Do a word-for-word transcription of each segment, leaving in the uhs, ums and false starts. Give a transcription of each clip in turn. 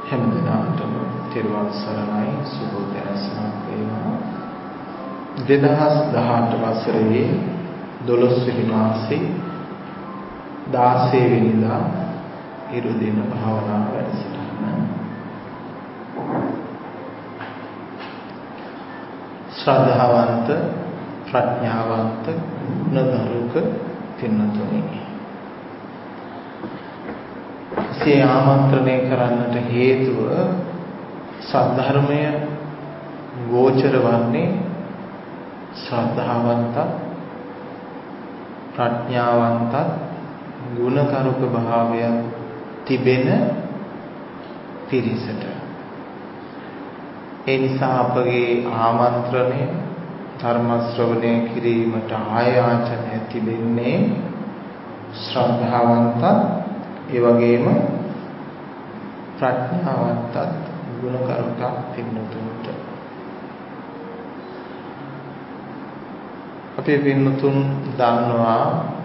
හැමදෙනාටම තෙරුවන් සරණයි සුබෝදෑසනක් වේවා. දෙදහස් දහඅට වසරේ දොළොස් වෙනි මාසේ දාසය වෙනිදා ඉරුදින භාවනා වැඩසටහන ශ්‍රද්ධාවන්ත ප්‍රඥාවන්ත ගුණධරුක පින්වතුනි, සිය ආමන්ත්‍රණය කරන්නට හේතුව සද්ධර්මය ගෝචර වන්නේ ශ්‍රද්ධාවන්ත ප්‍රඥාවන්ත ගුණකරුක භාවයන් තිබෙන පිරිසට. ඒ නිසා අපගේ ආමන්ත්‍රණය ධර්ම ශ්‍රවණය කිරීමට ආයාචනය තිබෙන්නේ ශ්‍රද්ධාවන්ත ඒ වගේම ප්‍රඥාවන්ත ගුණකරුක පින්වතුන්ට. අපේ පින්වතුන් දන්නවා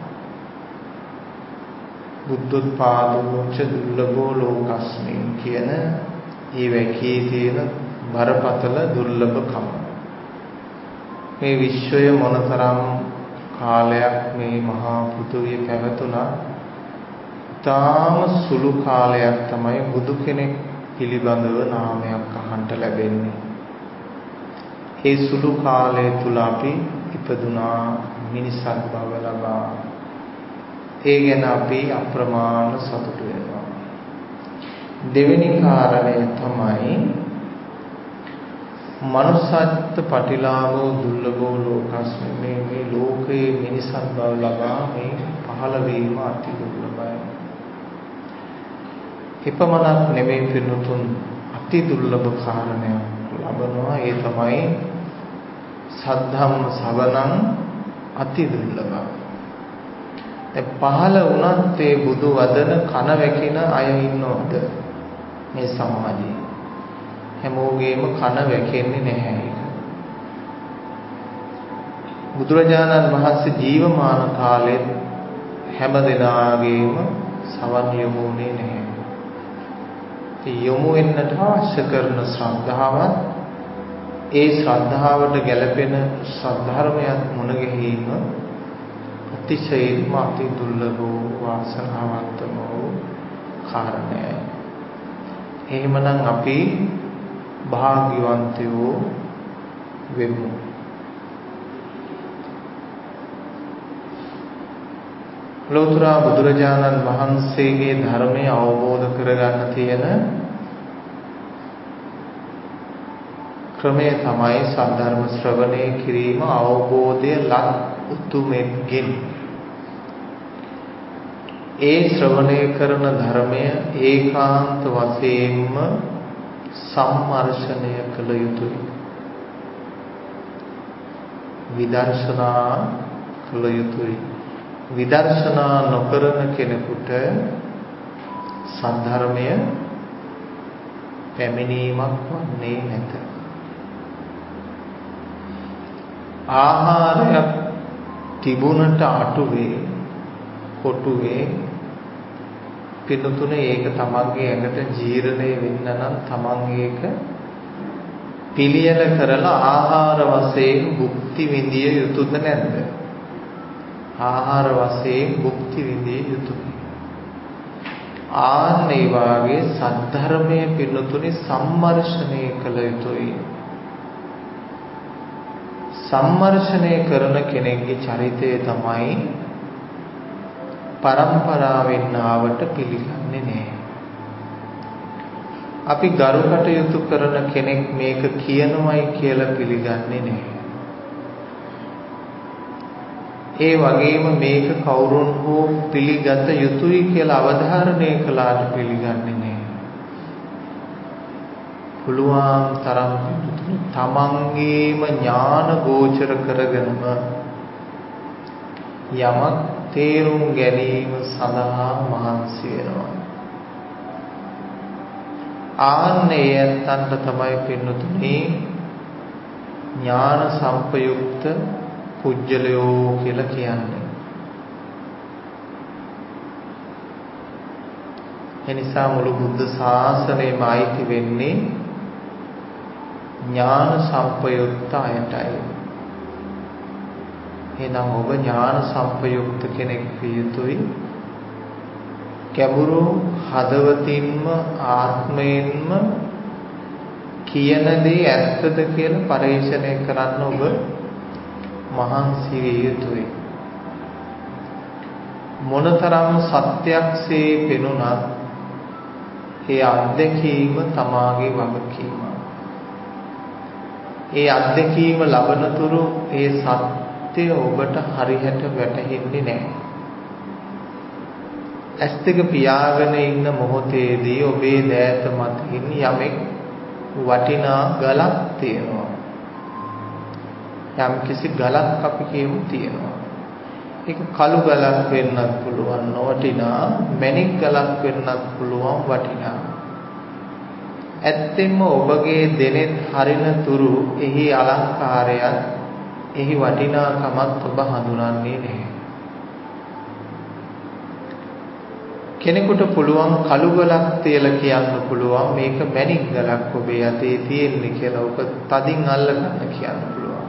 බුද්ධෝත්පාදෝච දුර්ලභෝ ලෝකස්මින් කියන ඒ වැකී තියෙන බරපතල දුර්ලභකම. මේ විශ්වය මොනතරම් කාලයක් මේ මහා පෘථුවිය පැවතුණා, තාම සුළු කාලයක් තමයි බුදු කෙනෙක් පිළිබඳව නාමයක් අහන්න ලැබෙන්නේ. ඒ සුළු කාලය තුල අපි ඉපදුනා මිනිසත් බව ලබා. ඒ ගැන අපි අප්‍රමාණ සතුටු වෙනවා. දෙවෙනි කාරණය තමයි මනුස්සත්ව පටිලාභෝ දුර්ලභෝ ලෝකස්මින්, මේ මේ ලෝකයේ මිනිසත් බව ලබා මේ පහළ වීම අති දුර්ලභයි. එපමණක් නෙමෙයි පින්වතුන්, අති දුර්ලභ කාරණයක් ලබනවා. ඒ තමයි සද්ධම්ම ශ්‍රවණං අති දුර්ලභයි. දැන් පහළ වුණත් ඒ බුදු වදන කන වැකින අය ඉන්නවද මේ සමාජයේ? හැමෝගේම කන වැකෙන්නේ නැහැ. බුදුරජාණන් වහන්සේ ජීවමාන කාලෙත් හැම දිනාගේම සවන් යොමුනේ නැහැ. ඒ යොමු වෙන්නට අවශ්‍ය කරන ශ්‍රද්ධාවත්, ඒ ශ්‍රද්ධාවට ගැළපෙන සද්ධර්මයක් මුණ ගැහිම අතිශයින්ම අති දුර්ලභ වාසනාවන්තම කාරණයයි. එහෙමනම් අපි භාග්‍යවන්තයෝ වෙමු. ලෝතර බුදුරජාණන් වහන්සේගේ ධර්මය අවබෝධ කරගන්න තියෙන ක්‍රමය තමයි සද්ධර්ම ශ්‍රවණය කිරීම, අවබෝධය ලත් උතුමෙක්ගෙන්. ඒ ශ්‍රවණය කරන ධර්මය ඒකාන්ත වශයෙන්ම සම්මර්ෂණය කළ යුතුයි. විදර්ශනා කළ යුතුයි. විදර්ශනා නොකරන කෙනෙකුට සද්ධර්මය පැමිණීමක් වන්නේ නැත. ආහාරයක් තිබුණට අටුවේ කොටුවේ පිටුතුනේ ඒක තමන්ගේ ඇඟට ජීර්ණය වෙන්න නම් තමන් ඒක පිළියෙල කරලා ආහාර වශයෙන් භුක්ති විඳිය යුතුද නැද්ද? ආහාර වශයෙන් භුක්ති විඳිය යුතුයි. ආන් ඒ වාගේ සද්ධර්මයේ පිටුතුනේ සම්මර්ෂණය කළ යුතුයි. සම්මර්ෂණය කරන කෙනෙක්ගේ චරිතය තමයි පරම්පරාවෙන් ආවට පිළිගන්නේ නැහැ. අපි ගරු කටයුතු කරන කෙනෙක් මේක කියනවයි කියලා පිළිගන්නේ නැහැ. ඒ වගේම මේක කවුරුන් හෝ පිළිගත යුතුයි කියලා අවධාරණය කළාට පිළිගන්නේ නැහැ. පුළුවන් තරම් තමන්ගේම ඥාන ගෝචර කරගෙනම යමක් තේරුම් ගැනීම සඳහා මහන්සි වෙනවා. ආන්නේ යන්තන්ට තමයි පින්නතුනි ඥාන සම්පයුක්ත කුජලයෝ කියලා කියන්නේ. එනිසා මුළු බුද්ධ ශාසනයම ආйти වෙන්නේ ඥාන සම්පයුක්ත අයටයි. එහෙනම් ඔබ ඥාන සම්පයුක්ත කෙනෙක් විය යුතුයි. කැබුරු හදවතින්ම ආත්මයෙන්ම කියන දේ ඇත්තද කියලා පරීක්ෂණය කරන්න ඔබ මහන්සි විය යුතුයි. මොනතරම් සත්‍යක්සේ පෙනුනත් ඒ අත්දැකීම තමාගේ වගකීම. ඒ අත්දැකීම ලබන තුරු ඒ සත්‍ය ඔබට හරියට වැටහෙන්නේ නැහැ. ඇස් දෙක පියාගෙන ඉන්න මොහොතේදී ඔබේ දෑත මතින් යමෙක් වටිනා ගලක් තියෙනවා. යම් කිසි ගලක් අපි කියමු තියෙනවා. ඒක කළු ගලක් වෙන්නත් පුළුවන්, නොවටිනා මණික් ගලක් වෙන්නත් පුළුවන් වටිනා. ඇත්තෙන්ම ඔබගේ දෙනෙත් හරින තුරු එහි අලංකාරයත් එහි වටිනාකමත් ඔබ හඳුනන්නේ නැහැ. කෙනෙකුට පුළුවන් කළු ගලක් තියලා කියන්න පුළුවන් මේක මණික් ගලක් ඔබේ අතේ තියෙන්නේ කියලා ඔබ තදින් අල්ලගන්න කියන්න පුළුවන්.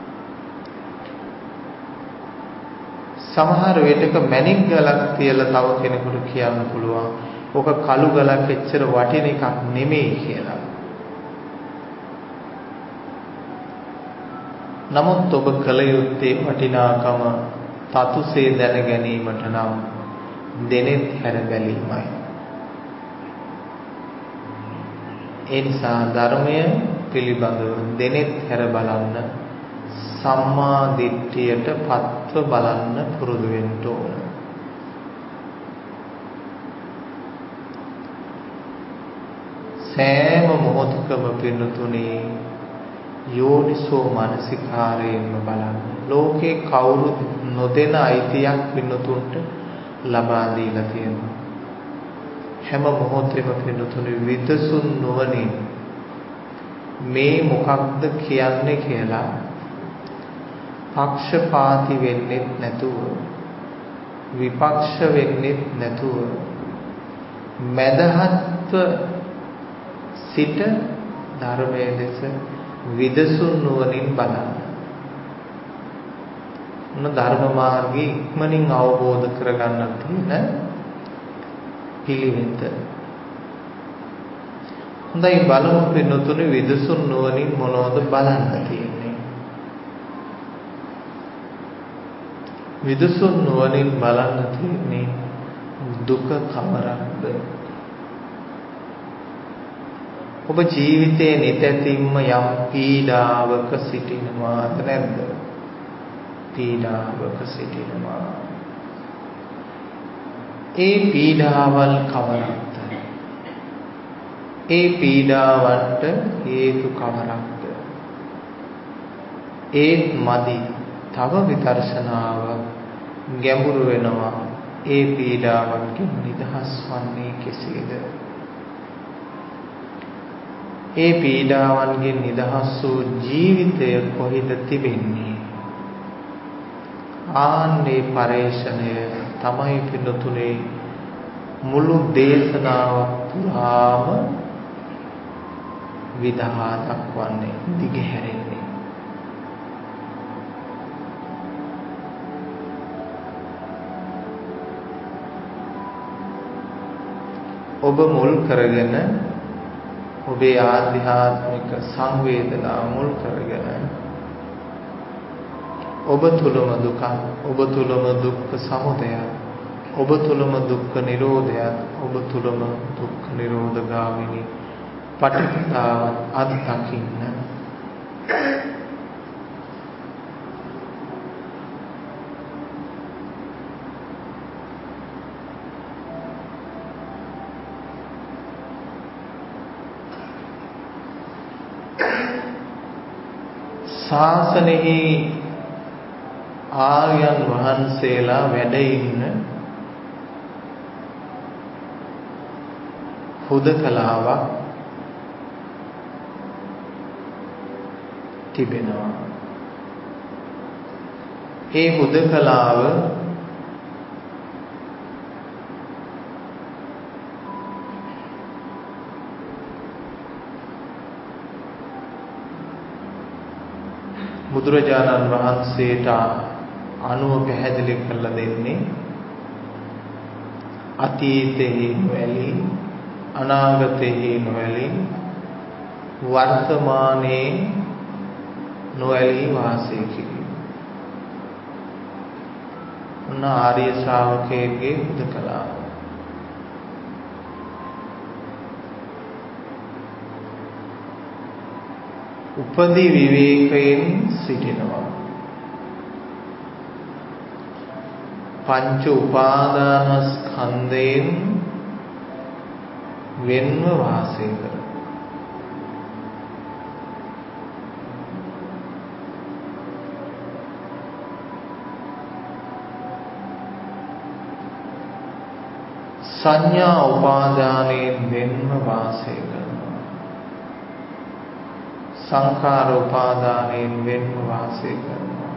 සමහර විටක මණික් ගලක් තියලා තව කෙනෙකුට කියන්න පුළුවන් ඔක කළු ගලක් එච්චර වටින එකක් නෙමෙයි කියලා. නමුත් ඔබ කල යුත්තේ වටිනාකම තතුසේ දැන ගැනීමට නම් දෙනෙත් හැර බැලීමයි. ඒ නිසා ධර්මය පිළිබඳව දෙනෙත් හැර බලන්න, සම්මා දිට්ඨියට පත්ව බලන්න පුරුදු වෙන්න ඕන. සෑම මොහොතකම පින්නතුනේ යෝනිසෝ මනසිකාරයෙන්ම බලන්න. ලෝකේ කවුරු නොදෙන අයිතියක් පින්නතුන්ට ලබා දීලා තියෙනවා. හැම මොහොතෙම පින්නතුනේ විදසුන් නොවනින් මේ මොකක්ද කියන්නේ කියලා පක්ෂපාති වෙන්නේ නැතුව, විපක්ෂ වෙන්නේ නැතුව මදහත්ව සිට ධර්මයේ දෙස විදසුන් නුවණින් බලන්න. මොන ධර්ම මාර්ගයේ ඉක්මනින් අවබෝධ කරගන්න තියෙන පිළිවෙත. හොඳයි බලමු පින්නතුනේ විදසුන් නුවණින් මොනවද බලන්න තියෙන්නේ. විදසුන් නුවණින් බලන්න තියෙන්නේ දුක කවරක්ද? ඔබ ජීවිතයේ නිතැතින්ම යම් පීඩාවක සිටිනවාද නැද්ද? පීඩාවක සිටිනවා. ඒ පීඩාවල් කවරක්ද? ඒ පීඩාවන්ට හේතු කවරක්ද? ඒත් මදි. තව විදර්ශනාව ගැඹුරු වෙනවා. ඒ පීඩාවන්ගෙන් නිදහස් වන්නේ කෙසේද? ඒ පීඩාවන්ගෙන් නිදහස් වූ ජීවිතය කොහෙද තිබෙන්නේ? ආන්නේ පරේශණය තමයි පින්නතුනේ මුළු දේශනාවක් පුරාම විදහා දක්වන්නේ, දිගහැරෙන්නේ. ඔබ මුල් කරගෙන ඔබේ ආධ්‍යාත්මික සංවේදනා මුල් කරගෙන ඔබ තුලම දුක, ඔබ තුලම දුක්ඛ සමුදය, ඔබ තුලම දුක්ඛ නිරෝධය, ඔබ තුලම දුක්ඛ නිරෝධ ගාමිනී පටිපදාව අත්දකින්න. ශාසනයෙහි ආර්යයන් වහන්සේලා වැඩ ඉන්න හුදකලාවක් තිබෙනවා. ඒ හුදකලාව බුදුරජාණන් වහන්සේට අනුව පැහැදිලි කරලා දෙන්නේ අතීතෙහි නොඇලී අනාගතෙහි නොඇලී වර්තමානයේ නොඇලී වාසය කිරීම. උන ආර්ය ශ්‍රාවකයෙක්ගේ හුදකලාව. උපදී විවේකයෙන් සිටිනවා. පංච උපාදානස්කන්ධයෙන් වෙන්ව වාසය කරනවා. සංඥා උපාදානයෙන් වෙන්ව වාසය කරනවා. සංඛාර උපාදානයෙන් වෙන්ව වාසය කරනවා.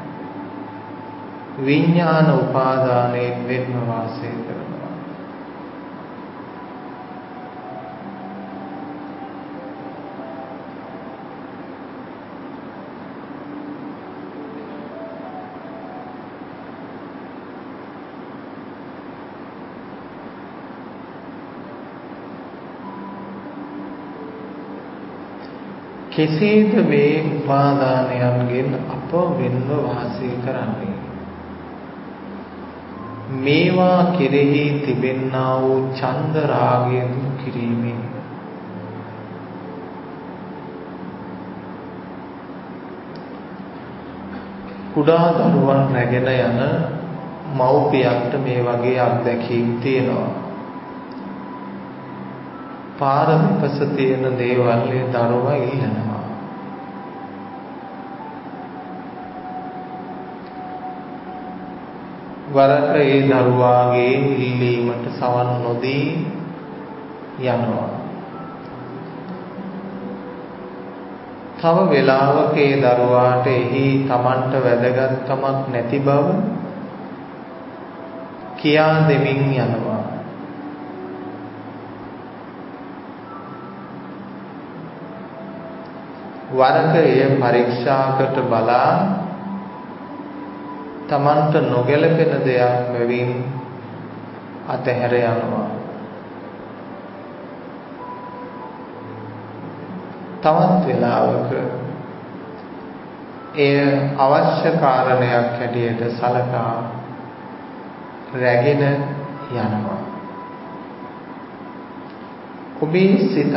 විඥාන උපාදානයෙන් වෙන්ව වාසය කරනවා. කෙසේද මේ උපාදානයන්ගෙන් අප වෙන්ව වාසය කරන්නේ? මේවා කෙරෙහි තිබෙන්නා වූ ඡන්ද රාගය දුරු කිරීමෙන්. කුඩා දරුවන් රැගෙන යන මව්පියන්ට මේ වගේ අත්දැකීම් තියෙනවා. පාර දෙපස තියෙන දේවල් ඒ දරුවා ඉල්ලනවා. වරක ඒ දරුවාගේ ඉල්ලීමට සවන් නොදී යනවා. තව වෙලාවක ඒ දරුවාට එහි Tamanට වැදගත්කමක් නැති බව කියා දෙමින් යනවා. වරක එය පරීක්ෂාකට බලා Tamanට නොගැලපෙන දෙයක් බැවින් අතහැර යනවා. තවත් වෙලාවක එය අවශ්‍ය කාරණයක් හැටියට සලකා රැගෙන යනවා. ඔබේ සිතත්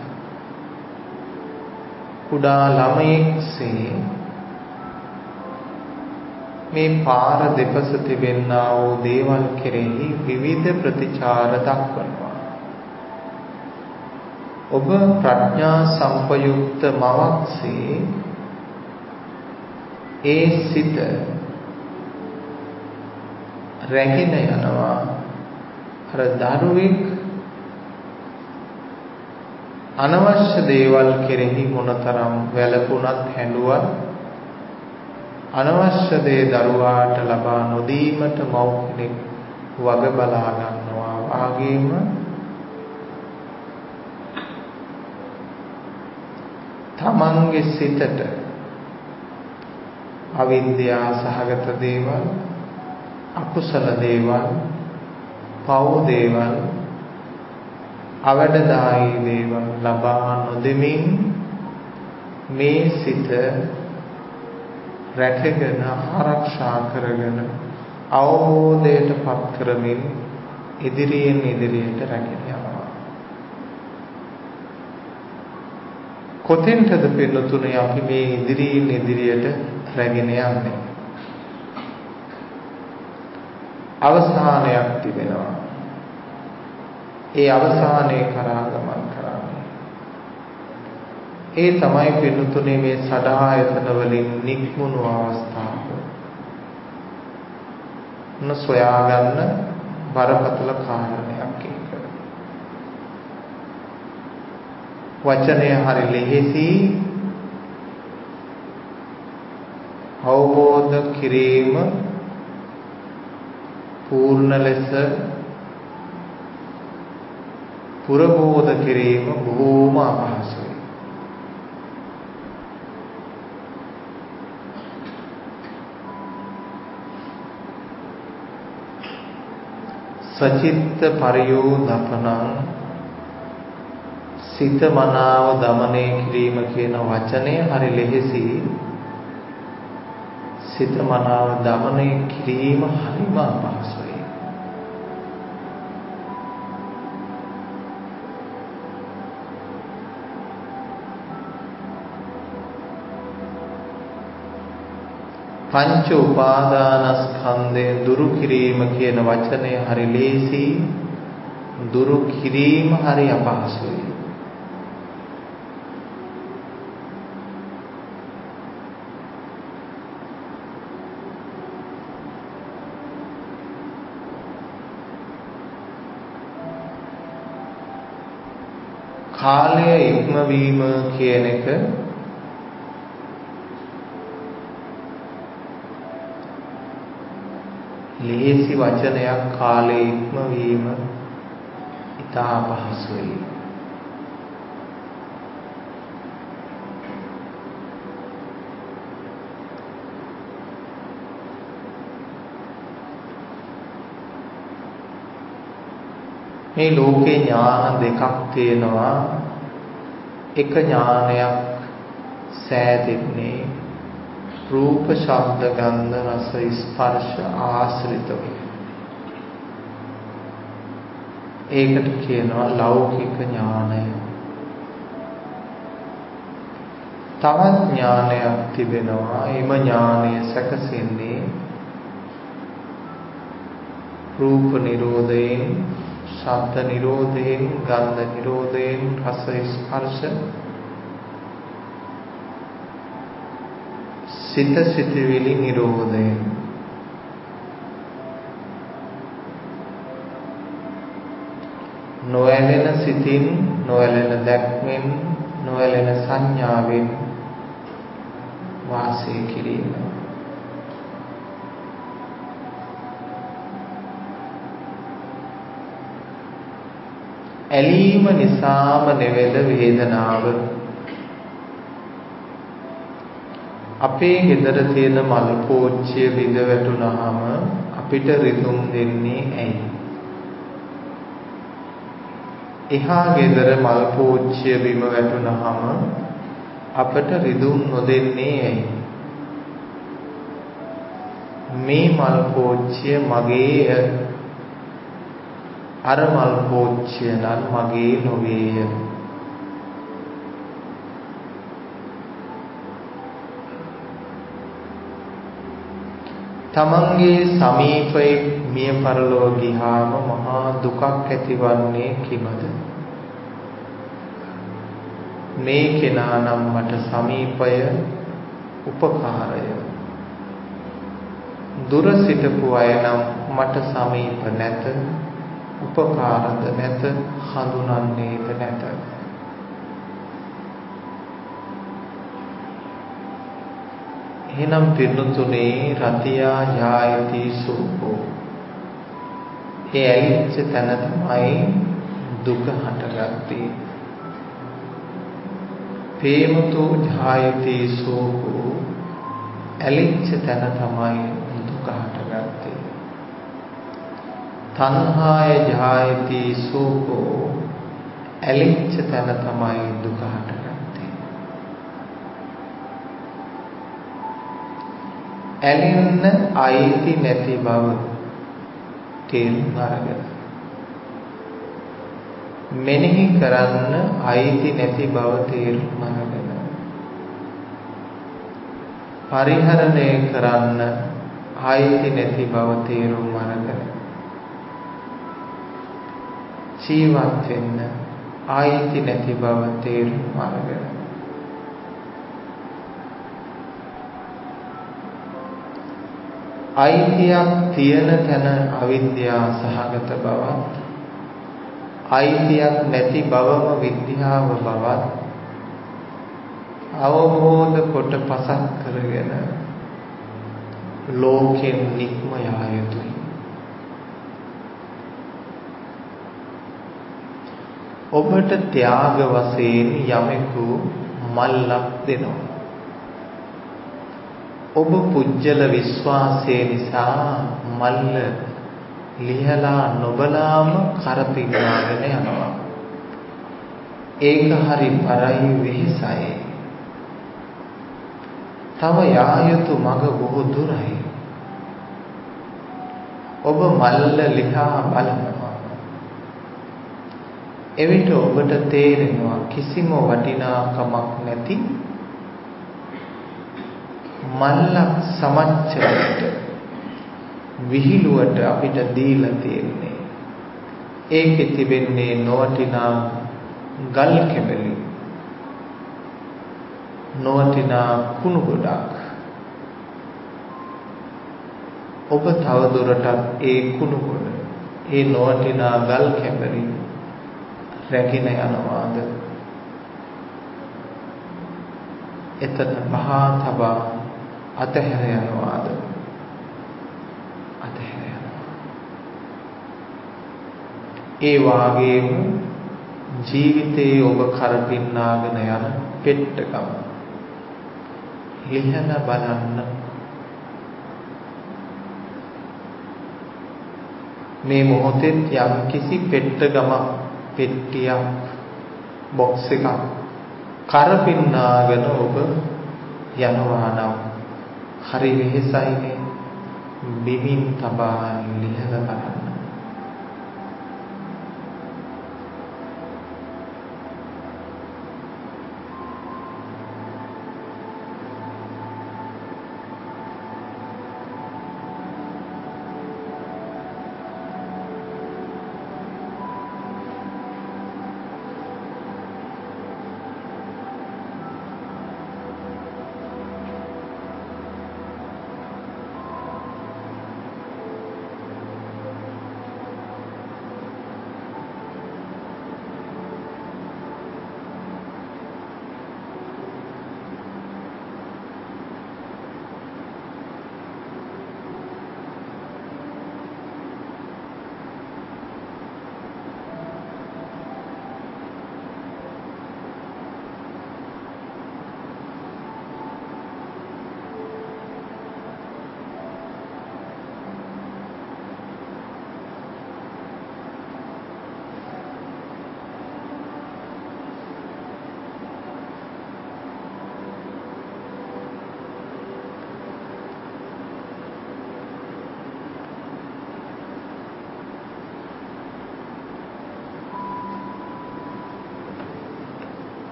කුඩා ළමයෙක්සේ මේ පාර දෙපස තිබෙන්නා වූ දේවල් කෙරෙහි විවිධ ප්‍රතිචාර දක්වනවා. ඔබ ප්‍රඥා සම්පයුක්ත මවක්සේ ඒ සිත රැගෙන යනවා. අර දරුවෙක් අනවශ්‍ය දේවල් කෙරෙහි මොනතරම් වැළපුණත් හැඬුවත් අනවශ්‍ය දේ දරුවාට ලබා නොදීමට මව් කෙනෙක් වග බලා ගන්නවා. වාගේම තමන්ගේ සිතට අවිද්‍යා සහගත දේවල්, අකුසල දේවල්, පව් දේවල්, අවඩදායී දේවල් ලබා නොදෙමින් මේ සිත රැකගෙන ආරක්ෂා කරගෙන අවබෝධයට පත් කරමින් ඉදිරියෙන් ඉදිරියට රැගෙන යනවා. කොතෙන්ටද පින්නතුනේ අපි මේ ඉදිරියෙන් ඉදිරියට රැගෙන යන්නේ? අවසානයක් තිබෙනවා. ඒ අවසානයේ කරා ගමන් කරන්නේ. ඒ තමයි පින්නතුනේ මේ සඩආයතන වලින් නික්මුණු අවස්ථාව. නොසොයා ගන්න බරපතල කාරණයක් ඒක. වචනය හරි ලෙහෙසි, අවබෝධ කිරීම පූර්ණ ලෙස පුරබෝධ කිරීම බොහෝම අපහසුයි. සචිත්ත පරියෝදපනං සිත මනාව දමනය කිරීම කියන වචනය හරි ලෙහෙසි. සිත මනාව දමනය කිරීම හරිම අපහසුයි. පංච උපාදානස්කන්ධය දුරු කිරීම කියන වචනය හරි ලේසි. දුරු කිරීම හරි අපහසුයි. කාලය ඉක්මවීම කියන එක ලේසි වචනයක්. කාලය ඉක්මවීම ඉතා අපහසුයි. මේ ලෝකේ ඥාන දෙකක් තියෙනවා. එක ඥානයක් සෑදෙන්නේ රූප, ශබ්ද, ගන්ධ, රස, ස්පර්ශ ආශ්‍රිතව. ඒකට කියනවා ලෞකික ඥානය. තවත් ඥානයක් තිබෙනවා. එම ඥානය සැකසෙන්නේ රූප නිරෝධයෙන්, ශබ්ද නිරෝධයෙන්, ගන්ධ නිරෝධයෙන්, රස ස්පර්ශ සිත සිතවිලි නිරෝධයෙන්. නොඇලෙන සිතින්, නොඇලෙන දැක්මෙන්, නොඇලෙන සංඥාවෙන් වාසය කිරීම. ඇලීම නිසාම නෙවෙද වේදනාව. අපේ ගෙදර තියෙන මල් පෝච්චිය බිඳ වැටුනහම අපිට රිදුම් දෙන්නේ ඇයි? එහා ගෙදර මල් පෝච්චිය බිම වැටුනහම අපට රිදුම් නොදෙන්නේ ඇයි? මේ මල් පෝච්චිය මගේය. අර මල් පෝච්චිය නම් මගේ නොවේය. තමන්ගේ සමීපයේ මිය පරලොව ගියාම මහා දුකක් ඇතිවන්නේ කිමද? මේ කෙනා නම් මට සමීපය, උපකාරය. දුර සිටපු අය නම් මට සමීප නැත, උපකාරද නැත, හඳුනන්නේද නැත. එහෙනම් පින්නතුනේ රතියා ජායති සෝකෝ. ඒ ඇලිච්ච තැන තමයි දුක හටගත්තේ. ප්‍රේමතෝ ජායති සෝකෝ. ඇලිච්ච තැන තමයි දුක හටගත්තේ. තණ්හාය ජායති සෝකෝ. ඇලිච්ච තැන තමයි දුක හටගත්තේ. ඇලෙන්න අයිති නැති බව තේරුම් අරගෙන, මෙනෙහි කරන්න අයිති නැති බව තේරුම් අරගෙන, පරිහරණය කරන්න අයිති නැති බව තේරුම් අරගෙන, ජීවත් වෙන්න අයිති නැති බව තේරුම් අරගෙන, අයිතියක් තියෙන තැන අවිද්‍යාව සහගත බවත්, අයිතියක් නැති බවම විද්‍යාව බවත් අවබෝධ කොට පසක් කරගෙන ලෝකෙන් නික්ම යා යුතුයි. ඔබට ත්‍යාග වශයෙන් යමෙකු මල්ලක් දෙනවා. ඔබ පුජ්‍යල විශ්වාසය නිසා මල්ල ලියලා නොබලාම කරපින්නාගෙන යනවා. ඒක හරි පරයි වෙහසයි. තව යා යුතු මඟ බොහෝ දුරයි. ඔබ මල්ල ලිහා බලනවා. එවිට ඔබට තේරෙනවා කිසිම වටිනාකමක් නැති මල්ලක් සමච්චලයට විහිළුවට අපිට දීලා තියෙන්නේ. ඒකෙ තිබෙන්නේ නොවටිනා ගල් කැබලි, නොවටිනා කුණු ගොඩක්. ඔබ තව දුරටත් ඒ කුණු ගොඩ, ඒ නොවටිනා ගල් කැබලි රැගෙන යනවාද? එතන බහා තබා අතහැර යනවාද? අතහැර යනවා. ඒ වාගේම ජීවිතයේ ඔබ කරපින්නාගෙන යන පෙට්ටකම ලිහලා බලන්න. මේ මොහොතේ යම් කිසි පෙට්ටගම පෙට්ටියක් බොක්ස් එකක් කරපින්නාගෙන ඔබ යනවා නම් හරි වෙහෙසයිනේ. බිමින් තබා ලිහලා බලන්න.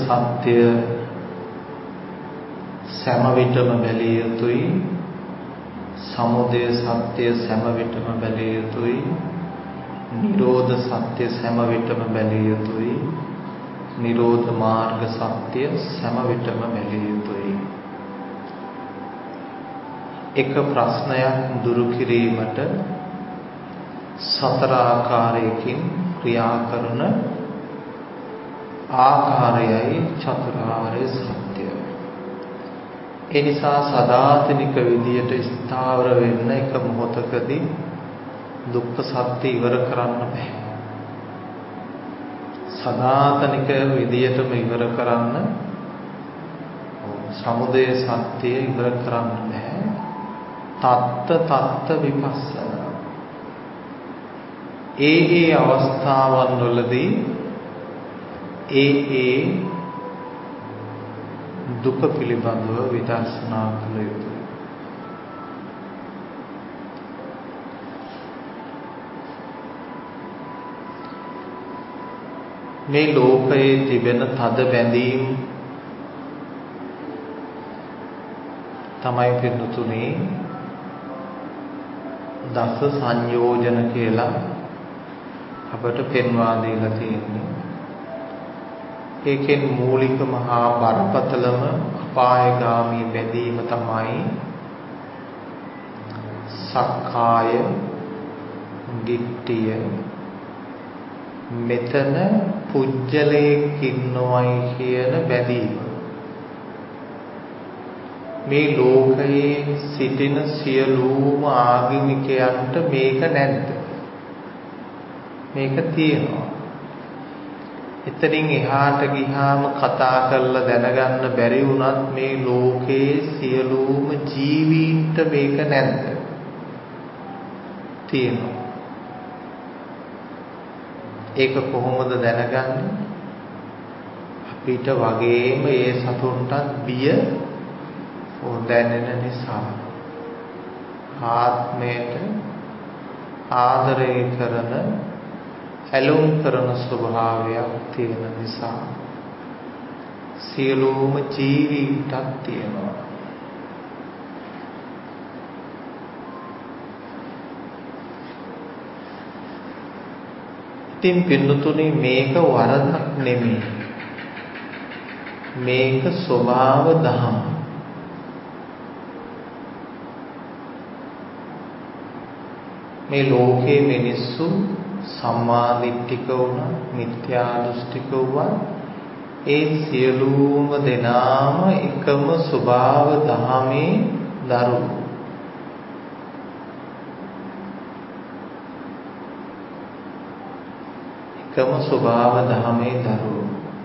සත්‍ය සෑම විටම බැලිය යුතුයි. සමුදය සත්‍ය සෑම විටම බැලිය යුතුයි. නිරෝධ සත්‍ය සෑම විටම බැලිය යුතුයි. නිරෝධ මාර්ග සත්‍ය සෑම විටම බැලිය යුතුයි. එක ප්‍රශ්නයක් දුරු කිරීමට සතර ආකාරයකින් ක්‍රියා කරන ආකාරයයි චතුරාර්ය සත්‍යය. ඒ නිසා සදාතනික විදියට ස්ථාවර වෙන්න එක මොහොතකදී දුක්ඛ සත්‍ය ඉවර කරන්න බෑ. සදාතනික විදියටම ඉවර කරන්න සමුදය සත්‍ය ඉවර කරන්න බෑ. තත්ත තත්ත විපස්සනා. ඒ ඒ අවස්ථාවන් වලදී ඒ ඒ දුක පිළිබඳව විදර්ශනා කළ යුතුයි. මේ ලෝකයේ තිබෙන තද බැඳීම් තමයි පිටුතුනේ දස සංයෝජන කියලා අපට පෙන්වා දීලා තියෙන්නේ. ඒකෙන් මූලිකම හා බරපතලම අපායගාමී බැඳීම තමයි සක්කාය දිට්ඨිය. මෙතන පුජ්‍යලයක් ඉන්නවයි කියන බැඳීම. මේ ලෝකයේ සිටින සියලුම ආගමිකයන්ට මේක නැද්ද? මේක තියෙනවා. එතනින් එහාට ගියාම කතා කරලා දැනගන්න බැරි වුණත් මේ ලෝකයේ සියලුම ජීවීන්ට මේක නැද්ද? තියෙනවා. ඒක කොහොමද දැනගන්නේ? අපිට වගේම ඒ සතුන්ටත් බිය දැනෙන නිසා. ආත්මයට ආදරය කරන ඇලුම් කරන ස්වභාවයක් තියෙන නිසා සියලුම ජීවීන්ටත් තියෙනවා. ඉතින් පින්නතුනේ මේක වරදක් නෙමෙයි. මේක ස්වභාව දහම. මේ ලෝකයේ මිනිස්සු සම්මා දිට්ඨික වුණා, මිත්‍යා දෘෂ්ටික වුණා, ඒ සියලුම දෙනාම එකම ස්වභාව දහමේ දරුවෝ. එකම ස්වභාව දහමේ දරුවෝ.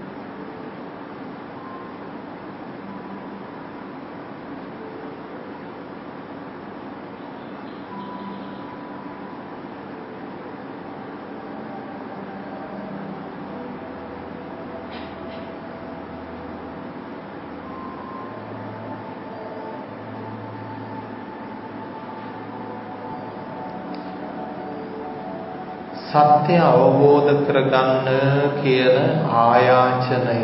සත්‍ය අවබෝධ කරගන්න කියන ආයාචනය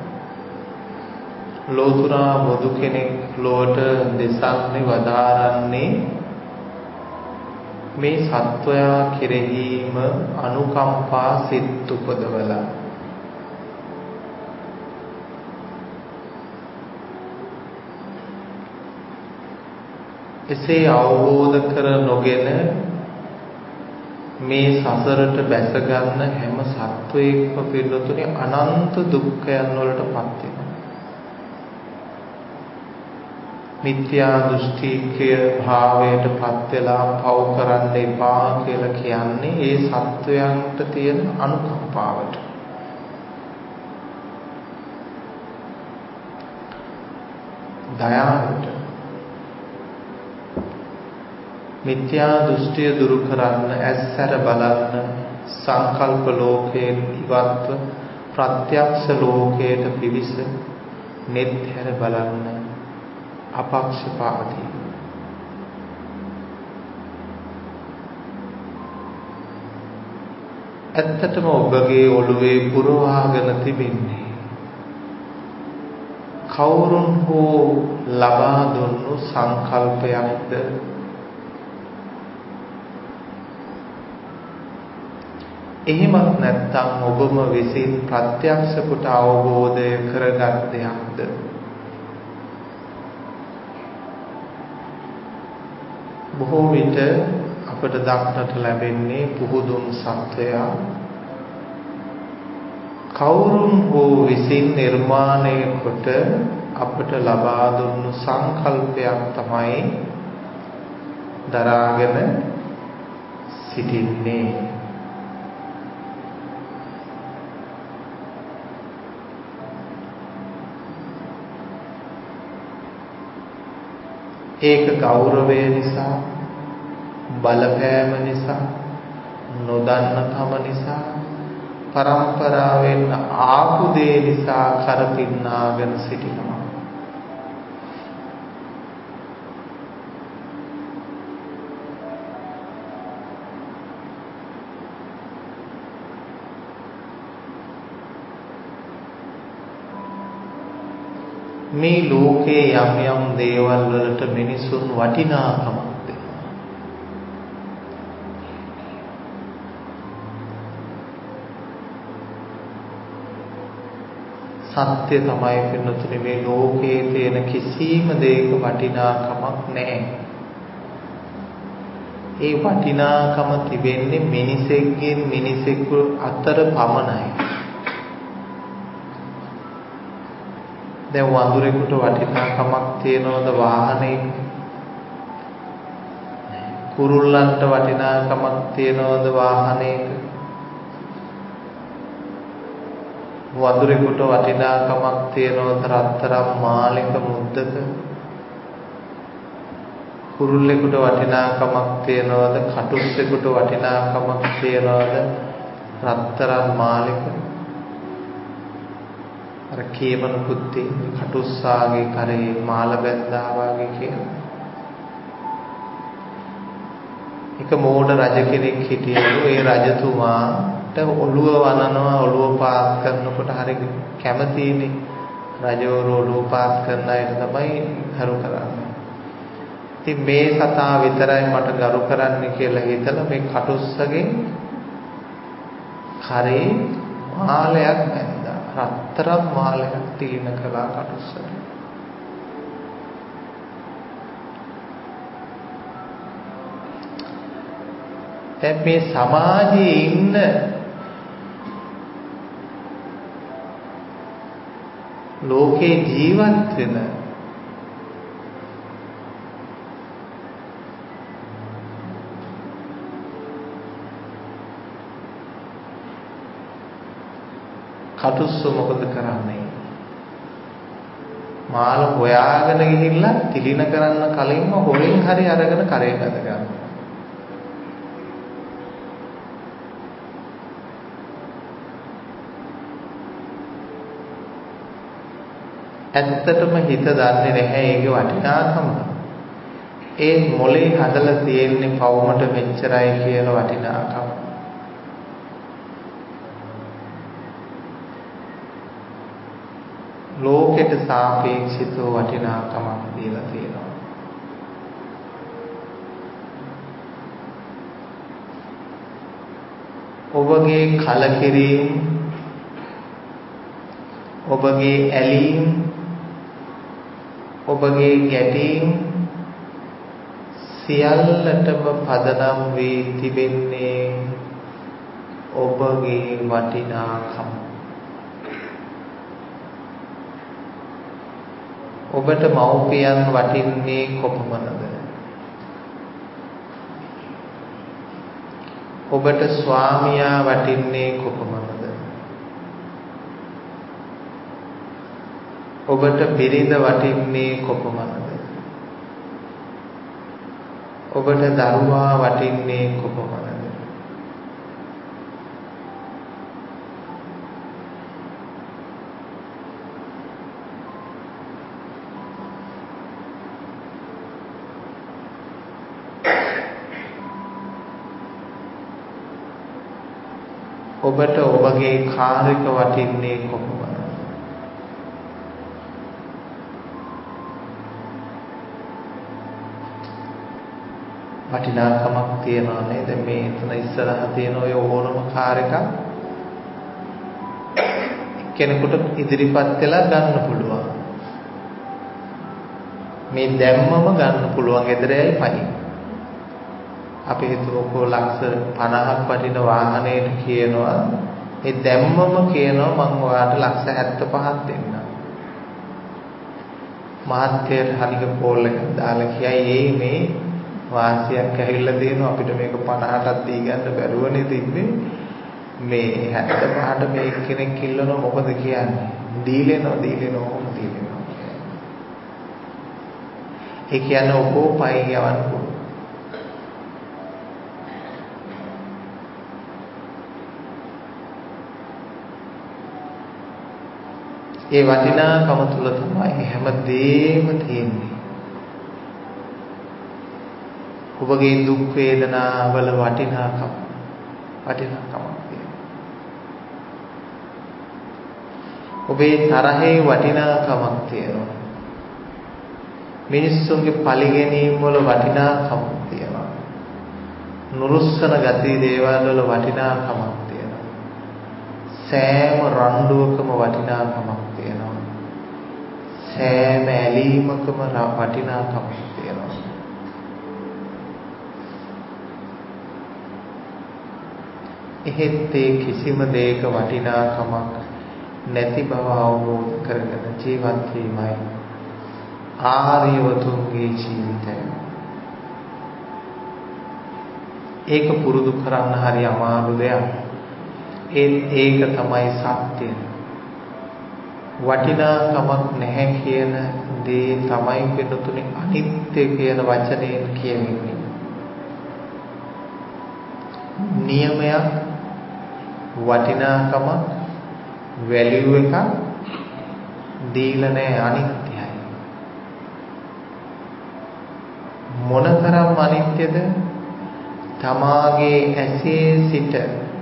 ලෝතුරා බුදු කෙනෙක් ලොවට දෙසන්නේ වදාරන්නේ මේ සත්වයා කෙරෙහිම අනුකම්පා සිත් උපදවලා. එසේ අවබෝධ කර නොගෙන මේ සසරට බැස ගන්න හැම සත්වයක්ම පිළිතුරේ අනන්ත දුක්ඛයන් වලටපත් වෙනවා. මිත්‍යා දෘෂ්ටිකය භාවයටපත් වෙලා පව කරන්න එපා කියලා කියන්නේ ඒ සත්වයන්ට තියෙන අනුකම්පාවට. දයාවට. මිත්‍යා දෘෂ්ටිය දුරු කරන්න, ඇස්සර බලන්න, සංකල්ප ලෝකයෙන් ඉවත්ව ප්‍රත්‍යක්ෂ ලෝකයට පිවිස නෙත් හැර බලන්න අපක්ෂපාතී. ඇත්තටම ඔබගේ ඔළුවේ පුරවාගෙන තිබෙන්නේ කවුරුන් හෝ ලබා දුන්නු සංකල්පයක්ද? එහෙමත් නැත්නම් ඔබම විසින් ප්‍රත්‍යක්ෂ කොට අවබෝධය කරගත් දෙයක්ද? බොහෝ විට අපට දක්නට ලැබෙන්නේ පුහුදුන් සත්වයා කවුරුන් හෝ විසින් නිර්මාණය කොට අපට ලබා දුන්නු සංකල්පයක් තමයි දරාගෙන සිටින්නේ. ඒක ගෞරවය නිසා, බලපෑම නිසා, නොදන්නකම නිසා, පරම්පරාවෙන් ආපු දේ නිසා කරපින්නාගෙන සිටිනවා. මේ ලෝකේ යම් යම් දේවල් වලට මිනිසුන් වටිනාකමක් දෙනවා. සත්‍ය තමයි පින්නතුනේ මේ ලෝකයේ තියෙන කිසිම දෙයක වටිනාකමක් නැහැ. ඒ වටිනාකම තිබෙන්නේ මිනිසෙක්ගෙන් මිනිසෙකු අතර පමණයි. දැන් වඳුරෙකුට වටිනාකමක් තියනවද වාහනයක? කුරුල්ලන්ට වටිනාකමක් තියනවද වාහනයක? වඳුරෙකුට වටිනාකමක් තියනවද රත්තරන් මාලයක මුද්දක? කුරුල්ලෙකුට වටිනාකමක් තියනවද? කටුස්සෙකුට වටිනාකමක් තියනවද රත්තරන් මාලයක? අර කේමන පුත්තේ කටුස්සාගේ කරේ මාල බැඳා වගේ කියලා. එක මෝඩ රජ කෙනෙක් හිටියලු. ඒ රජතුමාට ඔළුව වනනවා, ඔළුව පාත් කරනකොට හරිය කැමතිනේ. රජවරු ඔළුව පාත් කරන අයට තමයි ගරු කරන්නේ. ඉතින් මේ සතා විතරයි මට ගරු කරන්නේ කියලා හිතලා මේ කටුස්සගේ කරේ මාලයක් බැඳා. රත්තරන් මාලයක් තිලින කළා කටුස්සට. දැන් මේ සමාජයේ ඉන්න ලෝකේ ජීවත් වෙන කටුස්සෝ මොකද කරන්නේ? මාල හොයාගෙන ගිහිල්ලා තිලින කරන්න කලින්ම හොරෙන් හරි අරගෙන කරේ බැඳ ගන්නවා. ඇත්තටම හිත දන්නේ නැහැ ඒකේ වටිනාකම. ඒ මොලේ හදලා තියෙන්නේ පවුමට මෙච්චරයි කියලා වටිනාකම. ලෝකෙට සාපේක්ෂිතව වටිනාකමක් දීලා තියෙනවා. ඔබගේ කලකිරීම, ඔබගේ ඇලීම්, ඔබගේ ගැටීම් සියල්ලටම පදනම් වී තිබෙන්නේ ඔබගේ වටිනාකම. ඔබට මව්පියන් වටින්නේ කොපමණද? ඔබට ස්වාමියා වටින්නේ කොපමණද? ඔබට බිරිඳ වටින්නේ කොපමණද? ඔබට දරුවා වටින්නේ කොපමණද? ඔබට ඔබගේ කාර්යක වටින්නේ කොපමණද? වටිනාකමක් තියනවා නේද? මේ එතන ඉස්සරහ තියෙන ඔය ඕනම කාර් එකක් කෙනෙකුට ඉදිරිපත් වෙලා ගන්න පුළුවන්. මේ දැම්මම ගන්න පුළුවන් ගෙදරයි පහයි. අපි හිතුවකෝ ලක්ෂ පනහක් වටින වාහනයකට කියනවා ඒ දැම්මම කියනවා මම ඔයාලට ලක්ෂ හැත්තෑ පහක් දෙන්නම්. මහත්යට හරිය කෝල් එකක් දාලා කියයි ඒ මේ වාසියක් ඇහිලා දෙනවා අපිට මේක පනහටක් දී ගන්න බැරුවනේ තිබ්බේ. මේ හැත්තෑ පහට මේ කෙනෙක් කිල්ලනවා මොකද කියන්නේ? දීලෙනවා දීලෙනවා දීලෙනවා. ඒ කියන්නේ ඔකෝ පයි යවන්න පුළුවන්. ඒ වටිනාකම තුල තමයි හැමදේම තියෙන්නේ. ඔබගේ දුක් වේදනා වල වටිනාකම වටිනාකමක් තියෙනවා. ඔබේ තරහේ වටිනාකමක් තියෙනවා. මිනිස්සුන්ගේ පරිගැනීම් වල වටිනාකමක් තියෙනවා. නුරුස්සන ගති දේවල් වල වටිනාකමක් තියෙනවා. සෑම රණ්ඩුවකම වටිනාකමක් තියෙනවා. සෑම ඇලීමකම වටිනාකමක් තියෙනවා. එහෙත් ඒ කිසිම දෙයක වටිනාකමක් නැති බව අවබෝධ කරගෙන ජීවත් වීමයි ආර්යවතුන්ගේ ජීවිතය. ඒක පුරුදු කරන්න හරි අමාරු දෙයක්. ඒත් ඒක තමයි සත්‍යය. වටිනාකමක් නැහැ කියන දේ තමයි පිටුතුනේ අනිත්‍ය කියන වචනයෙන් කියවෙන්නේ. නියමයක් වටිනාකමක් වැලියු එකක් දීලා නැහැ අනිත්‍යයි. මොනතරම් අනිත්‍යද? තමාගේ ඇසේ සිට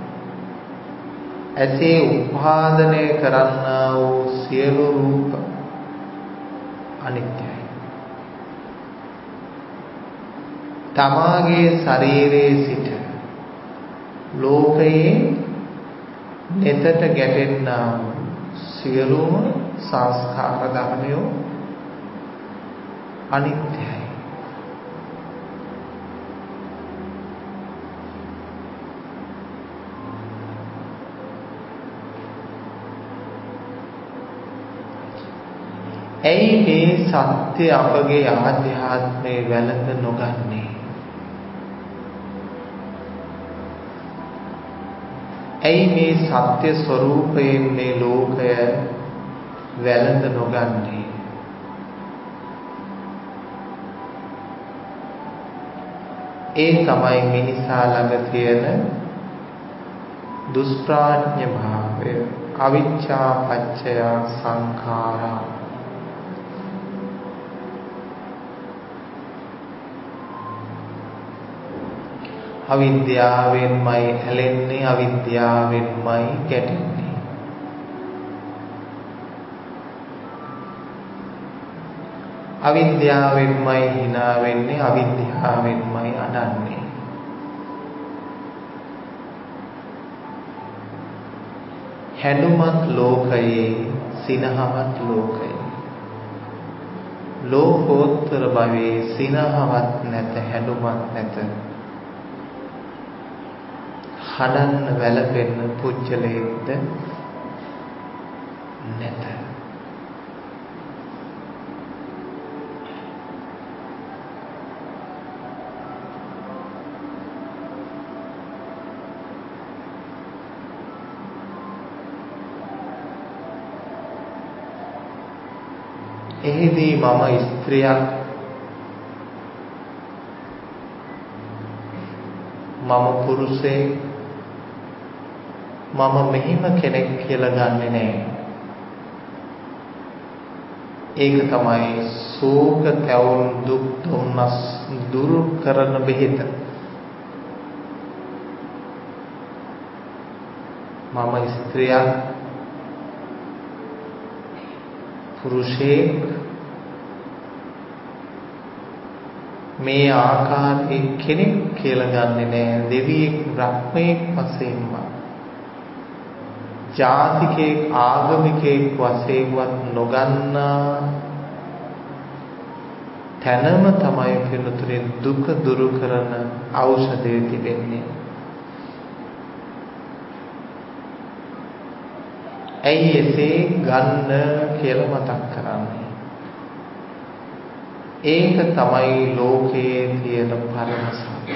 ඇසේ උපාදනය කරන්නා වූ සියලු රූප අනිත්‍යයි. තමාගේ ශරීරයේ සිට ලෝකයේ නෙතට ගැටෙන්නා වූ සියලුම සංස්කාර ධර්මයෝ අනිත්‍යයි. ඇයි මේ සත්‍ය අපගේ ආධ්‍යාත්මයේ වැළඳ නොගන්නේ? ඇයි මේ සත්‍ය ස්වરૂපයෙන් මේ ලෝකය වැළඳ නොගන්නේ? ඒ තමයි මිනිසා ළඟ තියෙන දුෂ්ප්‍රඥ භාවය. අවිච්ඡා පච්චය සංඛාරා. අවිද්‍යාවෙන්මයි ඇලෙන්නේ, අවිද්‍යාවෙන්මයි ගැටෙන්නේ. අවිද්‍යාවෙන්මයි hina වෙන්නේ, අවිද්‍යාවෙන්මයි අඬන්නේ. හැඬුමත් ලෝකයේ, සිනහවත් ලෝකයේ. ලෝකෝත්තර භවයේ සිනහවත් නැත, හැඬුමත් නැත. හඬන්න වැළපෙන්න පුච්චලෙක්ද නැත. එහිදී මම ස්ත්‍රියක්, මම පුරුෂයෙක්, මම මෙහිම කෙනෙක් කියලා ගන්නෙ නෑ. ඒක තමයි ශෝක තැවුල් දුක් දුම්නස් දුරු කරන බෙහෙත. මම ස්ත්‍රියක්, පුරුෂයෙක්, මේ ආකාරයේ කෙනෙක් කියලා ගන්නෙ නෑ. දෙවියෙක් බ්‍රහ්මයෙක් වශයෙන්ම ජාතිකයෙක් ආගමිකයෙක් වශයෙන්වත් නොගන්නා තැනම තමයි පිළිතුරේ දුක දුරු කරන ඖෂධය තිබෙන්නේ. ඇයි එසේ ගන්න කියලා මතක් කරන්නේ? ඒක තමයි ලෝකයේ තියෙන පරම සත්‍ය.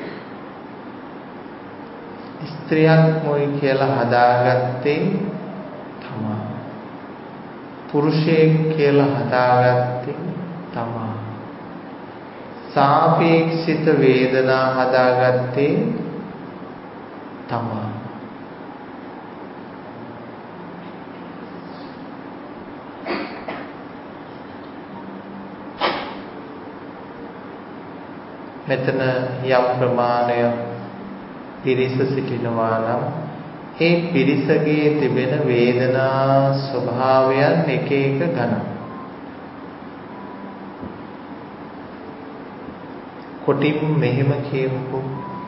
ස්ත්‍රියක් මොයි කියලා හදාගත්තේ තමා. පුරුෂයෙක් කියලා හදාගත්තේ තමා. සාපේක්ෂිත වේදනා හදාගත්තේ තමා. මෙතන යම් ප්‍රමාණයක් පිරිස සිටිනවා නම් ඒ පිරිසගේ තිබෙන වේදනා ස්වභාවයන් එක එක ගණන්. කොටින් මෙහෙම කියමුකෝ.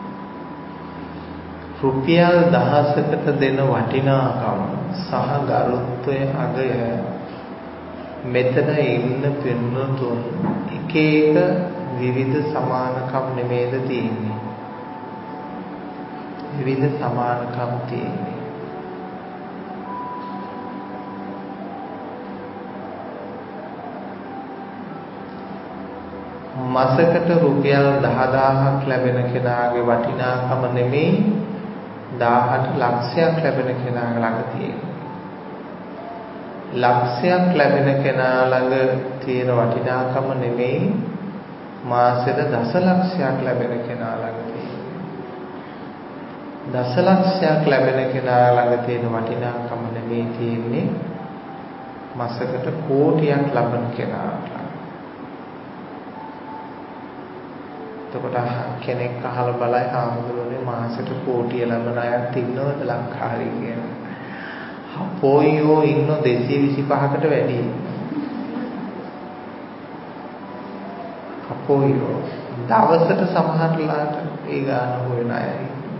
රුපියල් දහසකට දෙන වටිනාකම සහ ගරුත්වය අගය මෙතන ඉන්න පින්නතුන් එක එක විවිධ සමානකම් නෙමෙයිද තියෙන්නේ. විවිධ සමානකම් තියෙන්නේ. මාසකට රුපියල් දහදාහක් ලැබෙන කෙනාගේ වටිනාකම නෙමෙයි දහඅට ලක්ෂයක් ලැබෙන කෙනා ළඟ තියෙන්නේ. ලක්ෂයක් ලැබෙන කෙනා ළඟ තියෙන වටිනාකම නෙමෙයි මාසෙට දසලක්ෂයක් ලැබෙන කෙනා ළඟ තියෙන්නේ. දසලක්ෂයක් ලැබෙන කෙනා ළඟ තියෙන වටිනාකම නෙමෙයි තියෙන්නේ මාසකට කෝටියක් ලබන කෙනා ළඟ. එතකොට කෙනෙක් අහලා බලයි ආමුදුනේ මාසෙට කෝටිය ලබන අයත් ඉන්නවද ලංකාවේ කියලා. අපෝයෝ ඉන්න දෙසිය විසිපහකට වැඩි. අපෝයෝ දවසට සමහරලාට ඒ ගාන හොයන අය.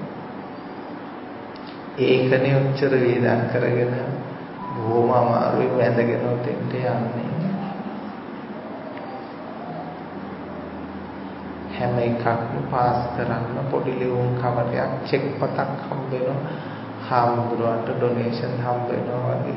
ඒකනේ උච්චර වේදන් කරගෙන බොහොම අමාරුවෙන් වැඳගෙන උතෙන්ට යන්නේ. හැම එකක්ම පාස් කරන්න පොඩි ලියුම් කවරයක් චෙක් පතක් හම්බ වෙනවා. හාමුදුරුවන්ට ඩොනේෂන් හම්බ වෙනවා වගේ.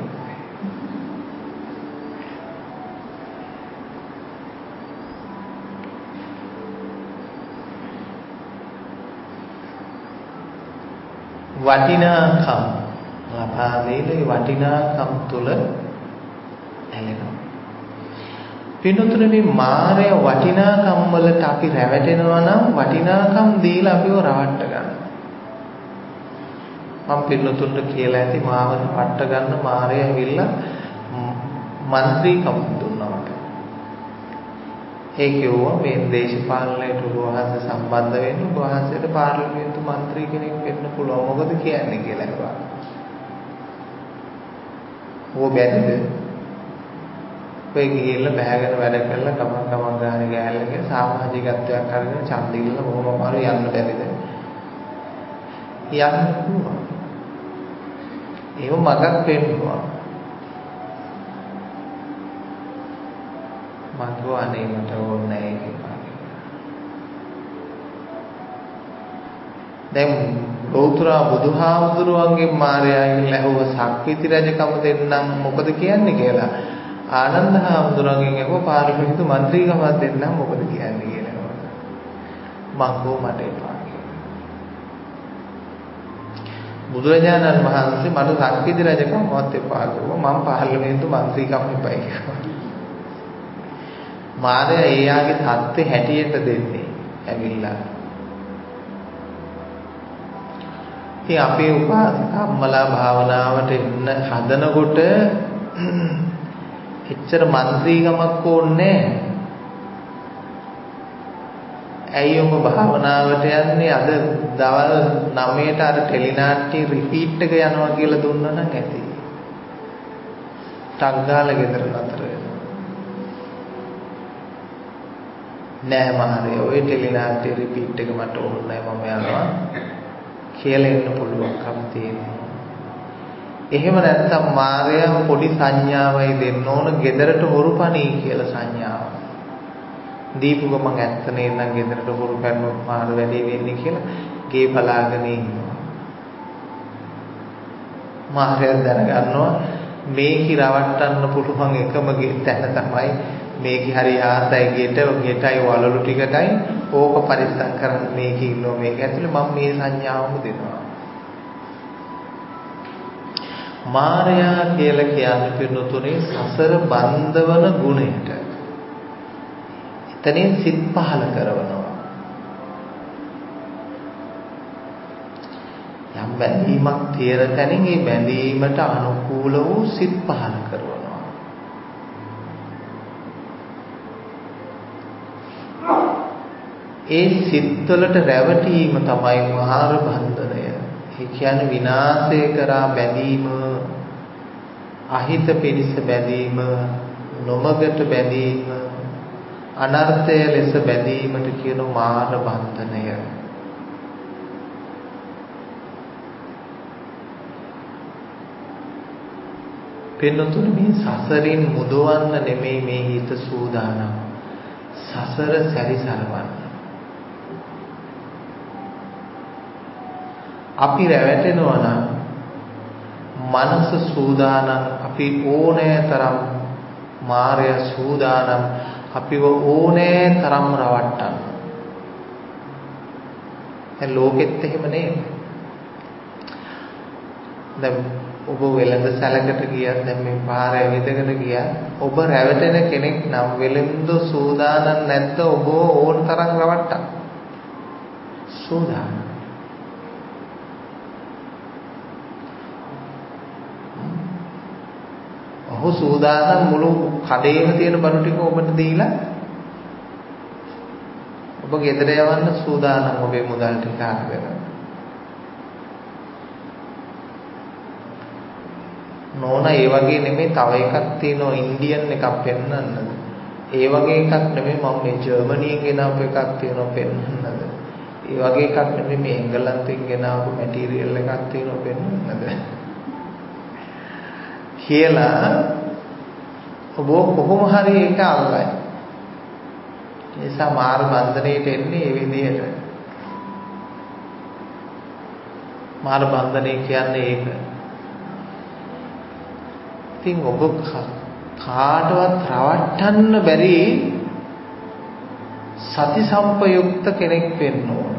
වටිනාකම් ලබා දෙන වටිනාකම් තුල ඇලෙනවා. පින්නතුනේ මේ මාය වටිනාකම් වලට අපි රැවටෙනවා නම් වටිනාකම් දීලා අපිව රවට්ට ගන්න. මම පින්නතුන්ට කියලා ඇති මාව රවට්ට ගන්න මාය ඇවිල්ලා മന്ത്രിකම් දුන්නා මට. ඒ කිව්වා මේ දේශපාලනයට උභවහන්සේ සම්බන්ධ වෙන්න උභවහන්සේට පාර්ලිමේන්තු മന്ത്രി කෙනෙක් වෙන්න පුළුවන්. මොකද කියන්නේ කියලා අහුවා. ඕක බැරිද? ඔය ගිහිල්ලා බෑගෙන වැඩ කරලා ගමන් ගමන් ගානේ ගෑල්ලගේ සමාජිකත්වයක් අරගෙන ඡන්දිල්ල බොහොම අමාරු යන්න බැරිද? යන්න පුළුවන්. ඒව මගක් වෙන්නවා. මං අනේ මට ඕනේ නැහැ කියලා. දැන් ගෞතම බුදුහාමුදුරුවන්ගේ මාර්යාගෙන් ලැබුව සක්විති රජකම දෙන්නම් මොකද කියන්නේ කියලා. ආනන්ද හාමුදුරුවන්ගෙන් අහුව පාර්ලිමේන්තු മന്ത്രിකමක් දෙන්නම් මොකද කියන්නේ කියලා. මං කෝ මට එපා කියලා. බුදුරජාණන් වහන්සේ මට සක්විති රජකමවත් එපා කිව්වා. මම පාර්ලිමේන්තු മന്ത്രിකම එපයි කිව්වා. මාර්යා එයාගේ தත්ත්වය හැටියට දෙන්නේ ඇවිල්ලා. ඉතින් අපේ උපාසකම්මලා භාවනාවට එන්න හදනකොට එච්චර മന്ത്രിකමක් ඕනේ. ඇයි ඔබ භාවනාවට යන්නේ? අද දවල් නවයට අර ටෙලිනාට්‍ය රිපීට් එක යනවා කියලා දුන්නා නම් ඇති. ටක් ගාලා ගෙදර නතර වෙනවා. නෑ මාරේ ඔය ටෙලිනාට්‍ය රිපීට් එක මට ඕනේ නෑ මම යනවා කියලා එන්න පුළුවන්කම තියෙනවා. එහෙම නැත්නම් මාරයා පොඩි සංඥාවයි දෙන්න ඕන ගෙදරට හොරුපණී කියලා සංඥාව. දීපු ගමන් ඇත්ත නේනම් ගෙදරට හොරු පැනනොත් මාර වැඩි වෙන්නේ කියලා ගේ බලාගෙන ඉන්නවා. මාරයා දැනගන්නවා මේකි රවට්ටන්න පුළුවන් එකම තැන තමයි මේකි හරි ආසයි ගෙට ගෙටයි වලලු ටිකටයි ඕක පරිස්සම් කරන්න මේකි ඉන්නෝ මේක ඇතුලේ මම මේ සංඥාවම දෙනවා. මාරයා කියලා කියන්නේ පින්නතුනේ සසර බන්ධවන ගුණයට. එතනින් සිත් පහල කරනවා. යම් බැඳීමක් තියෙන තැනින් ඒ බැඳීමට අනුකූල වූ සිත් පහල කරනවා. ඒ සිත්වලට රැවටීම තමයි මාර බන්ධනය. ඒ කියන්නේ විනාශය කරා බැඳීම, අහිත පිණිස බැඳීම, නොමගට බැඳීම, අනර්ථය ලෙස බැඳීමට කියන මාර බන්ධනය. පින්නතුනි මේ සසරින් මුදවන්න නෙමෙයි මේ හිත සූදානම්. සසර සැරිසරවන්න. අපි රැවටෙනවා නම් මනස සූදානම් අපි ඕනෑ තරම් මායя සූදානම් අපිව ඕනෑ තරම් රවට්ටන්න. ඒ ලෝකෙත් එහෙම නේද? දැන් ඔබ වෙළඳ සැලකට ගියත් දැන් මේ පාරේ විදකට ගියත් ඔබ රැවටෙන කෙනෙක් නම් වෙළඳ සූදානම් නැද්ද ඔබ ඕන තරම් රවට්ටන්න? සූදානම්. ඔහු සූදානම් මුළු කඩේම තියෙන බඩු ටික ඔබට දීලා ඔබ ගෙදර යවන්න සූදානම් ඔබේ මුදල් ටික අරගෙන. නෝනා ඒ වගේ නෙමෙයි තව එකක් තියෙනවා ඉන්දියන් එකක් පෙන්වන්නද? ඒ වගේ එකක් නෙමෙයි මම මේ ජර්මනියෙන් ගෙනාවු එකක් තියෙනවා පෙන්වන්නද? ඒ වගේ එකක් නෙමෙයි මේ එංගලන්තයෙන් ගෙනාවු මැටීරියල් එකක් තියෙනවා පෙන්වන්නද? කියලා ඔබ කොහොම හරි ඒක අල්ලයි. ඒ නිසා මාර බන්ධනයට එන්නේ ඒ විදිහට. මාර බන්ධනය කියන්නේ ඒක. ඉතින් ඔබ කාටවත් රවට්ටන්න බැරි සති සම්පයුක්ත කෙනෙක් වෙන්න ඕන.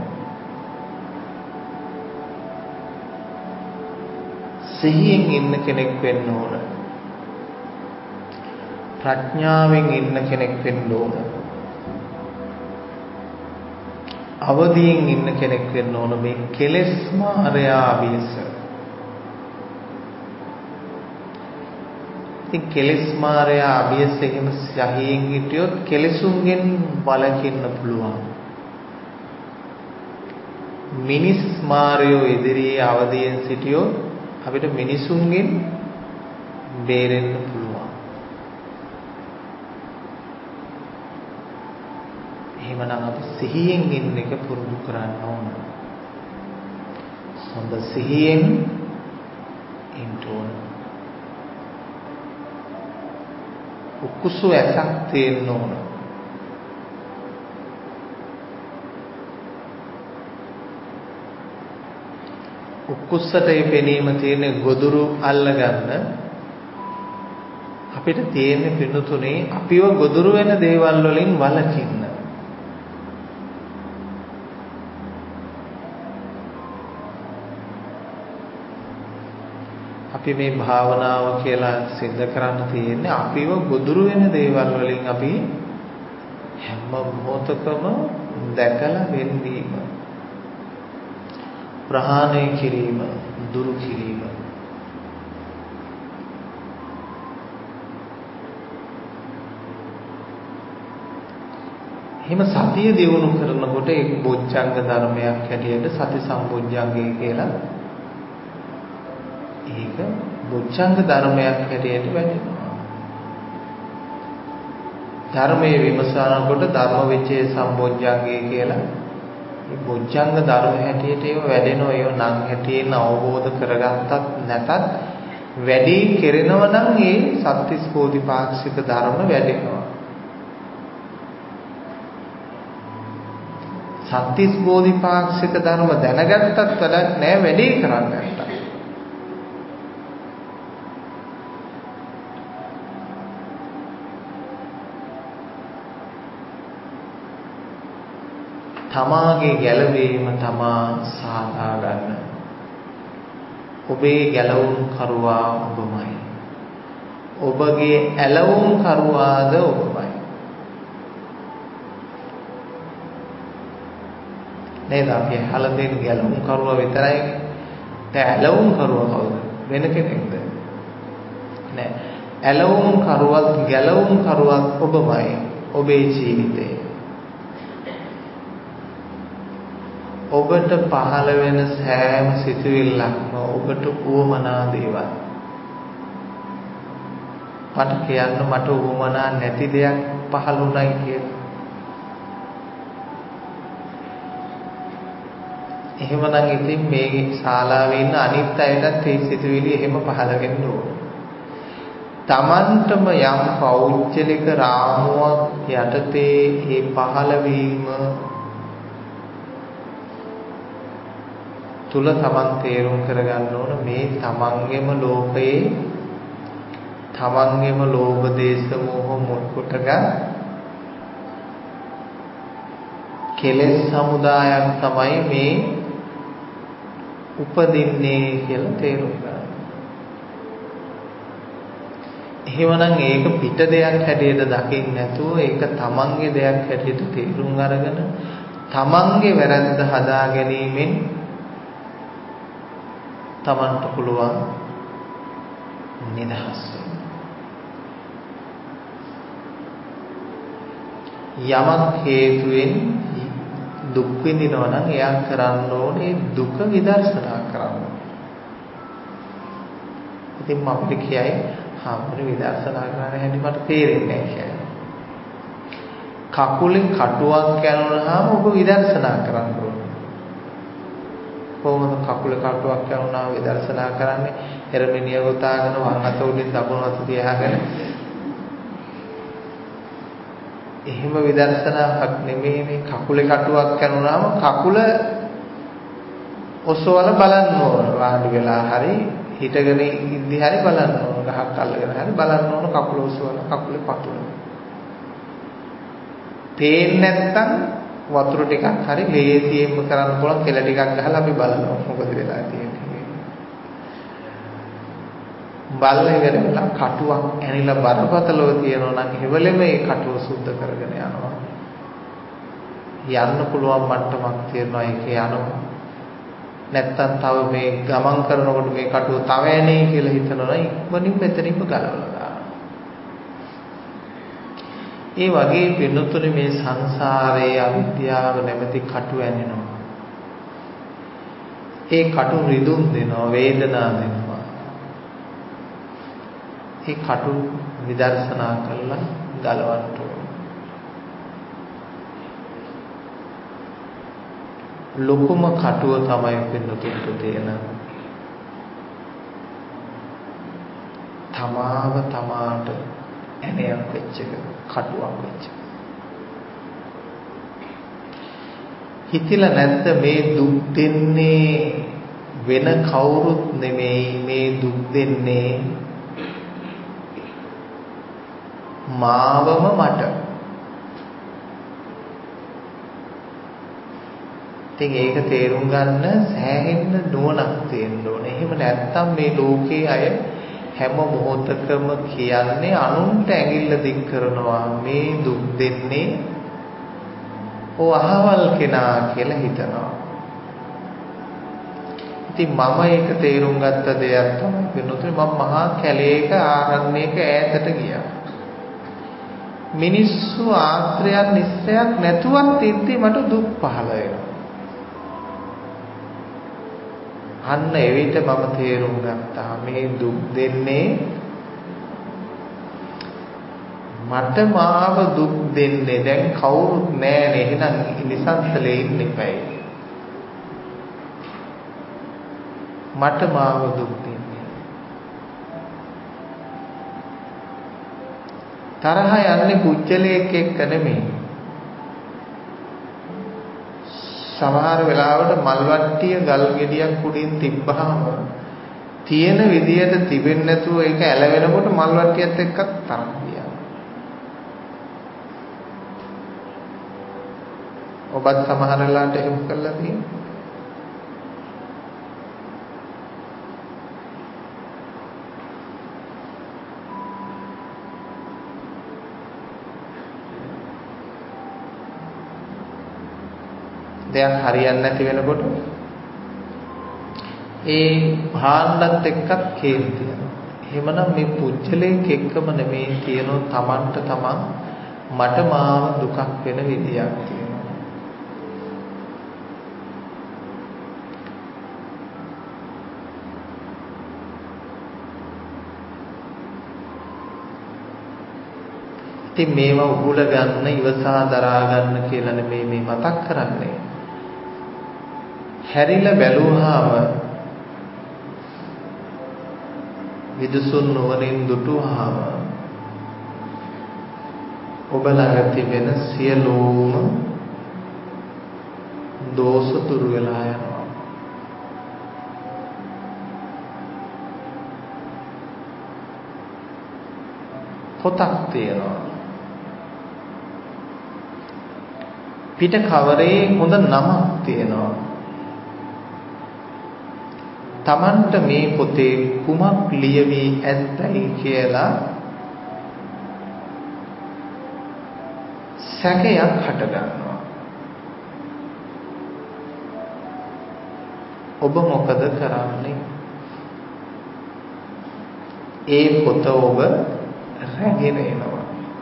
සිහියෙන් ඉන්න කෙනෙක් වෙන්න ඕන. ප්‍රඥාවෙන් ඉන්න කෙනෙක් වෙන්න ඕන. අවදියෙන් ඉන්න කෙනෙක් වෙන්න ඕන. මේ කෙලෙස් මායя අභියස. ඉතින් කෙලෙස් මායя අභියස එහෙම සහියෙන් හිටියොත් කෙලෙසුන්ගෙන් වළකින්න පුළුවන්. මිනිස් මායෝ ඉදිරියේ අවදියෙන් සිටියොත් අපිට මිනිසුන්ගෙන් බේරෙන්න පුළුවන්. එහෙමනම් අපි සිහියෙන් ඉන්න එක පුරුදු කරන්න ඕන. හොඳ සිහියෙන් ඉන්න ඕන. උකුසු ඇසක් තියෙන්න ඕන. උකුස්සට මේ පෙනීම තියෙන ගොදුරු අල්ලගන්න අපිට තියෙන පිටුතුනේ අපිව ගොදුරු වෙන දේවල් වලින් වළකින්න. අපි මේ භාවනාව කියලා සිද්ධ කරන්න තියෙන්නේ අපිව ගොදුරු වෙන දේවල් වලින් අපි හැම මොහොතකම දැකලා වෙන්වීම. ප්‍රහාණය කිරීම, දුරු කිරීම. එහෙම සතිය දියුණු කරනකොට ඒක බොජ්ජංග ධර්මයක් හැටියට සති සම්බොජ්ජංගය කියලා ඒක බොජ්ජංග ධර්මයක් හැටියට වැටෙනවා. ධර්මයේ විමසනකොට ධර්මවිචේ සම්බොජ්ජංගේ කියලා මේ බොජ්ජංග ධර්ම හැටියට ඒව වැඩෙනවා. ඒව නම් හැටියෙන් අවබෝධ කරගත්තත් නැතත් වැඩි කෙරෙනව නම් ඒ සත්‍තිස් බෝධිපාක්ෂික ධර්ම වැඩෙනවා. සත්‍තිස් බෝධිපාක්ෂික ධර්ම දැනගත්තත් වැඩක් නෑ වැඩි කරන්න නැත්තම්. තමාගේ ගැලවීම තමා සාදා ගන්න. ඔබේ ගැලවුම් කරුවා ඔබමයි. ඔබගේ ඇලවුම් කරුවාද ඔබමයි. නේද? අපි අහලා තියෙන ගැලවුම් කරුවා විතරයි. දැන් ඇලවුම් කරුවා කවුද? වෙන කෙනෙක්ද? නෑ. ඇලවුම් කරුවත් ගැලවුම් කරුවත් ඔබමයි. ඔබේ ජීවිතේ. ඔබට පහළ වෙන සෑම සිතුවිල්ලක්ම ඔබට උවමනා දේවල්. මට කියන්න මට උවමනා නැති දෙයක් පහළ වුණයි කියලා. එහෙමනම් ඉතින් මේ ශාලාවේ ඉන්න අනිත් අයටත් මේ සිතුවිලි එහෙම පහළ වෙන්න ඕන. Tamanටම යම් පෞද්ගලික රාමුවක් යටතේ මේ පහළ වීම තුල තමන් තේරුම් කරගන්න ඕන මේ තමන්ගේම ලෝකයේ තමන්ගේම ලෝභ දේශ මොහ මුල් කොටගත් කෙලෙස් සමුදායක් තමයි මේ උපදින්නේ කියලා තේරුම් ගන්න. එහෙමනම් ඒක පිට දෙයක් හැටියට දකින්න නැතුව ඒක තමන්ගේ දෙයක් හැටියට තේරුම් අරගෙන තමන්ගේ වැරද්ද හදා ගැනීමෙන් තමන්ට පුළුවන් නිදහස් වෙන්න. යමක් හේතුවෙන් දුක් විඳිනවා නම් එයා කරන්න ඕනේ දුක විදර්ශනා කරන්න. ඉතින් මම අපිට කියයි හාමුදුරුවෝ විදර්ශනා කරන්න හැටි මට තේරෙන්නේ නැහැ කියලා. කකුලේ කටුවක් යනවහම ඔබ විදර්ශනා කරන්න ඕනේ. කොහොමද කකුලේ කටුවක් යනුනා විදර්ශනා කරන්නේ? එරමිනිය ගොතාගෙන වම් අත උඩින් දකුණු අත තියාගෙන. එහෙම විදර්ශනාවක් නෙමෙයි මේ කකුලේ කටුවක් යනුනාම කකුල ඔසවල බලන්න ඕන. වාඩි වෙලා හරි හිටගෙන ඉඳි හරි බලන්න ඕන. ගහක් අල්ලගෙන හරි බලන්න ඕන කකුල ඔසවල කකුලේ පතුල. පේන්නේ නැත්තම් වතුර ටිකක් හරි ලේසියෙන්ම කරන්න පුළුවන් කෙල ටිකක් ගහලා අපි බලනවා මොකද වෙලා තියෙන්නේ. බලලා ඉවරලා කටුවක් ඇනිලා බරපතලව තියෙනවා නම් heveleme මේ කටුව සුද්ධ කරගෙන යනවා. යන්න පුළුවන් මට්ටමක් තියෙනවා ඒකේ යනවා. නැත්තම් තව මේ ගමන් කරනකොට මේ කටුව තව ඇනේ කියලා හිතනවා ඉක්මනින් මෙතනින්ම ගලවලා දානවා. ඒ වගේ පින්නතුනේ මේ සංසාරයේ අවිද්‍යාව නැමැති කටු ඇනෙනවා. ඒ කටු රිදුම් දෙනවා, වේදනා දෙනවා. ඒ කටු විදර්ශනා කරලා ගලවන්න ඕන. ලොකුම කටුව තමයි පින්නතුන්ට තියෙන තමාව තමාට ඇණයක් වෙච්ච එක, කටුවක් වෙච්ච එක. හිතිලා නැද්ද මේ දුක් දෙන්නේ වෙන කවුරුත් නෙමෙයි, මේ දුක් දෙන්නේ මාවම මට. ඉතින් ඒක තේරුම් ගන්න සෑහෙන්න නුවණක් තියෙන්න ඕනේ. එහෙම නැත්නම් මේ ලෝකයේ අය හැම මොහොතකම කියන්නේ අනුන්ට ඇඟිල්ල දික් කරනවා මේ දුක් දෙන්නේ ඕ අහවල් කෙනා කියලා හිතනවා. ඉතින් මම ඒක තේරුම් ගත්ත දෙයක් තමයි වෙනුතුනේ මම මහා කැලේක ආරණ්‍යයක ඈතට ගියා. මිනිස්සු ආශ්‍රයයන් නිස්සයක් නැතුවත් ඉද්දි මට දුක් පහළ වෙනවා. අන්න එවිට මම තේරුම් ගත්තා මේ දුක් දෙන්නේ මට මාව දුක් දෙන්නේ දැන් කවුරුත් නැහැනේ එහෙනම් නිසංසලේ ඉන්න එපයි. මට මාව දුක් දෙන්නේ. තරහ යන්නේ කුච්චලයක් එක්ක නෙමෙයි. සමහර වෙලාවට මල් වට්ටිය ගල් ගෙඩියක් උඩින් තිබ්බහම තියෙන විදියට තිබෙන්නේ නැතුව ඒක ඇලවෙනකොට මල් වට්ටියත් එක්ක තරහ ගියා. ඔබත් සමහර වෙලාවට එහෙම කළා තියෙනවා. දෙයක් හරියන්නේ නැති වෙනකොට ඒ භාණ්ඩත් එක්කත් කේන්ති තියෙනවා. එහෙමනම් මේ පුජ්‍යලයක එක්කම නෙමේ තියෙනවා තමන්ට තමන් මට මාව දුකක් වෙන විදියක් තියෙනවා. ඉතින් මේවා උගුල ගන්න ඉවසා දරා ගන්න කියලා නෙමේ මේ මතක් කරන්නේ. හැරිලා බැලුවාම විදුසුන් නුවණින් දුටුවාම ඔබ ළඟ තිබෙන සියලුම දෝෂ දුරු වෙලා යනවා. පොතක් තියෙනවා. පිට කවරේ හොඳ නමක් තියෙනවා. තමන්ට මේ පොතේ කුමක් ලියවි ඇත්තයි කියලා සැකයක් හට ගන්නවා. ඔබ මොකද කරන්නේ? ඒ පොත ඔබ රැගෙන එනවා.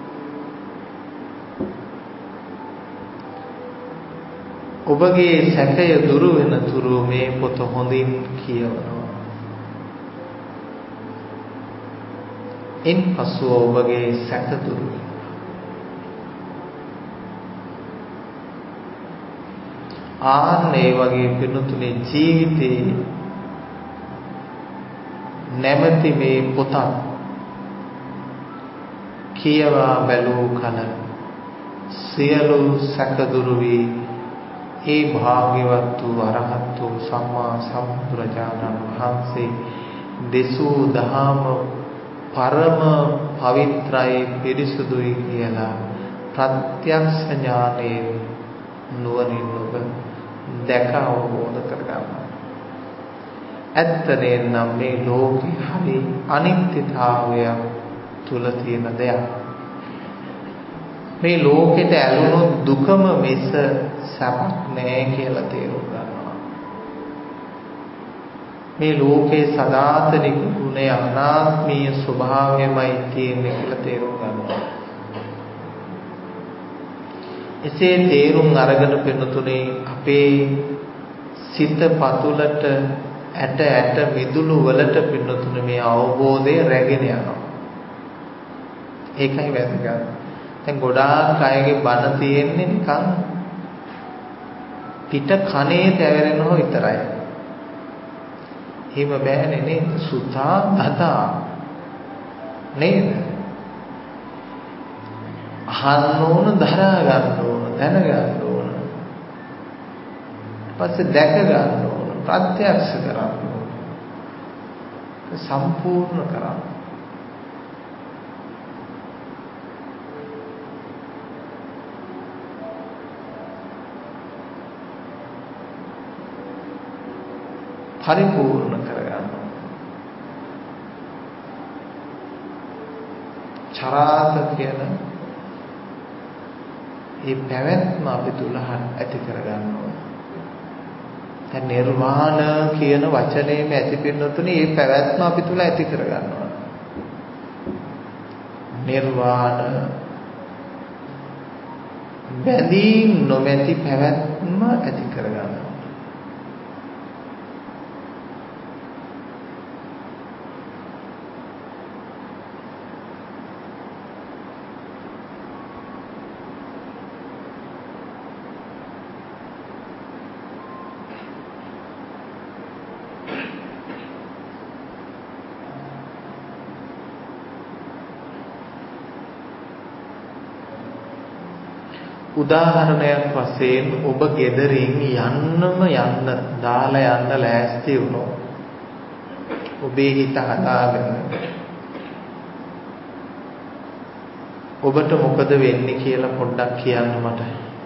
ඔබගේ සැකය දුරු වෙන තුරු මේ පොත හොඳින් කියවනවා. ඉන්පසු ඔබගේ සැක දුරු වෙනවා. ආන් ඒ වගේ පිනුතුනේ ජීවිතේ නැමැති මේ පොත කියවා බැලූ කල සියලු සැක දුරු වී ඒ භාග්‍යවත් වූ අරහත් වූ සම්මා සම්බුදුරජාණන් වහන්සේ දෙසූ දහම පරම පවිත්‍රායි පිරිසුදුයි කියලා ප්‍රත්‍යක්ෂ ඥානයෙන් නුවණින් ඔබ දැක අවබෝධ කරගන්නවා. ඇත්තනේ නම් මේ ලෝකේ හරි අනිත්‍යතාවය තුල තියෙන දෙයක්. මේ ලෝකෙට ඇලුනොත් දුකම මිස සැපක් නෑ කියලා තේරුම් ගන්නවා. මේ ලෝකේ සදාතනික ගුණය අනාත්මීය ස්වභාවයමයි තියෙන්නේ කියලා තේරුම් ගන්නවා. එසේ තේරුම් අරගෙන පෙනුතුනේ අපේ සිත පතුලට ඇට ඇට මිදුළු වලට පෙනුතුනේ මේ අවබෝධය රැගෙන යනවා. ඒකයි වැදගත්. දැන් ගොඩාක් අයගේ බන තියෙන්නේ නිකන් පිට කනේ තැවෙරෙනව විතරයි. එහෙම බෑනේ නේද? සුතා දතා නේද? අහන්න ඕන, දරා ගන්න ඕන, දැනගන්න ඕන. පස්සේ දැක ගන්න ඕන, ප්‍රත්‍යක්ෂ කරන්න ඕන. සම්පූර්ණ කරන්න. පරිපූර්ණ කරගන්න. චරාත කියන මේ පැවැත්ම අපි තුල ඇති කරගන්න ඕන. දැන් නිර්වාණ කියන වචනේම ඇති පින්නතුනේ මේ පැවැත්ම අපි තුල ඇති කරගන්න ඕන. නිර්වාණ බැඳීම් නොමැති පැවැත්ම ඇති කරගන්න. උදාහරණයක් වශයෙන් ඔබ ගෙදරින් යන්නම යන්න දාලා යන්න ලෑස්ති වුණොත් ඔබේ හිත හදාගෙන ඔබට මොකද වෙන්නේ කියලා පොඩ්ඩක් කියන්න මට.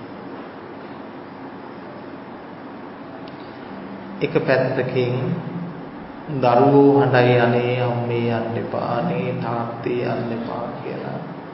එක පැත්තකින් දරුවෝ හඬයි අනේ අම්මේ යන්න එපා අනේ තාත්තේ යන්න එපා කියලා.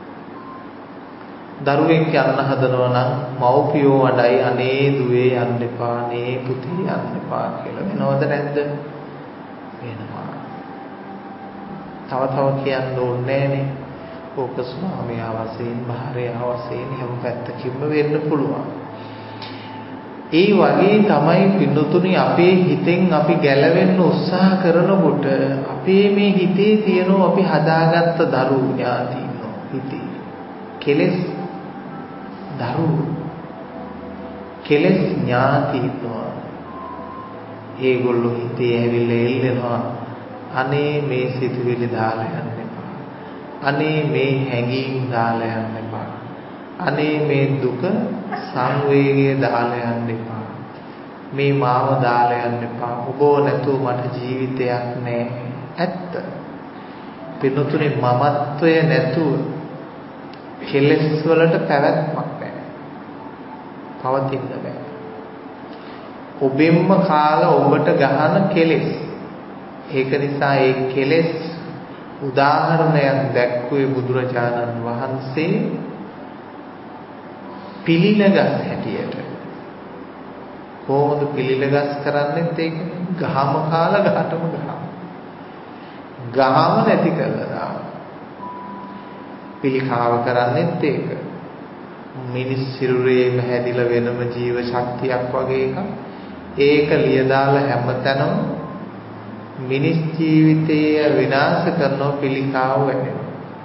දරුවෙක් යන්න හදනවා නම් මව්පියෝ හඬයි අනේ දුවේ යන්න එපා අනේ පුතේ යන්න එපා කියලා. වෙනවද නැද්ද? වෙනවා. තව තව කියන්න ඕනේ නෑනේ. ඕක ස්වාමියා වශයෙන් භාර්යාව වශයෙන් හැම පැත්තකින්ම වෙන්න පුළුවන්. ඒ වගේ තමයි පින්නතුනි අපේ හිතෙන් අපි ගැලවෙන්න උත්සාහ කරනකොට අපේ මේ හිතේ තියෙන අපි හදාගත්ත දරුවෝ ඥාති ඉන්නවා හිතේ. කෙලෙස් දරුවෝ කෙලෙස් ඥාති ඉන්නවා. ඒගොල්ලෝ හිතේ ඇවිල්ලා එල්ලෙනවා අනේ මේ සිතුවිලි දාලා යන්න එපා. අනේ මේ හැඟීම් දාලා යන්න එපා. අනේ මේ දුක සංවේගය දාලා යන්න එපා. මේ මාව දාලා යන්න එපා. ඔබ නැතුව මට ජීවිතයක් නැහැ. ඇත්ත. පින්නතුනේ මමත්වය නැතුව කෙලෙස් වලට පැවැත්මක් නැහැ. පවතින්න බෑ. ඔබෙන්ම කාලා ඔබට ගහන කෙලෙස්. ඒක නිසා ඒ කෙලෙස් උදාහරණයක් දැක්ුවේ බුදුරජාණන් වහන්සේ පිළිලගස් හැටියට. කොහොමද පිළිලගස් කරන්නේත් ඒක ගහම කාලා ගහටම ගහම. ගහම නැති කරලා දාන. පිළිකාව කරන්නේත් ඒක. මිනිස් සිරුරේ හැදිලා වෙනම ජීව ශක්තියක් වගේ එකක්. ඒක ලියදාලා හැමතැනම මිනිස් ජීවිතය විනාශ කරන පිළිකාව වෙනවා.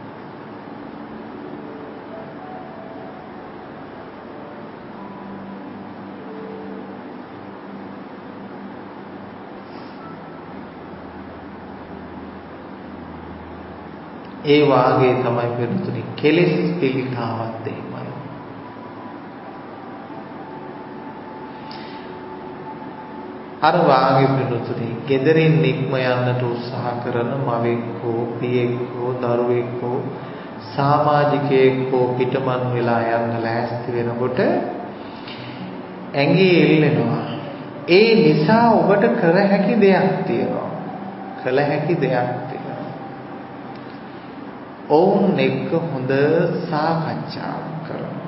ඒ වාගේ තමයි පිළිතුරේ කෙලෙස් පිළිකාවත් එහෙමයි. අර වාගේ පිළිතුරේ gederin නික්ම යන්නට උත්සාහ කරන මවෙක් හෝ පියෙක් හෝ දරුවෙක් හෝ සමාජිකයෙක් හෝ පිටමන් වෙලා යන්න ලෑස්ති වෙනකොට ඇඟේ එල්ලෙනවා. ඒ නිසා ඔබට කර හැකි දෙයක් තියෙනවා. කළ හැකි දෙයක් තියෙනවා. ඔවුන් එක්ක හොඳ සාකච්ඡාවක් කරනවා.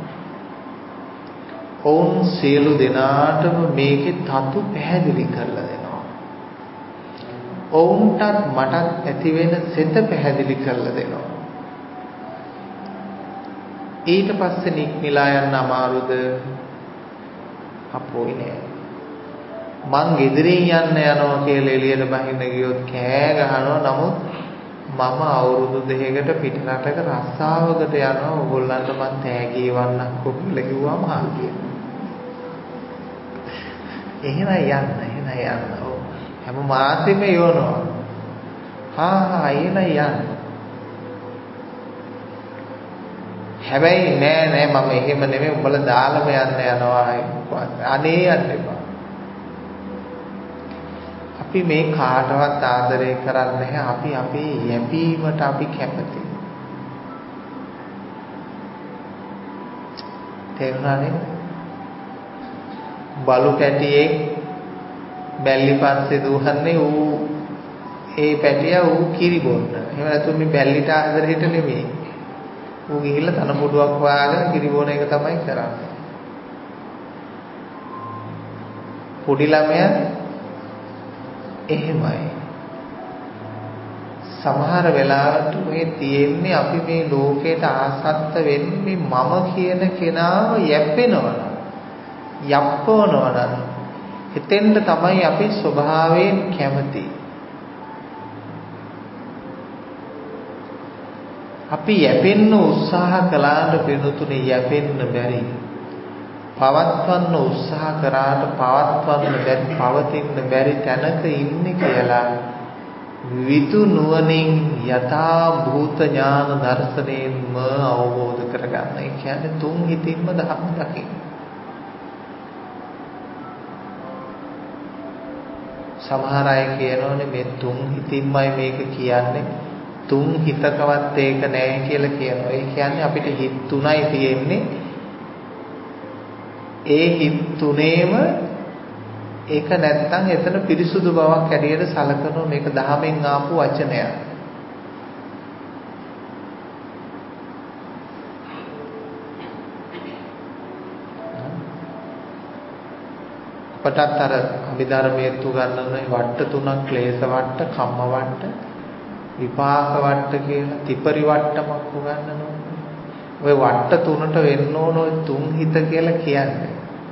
ඔවුන් සියලු දෙනාටම මේකේ තතු පැහැදිලි කරලා දෙනවා. ඔවුන්ටත් මටත් ඇති වෙන සෙත පැහැදිලි කරලා දෙනවා. ඊට පස්සේ නික්මිලා යන්න අමාරුද? අපෝයි නෑ. මං ගෙදරින් යන්න යනවා කියලා එළියට බහින්න ගියොත් කෑ ගහනවා. නමුත් මම අවුරුදු දෙකකට පිටරටක රස්සාවකට යනවා. ඕගොල්ලන්ට මං තෑගි වන්නක්කො කියලා කිව්වම හා කියනවා. එහෙනම් යන්න එහෙනම් යන්න. ඔව් හැම මාසෙම යවනවා. හා හා එහෙනම් යන්න. හැබැයි නෑ නෑ මම එහෙම නෙමෙයි උඹලා දාලම යන්න යනවා. අනේ යන්න එපා. අපි මේ කාටවත් ආදරය කරන්නේ නැහැ. අපි අපේ යැපීමට අපි කැමතියි. තේරුණානේ? බලු පැටියෙක් බැල්ලි පස්සේ දුවන්නේ ඌ ඒ පැටියා ඌ කිරි බොන්න. එහෙම නැත්නම් මේ බැල්ලිට ආදරෙට නෙමෙයි. ඌ ගිහිල්ලා තන පොඩුවක් වාගෙන කිරි බොන එක තමයි කරන්නේ. පොඩි ළමයා එහෙමයි. සමහර වෙලාවට මේ තියෙන්නේ අපි මේ ලෝකයට ආසත්ත වෙන්නේ මම කියන කෙනාව යැපෙනවනම් යප්පවනවනම් එතෙන්ට තමයි අපි ස්වභාවයෙන් කැමති. අපි යැපෙන්න උත්සාහ කළාට පිනුතුනේ යැපෙන්න බැරි. පවත්වන්න උත්සාහ කරාට පවත්වන්න බැරි, පවතින්න බැරි තැනක ඉන්නේ කියලා විදු නුවණින් යථා භූත ඥාන දර්ශනයෙන්ම අවබෝධ කරගන්න. ඒ කියන්නේ තුන් හිතින්ම ධර්ම දකින්න. සමහර අය කියනෝනේ මේ තුන් හිතින්මයි මේක කියන්නේ. තුන් හිතකවත් ඒක නැහැ කියලා කියනවා. ඒ කියන්නේ අපිට හිත තුනයි තියෙන්නේ. ඒ හිත තුනේම ඒක නැත්තම් එතන පිරිසුදු බවක් ඇරියට සලකනවා. මේක දහමෙන් ආපු වචනයක්. අපටත් අර අභිධර්මයේ තුගන්නන වට්ට තුනක් ක්ලේශ වට්ට, කම්ම වට්ට, විපාක වට්ට කියලා ත්‍රිපරි වට්ටමක් උගන්වනවා. ඔය වට්ට තුනට වෙන්න ඕන ඔය තුන් හිත කියලා කියන්නේ.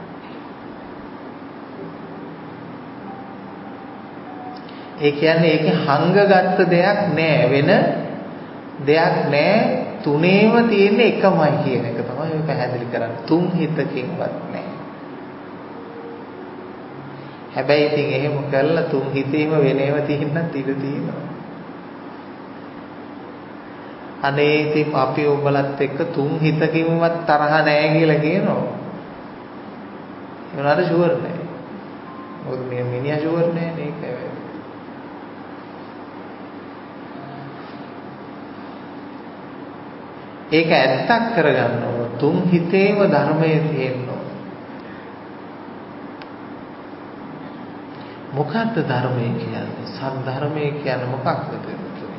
ඒ කියන්නේ ඒකේ හංගගත්ත දෙයක් නෑ, වෙන දෙයක් නෑ, තුනේම තියෙන එකමයි කියන එක තමයි ඔය පැහැදිලි කරන්නේ. තුන් හිතකින්වත් නෑ. හැබැයි ඉතින් එහෙම කළා තුන් හිතේම වෙනේව තියෙන්නත් ඉඩ තියෙනවා. අනේ ඉතින් අපි ඔබලත් එක්ක තුන් හිතකින්වත් තරහ නැහැ කියලා කියනවා. ඒනට ෂුවර් නැහැ. මොකද මේ මිනිහා ෂුවර් නැහැ නේ ඒක. ඒක ඇත්තක් කරගන්න ඕන. තුන් හිතේම ධර්මයේ තියෙනවා. මොකක්ද ධර්මය කියන්නේ? සත් ධර්මය කියන්නේ මොකක්ද කියන්නේ?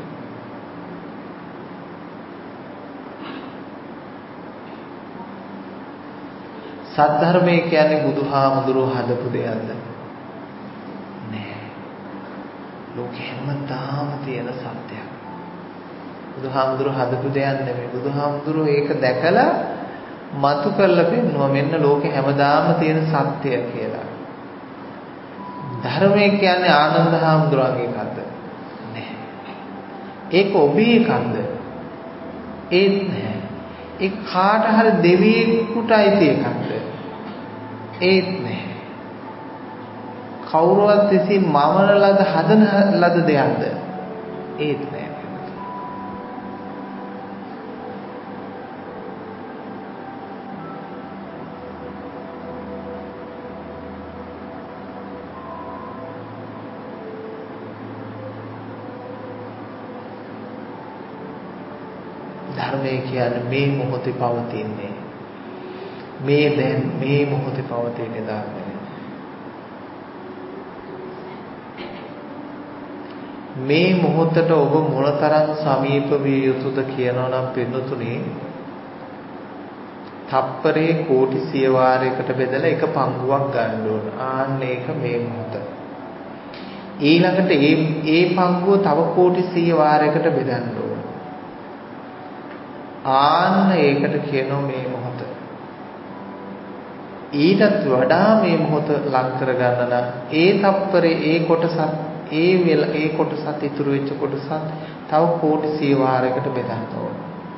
සත් ධර්මය කියන්නේ බුදුහාමුදුරුවෝ හදපු දෙයක්ද? නෑ. ලෝකෙ හැමදාම තියෙන සත්‍යයක්. බුදුහාමුදුරුවෝ හදපු දෙයක් නෙමෙයි. බුදුහාමුදුරුවෝ ඒක දැකලා මතු කරලා පෙන්නුවා මෙන්න ලෝකෙ හැමදාම තියෙන සත්‍යය කියලා. ධර්මය කියන්නේ ආනන්ද හාමුදුරුවන්ගේ එකක්ද? නැහැ. ඒක ඔබේ එකක්ද? ඒත් නැහැ. ඒ කාට හරි දෙවියෙකුට අයිති එකක්ද? ඒත් නැහැ. කවුරුවත් විසින් මවන ලද හදන ලද දෙයක්ද? ඒත් නැහැ. ධර්මය කියන්නේ මේ මොහොතේ පවතින්නේ. මේ දැන් මේ මොහොතේ පවතින ධර්මය. මේ මොහොතට ඔබ මොනතරම් සමීප විය යුතුද කියනවා නම් පින්නතුනේ තප්පරේ කෝටි සිය වාරයකට බෙදලා එක පංගුවක් ගන්න ඕන. ආන්න ඒක මේ මොහොත. ඊළඟට ඒ ඒ පංගුව තව කෝටි සිය වාරයකට බෙදන්න ඕන. ආන්න ඒකට කියනවා මේ මොහොත. ඊටත් වඩා මේ මොහොත ලං කර ගන්න නම් ඒ තප්පරේ ඒ කොටසත් ඒ වෙල ඒ කොටසත් ඉතුරු වෙච්ච කොටසත් තව කෝටි සිය වාරයකට බෙදන්න ඕන.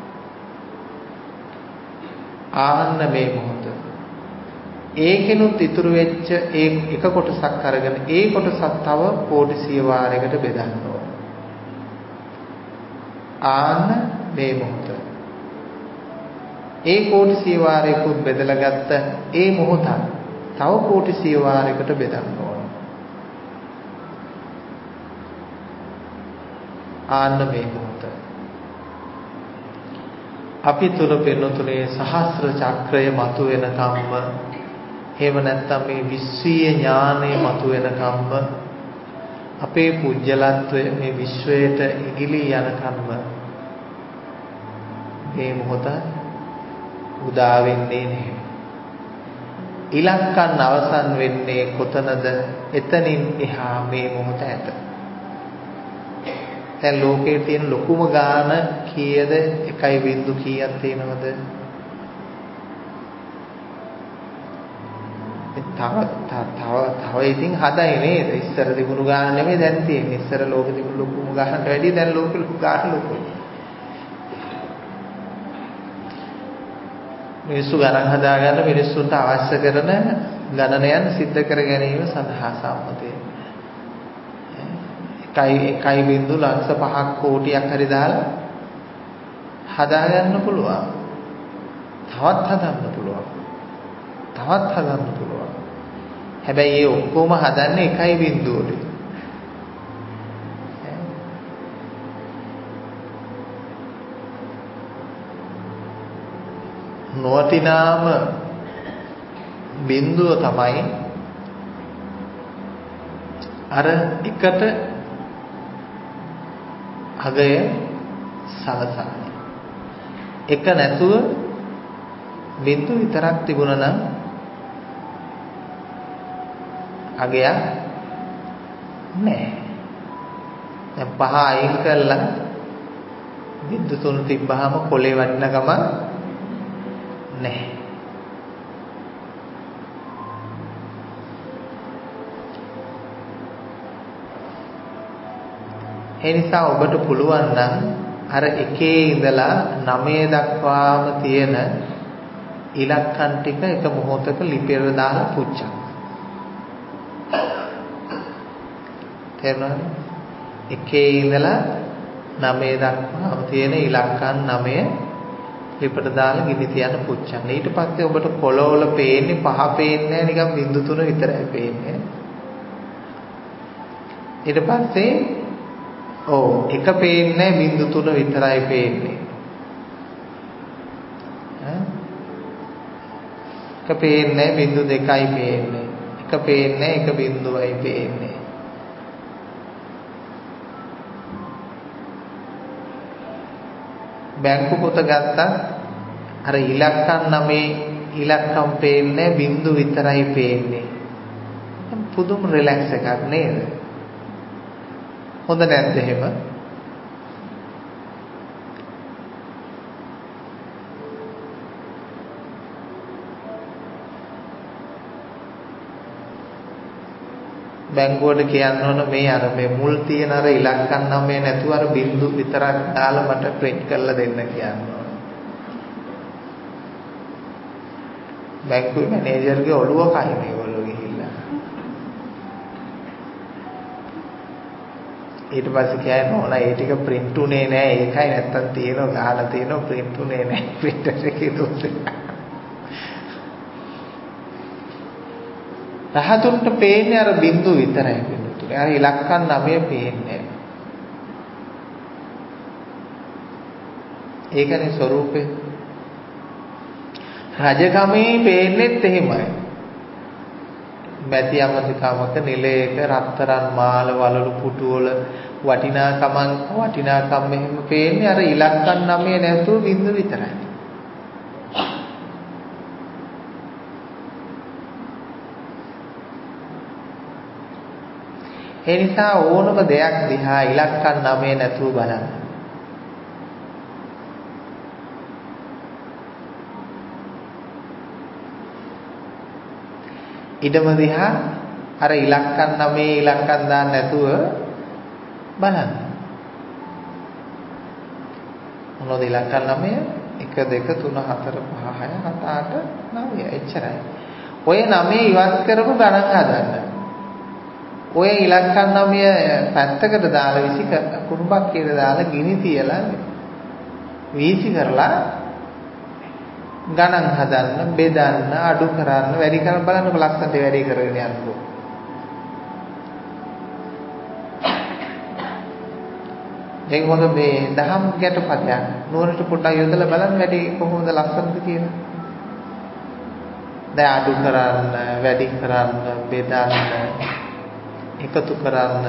ආන්න මේ මොහොත. ඒකෙනුත් ඉතුරු වෙච්ච ඒ එක කොටසක් අරගෙන ඒ කොටසත් තව කෝටි සිය වාරයකට බෙදන්න ඕන. ආන්න මේ මොහොත. ඒ කෝටි සිය වාරයකුත් බෙදලා ගත්ත ඒ මොහොත තව කෝටි සිය වාරයකට බෙදන්න ඕන. ආන්න මේ මොහොත. අපි තුල පෙනුතුනේ සහස්‍ර චක්‍රය මතු වෙන කම්ම එහෙම නැත්නම් මේ විශ්වීය ඥානය මතු වෙන කම්ම අපේ පුජ්‍යලත්වය මේ විශ්වයට ඉගිලී යන කම්ම මේ මොහොත උදා වෙන්නේ නැහැ. ඉලක්කන් අවසන් වෙන්නේ කොතනද? එතනින් එහා මේ මොහොත ඇත. දැන් ලෝකයේ තියෙන ලොකුම ගාන කීයද? එකයි බිංදු කීයක් තියෙනවද? තව තව තව ඉතින් හදයි නේද? ඉස්සර තිබුණු ගාන නෙමෙයි දැන් තියෙන්නේ. ඉස්සර ලෝකෙ තිබුණු ලොකුම ගානට වැඩිය දැන් ලෝකෙ ලොකු ගාන ලොකුයි. මිනිස්සු ගණන් හදාගන්න මිනිස්සුන්ට අවශ්‍ය කරන ගණනයන් සිද්ධ කර ගැනීම සඳහා සම්මතය. එකයි එකයි බිංදුව ලක්ෂ පහක් කෝටියක් හරි දාලා හදාගන්න පුළුවන්. තවත් හදන්න පුළුවන්. තවත් හදන්න පුළුවන්. හැබැයි ඒ ඔක්කොම හදන්නේ එකයි බිංදුවලේ. නොවටිනාම බිංදුව තමයි අර එකට අගය සලසන්නේ. එක නැතුව බිංදුව විතරක් තිබුණා නම් අගයක් නැහැ. දැන් පහ අයින් කරලා බිංදුව තුන තිබ්බහම කොලේ වටිනකම නැහැ. ඒ නිසා ඔබට පුළුවන් නම් අර එකේ ඉඳලා නවය දක්වාම තියෙන ඉලක්කම් ටික එක මොහොතක ලිපියට දාලා පුච්චන්න. තේරුණාද? එකේ ඉඳලා නවය දක්වාම තියෙන ඉලක්කම් නවය ලිපියට දාලා ගිනි තියන්න පුච්චන්න. ඊට පස්සේ ඔබට කොළවල පේන්නේ පහ පේන්නේ නැහැ, නිකන් බිංදු තුන විතරයි පේන්නේ. ඊට පස්සේ ඔව් එක පේන්නේ බිංදු තුන විතරයි පේන්නේ. ඈ එක පේන්නේ බිංදු දෙකයි පේන්නේ. එක පේන්නේ එක බිංදුවයි පේන්නේ. බැංකු පොත ගත්තත් අර ඉලක්කම් නමේ ඉලක්කම් පේන්නේ බිංදු විතරයි පේන්නේ. පුදුම රිලැක්ස් එකක් නේද? හොඳ නැද්ද එහෙම? බැංකුවට කියන්න ඕන මේ අර මේ මුල් තියෙන අර ඉලක්කම් නමේ නැතුව අර බිංදු විතරක් දාලා මට print කරලා දෙන්න කියන්න ඕන. බැංකුවේ මැනේජර්ගේ ඔළුව කයි මේගොල්ලෝ ගිහිල්ලා. ඊට පස්සේ කියනවා ඕන ඒ ටික print උනේ නෑ, ඒකයි නැත්තම් තියෙනවා ගහලා තියෙනවා print උනේ නෑ printer එකේ දෝෂය. රහතුන්ට පේන්නේ අර බිංදු විතරයි බිංදුතුනේ. අර ඉලක්කම් නවය පේන්නේ. ඒකනේ ස්වરૂපේ. රජකමේ පේන්නේත් එහෙමයි. මැටි අමතිකමක නිලයක රත්තරන් මාල වලලු පුටු වල වටිනාකමන් වටිනාකම් මෙහෙම පේන්නේ අර ඉලක්කම් නවය නැතුව බිංදු විතරයි. ඒ නිසා ඕනම දෙයක් දිහා ඉලක්කම් නවය නැතුව බලන්න. ඉඩම දිහා අර ඉලක්කම් නවය ඉලක්කම් දාන්න නැතුව බලන්න. මොනවද ඉලක්කම් නවය? එක දෙක තුන හතර පහ හය හත අට නවය එච්චරයි. ඔය නවය ඉවත් කරපු ගණන් හදන්න. ඔය ඉලක්කම් නවය පැත්තකට දාලා විසි කුණුපක් කියලා දාලා ගිනි තියලා වීසි කරලා ගණන් හදන්න, බෙදන්න, අඩු කරන්න, වැඩි කරන්න බලන්නකො ලස්සනට වැඩි කරගෙන යන්නකො. ඒක මොකද මේ දහම් ගැටපදයක්. නුවරට පොඩ්ඩක් යොදලා බලන්න වැඩි කොහොමද ලස්සනද කියලා. දැන් අඩු කරන්න, වැඩි කරන්න, බෙදන්න, එකතු කරන්න.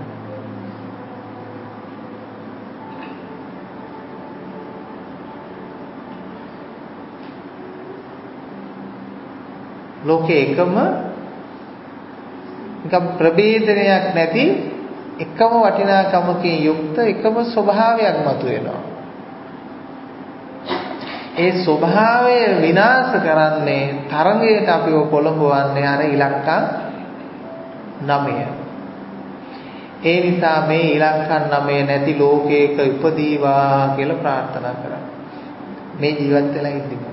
ලෝකේ එකම නිකම් ප්‍රභේදනයක් නැති එකම වටිනාකමකින් යුක්ත එකම ස්වභාවයක් මතුවෙනවා. ඒ ස්වභාවය විනාශ කරන්නේ තරංගයට අපිව පොළඹවන්නේ අර ඉලක්කම් නවය. ඒ නිසා මේ ඉලක්කම් නවය නැති ලෝකයක ඉපදීවා කියලා ප්‍රාර්ථනා කරා. මේ ජීවත් වෙලා ඉඳිමු.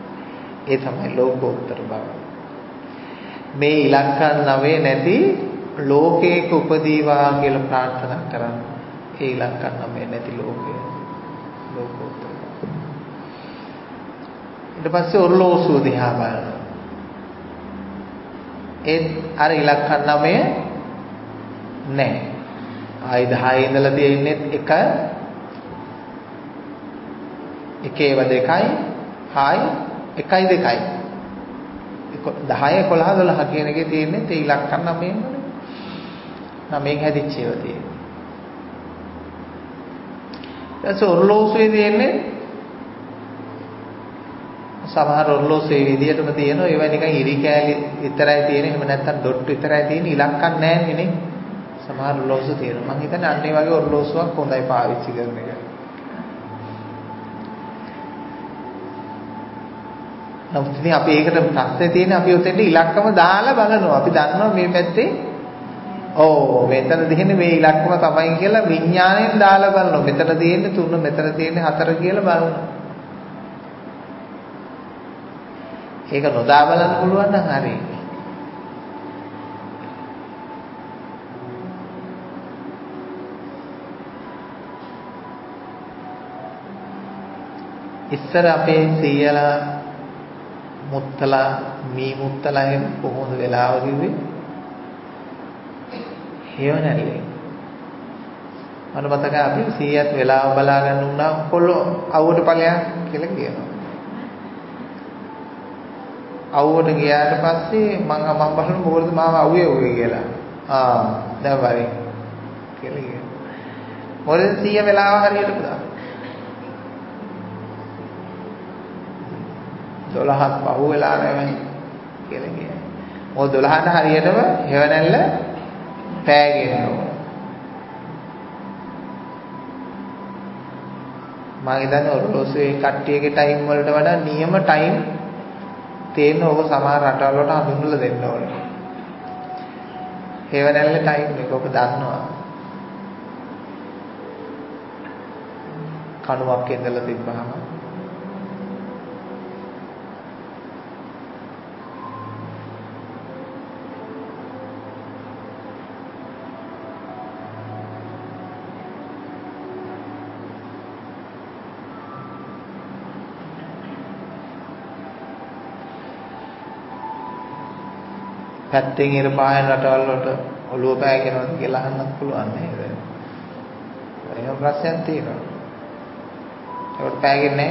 ඒ තමයි ලෝකෝත්තර බව. මේ ඉලක්කම් නවය නැති ලෝකයක උපදීවා කියලා ප්‍රාර්ථනා කරන්න. ඒ ඉලක්කම් නමේ නැති ලෝකය. ලෝකෝත්තර. ඊට පස්සේ ඔරලෝසුව දිහා බලනවා. ඒ අර ඉලක්කම් නමේ නැහැ. ආයි දහයේ ඉඳලා තියෙන්නේ එක එකේව දෙකයි හායි එකයි දෙකයි දහය එකොළහ දොළහ කියන එකේ තියෙන්නේ ඒ ඉලක්කම් නමයෙන්මනේ. නමෙන් හැදිච්ච ඒවා තියෙන්නේ. ඊට ඔරලෝසුවේ තියෙන්නේ සමහර ඔරලෝසුවේ විදියටම තියෙනවා ඒවා නිකන් ඉරි කෑලි විතරයි තියෙන්නේ. එහෙම නැත්නම් ඩොට් විතරයි තියෙන්නේ. ඉලක්කම් නැහැ නේ. සමහර ඔරලෝසු තියෙනවා. මම හිතන්නේ අන්න ඒ වගේ ඔරලෝසුවක් හොඳයි පාවිච්චි කරන එක. නමුත් ඉතින් අපි ඒකට ප්‍රශ්නේ තියෙන්නේ අපි උතෙන්ට ඉලක්කම දාලා බලනවා. අපි දන්නවා මේ පැත්තේ ඕ මෙතන තියෙන්නේ මේ ඉලක්කම තමයි කියලා විඥාණයෙන් දාලා බලනවා. මෙතන තියෙන්නේ තුන, මෙතන තියෙන්නේ හතර කියලා බලනවා. ඒක නොදා බලන්න පුළුවන් නම් හරි. ඉස්සර අපේ සීයලා මුත්තලා මී මුත්තලා එහෙම කොහොමද වෙලාව කිව්වේ? හේව නැල්ලේ. මම මතකයි අපි සීයත් වෙලාව බලා ගන්න උනා කොල්ලෝ අවුවට ඵලයක් කියලා කියනවා. අවුවට ගියාට පස්සේ මම මම බලන මොකද මාව අවුවේ ඔය කියලා. ආ දැන් වරේ කියලා කියනවා. මොකද සීය වෙලාව හරියට පුදා. දොළහක් පහු වෙලා නැහැ කියලා කියනවා. මොකද දොළහට හරියටම හේවණැල්ල පෑගෙන ඕන. මම හිතන්නේ ඔරලෝසුවේ කට්ටියගේ ටයිම් වලට වඩා නියම ටයිම් තියෙන ඕක සමහර රටවල් වලට හඳුන්වලා දෙන්න ඕනේ. හේවණැල්ල ටයිම් එක ඔක දන්නවා. කණුවක් ඉඳලා තිබ්බහම පැත්තෙන් ඉර පායන රටවල් වලට ඔළුව පෑගෙනවද කියලා අහන්නත් පුළුවන් නේද? එහෙම ප්‍රශ්නයක් තියෙනවා. ඒකට පෑගෙන්නේ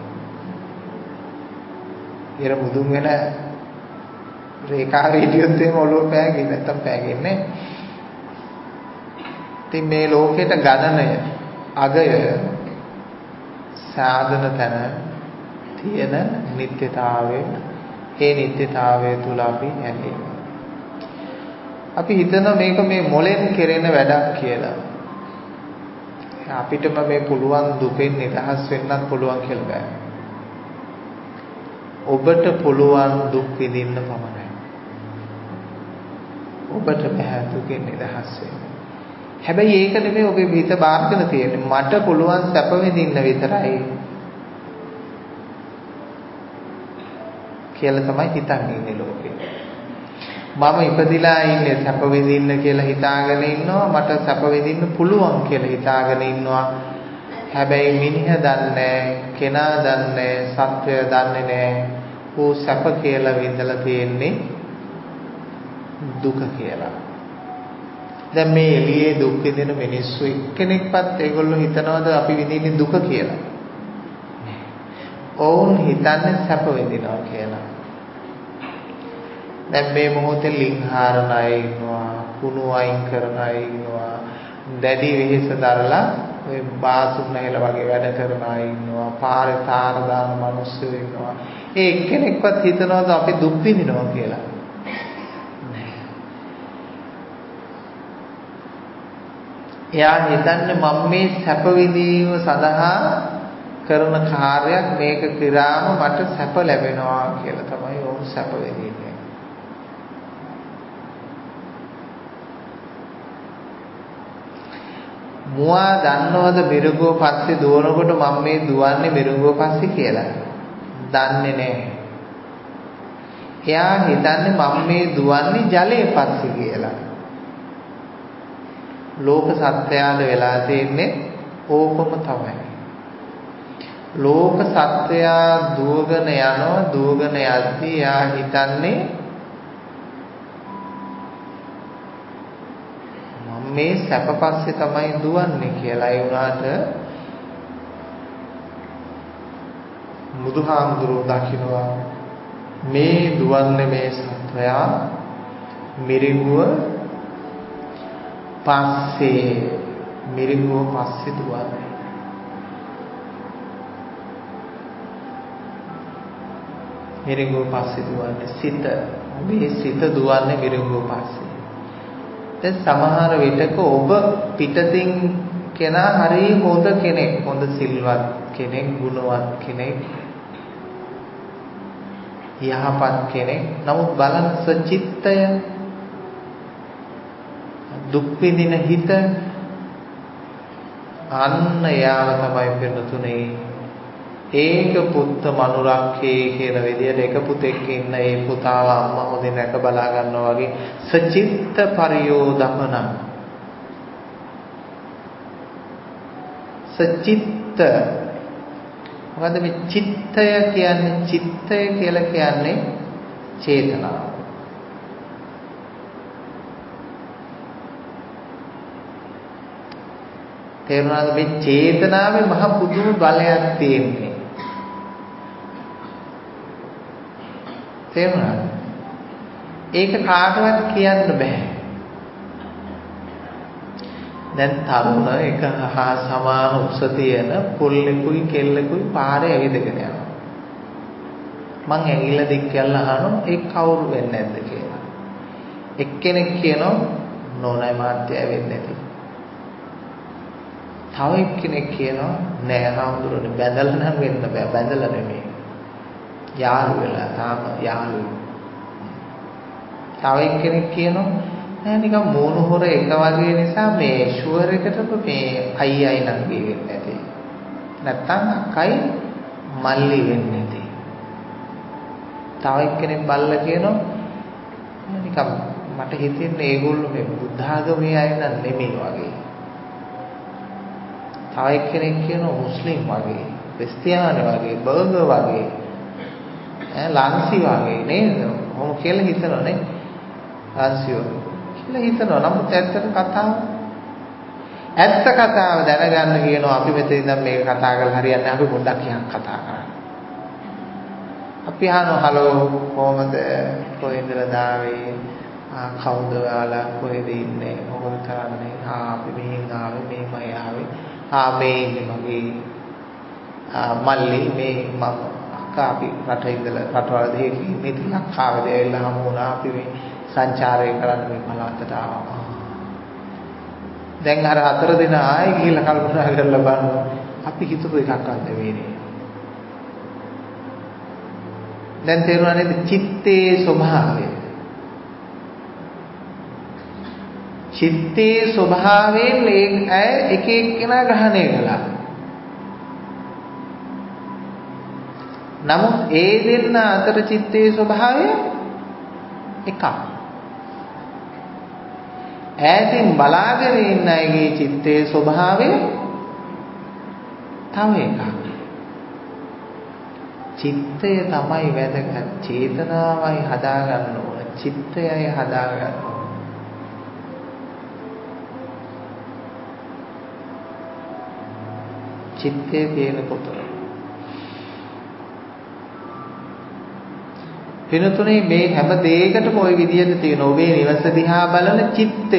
නැහැ. ඉර මුදුන් වෙන රේඛාවේ හිටියොත් එහෙම ඔළුව පෑගෙන්නේ නැත්තම් පෑගෙන්නේ නැහැ. ඉතින් මේ ලෝකෙට ගණනය අගය සාධන තන තියෙන නිත්‍යතාවය ඒ නිත්‍යතාවය තුල අපි ඇලෙනවා. අපි හිතනවා මේක මේ මොලෙන් කෙරෙන වැඩක් කියලා. අපිටම මේ පුළුවන් දුකෙන් නිදහස් වෙන්නත් පුළුවන් කියලා බෑ. ඔබට පුළුවන් දුක් විඳින්න පමණයි. ඔබට බෑ දුකෙන් නිදහස් වෙන්න. හැබැයි ඒක නෙමෙයි ඔබේ හිත බාරගෙන තියෙන්නේ. මට පුළුවන් සැප විඳින්න විතරයි කියලා තමයි හිතන් ඉන්නේ ලෝකේ. මම ඉපදිලා ඉන්නේ සැප විඳින්න කියලා හිතාගෙන ඉන්නවා. මට සැප විඳින්න පුළුවන් කියලා හිතාගෙන ඉන්නවා. හැබැයි මිනිහ දන්නේ, කෙනා දන්නේ, සත්වය දන්නේ නැහැ. ඌ සැප කියලා විඳලා තියෙන්නේ දුක කියලා. දැන් මේ එළියේ දුක් විඳින මිනිස්සු එක්කෙනෙක්වත් ඒගොල්ලෝ හිතනවද අපි විඳින්නේ දුක කියලා? ඔවුන් හිතන්නේ සැප විඳිනවා කියලා. දැන් මේ මොහොතේ ලින්හාරන අය ඉන්නවා, කුණු අයින් කරන අය ඉන්නවා, දැඩි වෙහෙස දරලා ඔය බාසුන් නැහිලා වගේ වැඩ කරන අය ඉන්නවා, පාරේ තාර දාන මිනිස්සු ඉන්නවා. ඒ එක්කෙනෙක්වත් හිතනවද අපි දුක් විඳිනවා කියලා? එයා හිතන්නේ මම මේ සැප විඳීම සඳහා කරන කාර්යයක් මේක කිරාම මට සැප ලැබෙනවා කියලා තමයි ඕන සැප විඳින්නේ. මුවා දන්නවද මිරිඟුව පස්සේ දුවනකොට මම මේ දුවන්නේ මිරිඟුව පස්සේ කියලා? දන්නේ නැහැ. එයා හිතන්නේ මම මේ දුවන්නේ ජලයේ පස්සේ කියලා. ලෝක සත්‍යයද වෙලා තියෙන්නේ ඕකම තමයි. ලෝක සත්‍යය දුවගෙන යනවා දුවගෙන යද්දී යා හිතන්නේ මම මේ සැප පස්සේ තමයි දුවන්නේ කියලා. ඒ වුණාට බුදුහාමුදුරුවෝ දකින්නවා මේ දුවන්නේ මේ සත්වයා මිරිඟුව පස්සේ මිරිඟුව පස්සේ දුවන්නේ. මිරිඟුව පස්සේ දුවන්නේ සිත. මේ සිත දුවන්නේ මිරිඟුව පස්සේ. දැන් සමහර විටක ඔබ පිටතින් කෙනා හරිය හොඳ කෙනෙක්, හොඳ සිල්වත් කෙනෙක්, ගුණවත් කෙනෙක්, යහපත් කෙනෙක්. නමුත් බලන්න සචිත්තය දුක් විඳින හිත අන්න යාව තමයි පින්නතුනේ ඒක පුත්ත මනුරක්කේ කියන විදිහට එක පුතෙක් ඉන්න ඒ පුතාව අම්මා හොඳින් රැක බලා ගන්නවා වගේ සචිත්ත පරියෝදපන සචිත්ත මොකද මේ චිත්තය කියන්නේ චිත්තය කියලා කියන්නේ චේතනාව. තේරුණාද මේ චේතනාවේ මහ පුදුම බලයක් තියෙන්නේ. තේරුණාද? ඒක කාටවත් කියන්න බෑ. දැන් තරුණ එක හා සමාන උස තියෙන පොල්ලෙකුයි කෙල්ලෙකුයි පාරේ ඇවිදගෙන යනවා. මං ඇඟිල්ල දික් කරලා අහනවා ඒ කවුරු වෙන්නේ නැද්ද කියලා. එක්කෙනෙක් කියනවා නෝනයි මාත්‍යා වෙන්නේ නැති. තව එක්කෙනෙක් කියනවා නෑ හාමුදුරනේ බැඳලා නම් වෙන්න බෑ බැඳලා නෙමෙයි. යාළු වෙලා තාම යාළුයි. තව එක්කෙනෙක් කියනවා නෑ නිකන් මෝන හොර එක වගේ නිසා මේ ෂුවර් එකටම මේ අයියයි නංගි වෙන්නේ නැති. නැත්තම් අක්කයි මල්ලි වෙන්නේ නැති. තව එක්කෙනෙක් බල්ලා කියනවා නිකන් මට හිතෙන්නේ ඒගොල්ලෝ මේ බුද්ධ ආගමේ අය නන් නෙමෙයි වගේ. තව එක්කෙනෙක් කියනවා මුස්ලිම් වගේ, ක්‍රිස්තියානි වගේ, බර්ගර් වගේ, ඈ ලන්සි වගේ නේද? මොම කියලා හිතනවා නේ. ලන්සියෝ කියලා හිතනවා. නමුත් ඇත්තට කතාව ඇත්ත කතාව දැනගන්න කියනවා අපි මෙතන ඉඳන් මේක කතා කරලා හරියන්නේ අපි පොඩ්ඩක් කියන් කතා කරා. අපි අහනවා හලෝ කොහමද කොහෙන්ද දාවේ? ආ කවුද ඔයාලා කොහෙද ඉන්නේ? මොකද කරන්නේ? ආ අපි මෙහෙන් ආවේ මේමයි ආවේ. ආ මේ ඉන්නේ මගේ මල්ලි මේ මම අක්කා අපි රටේ ඉඳලා රටවල දෙකකින් ඉන්නේ ඉතින් ලංකාවේ ඇවිල්ලා හමු වුණා අපි මේ සංචාරය කරන්න මේ පළාතට ආවා. දැන් අර හතර දින ආයෙ ගිහිල්ලා කල්පනා කරලා බලනවා අපි හිතුව එකක්වත් නෙවෙයිනේ. දැන් තේරුණා නේද චිත්තේ ස්වභාවය? චිත්තේ ස්වභාවයෙන් ඒ අය එක එක්කෙනා ග්‍රහණය කළා. නමුත් ඒ දෙන්න අතර චිත්තේ ස්වභාවය එකක්. ඈතින් බලාගෙන ඉන්න අයගේ චිත්තේ ස්වභාවය තව එකක්. චිත්තය තමයි වැදගත්. චේතනාවයි හදාගන්න ඕන. චිත්තයයි හදාගන්න ඕන. චිත්තේ තියෙන පොතන. පිනතුනේ මේ හැම දෙයකටම ওই විදිහට තියෙන ඔබේ නිවස දිහා බලන චිත්තය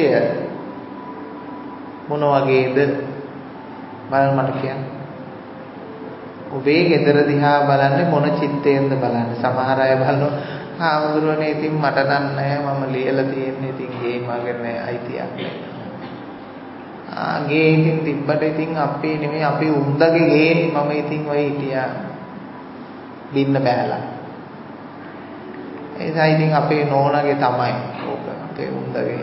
මොන වගේද බලන්න මට කියන්න. ඔබේ ගෙදර දිහා බලන්නේ මොන චිත්තයෙන්ද බලන්නේ? සමහර අය බලනවා ආවුරුවනේ ඉතින් මට නම් නෑ මම ලියලා තියෙන්නේ ඉතින් ගේ මගේ නෑ අයිතියක් නෑ. ආ ගේ ඉතින් තිබ්බට ඉතින් අපේ නෙමෙයි අපේ උන්දගේ ගේනේ මම ඉතින් ඔය හිටියා බින්න බෑලා. ඒසයි ඉතින් අපේ නෝනාගේ තමයි ඕක අපේ උන්දගේ.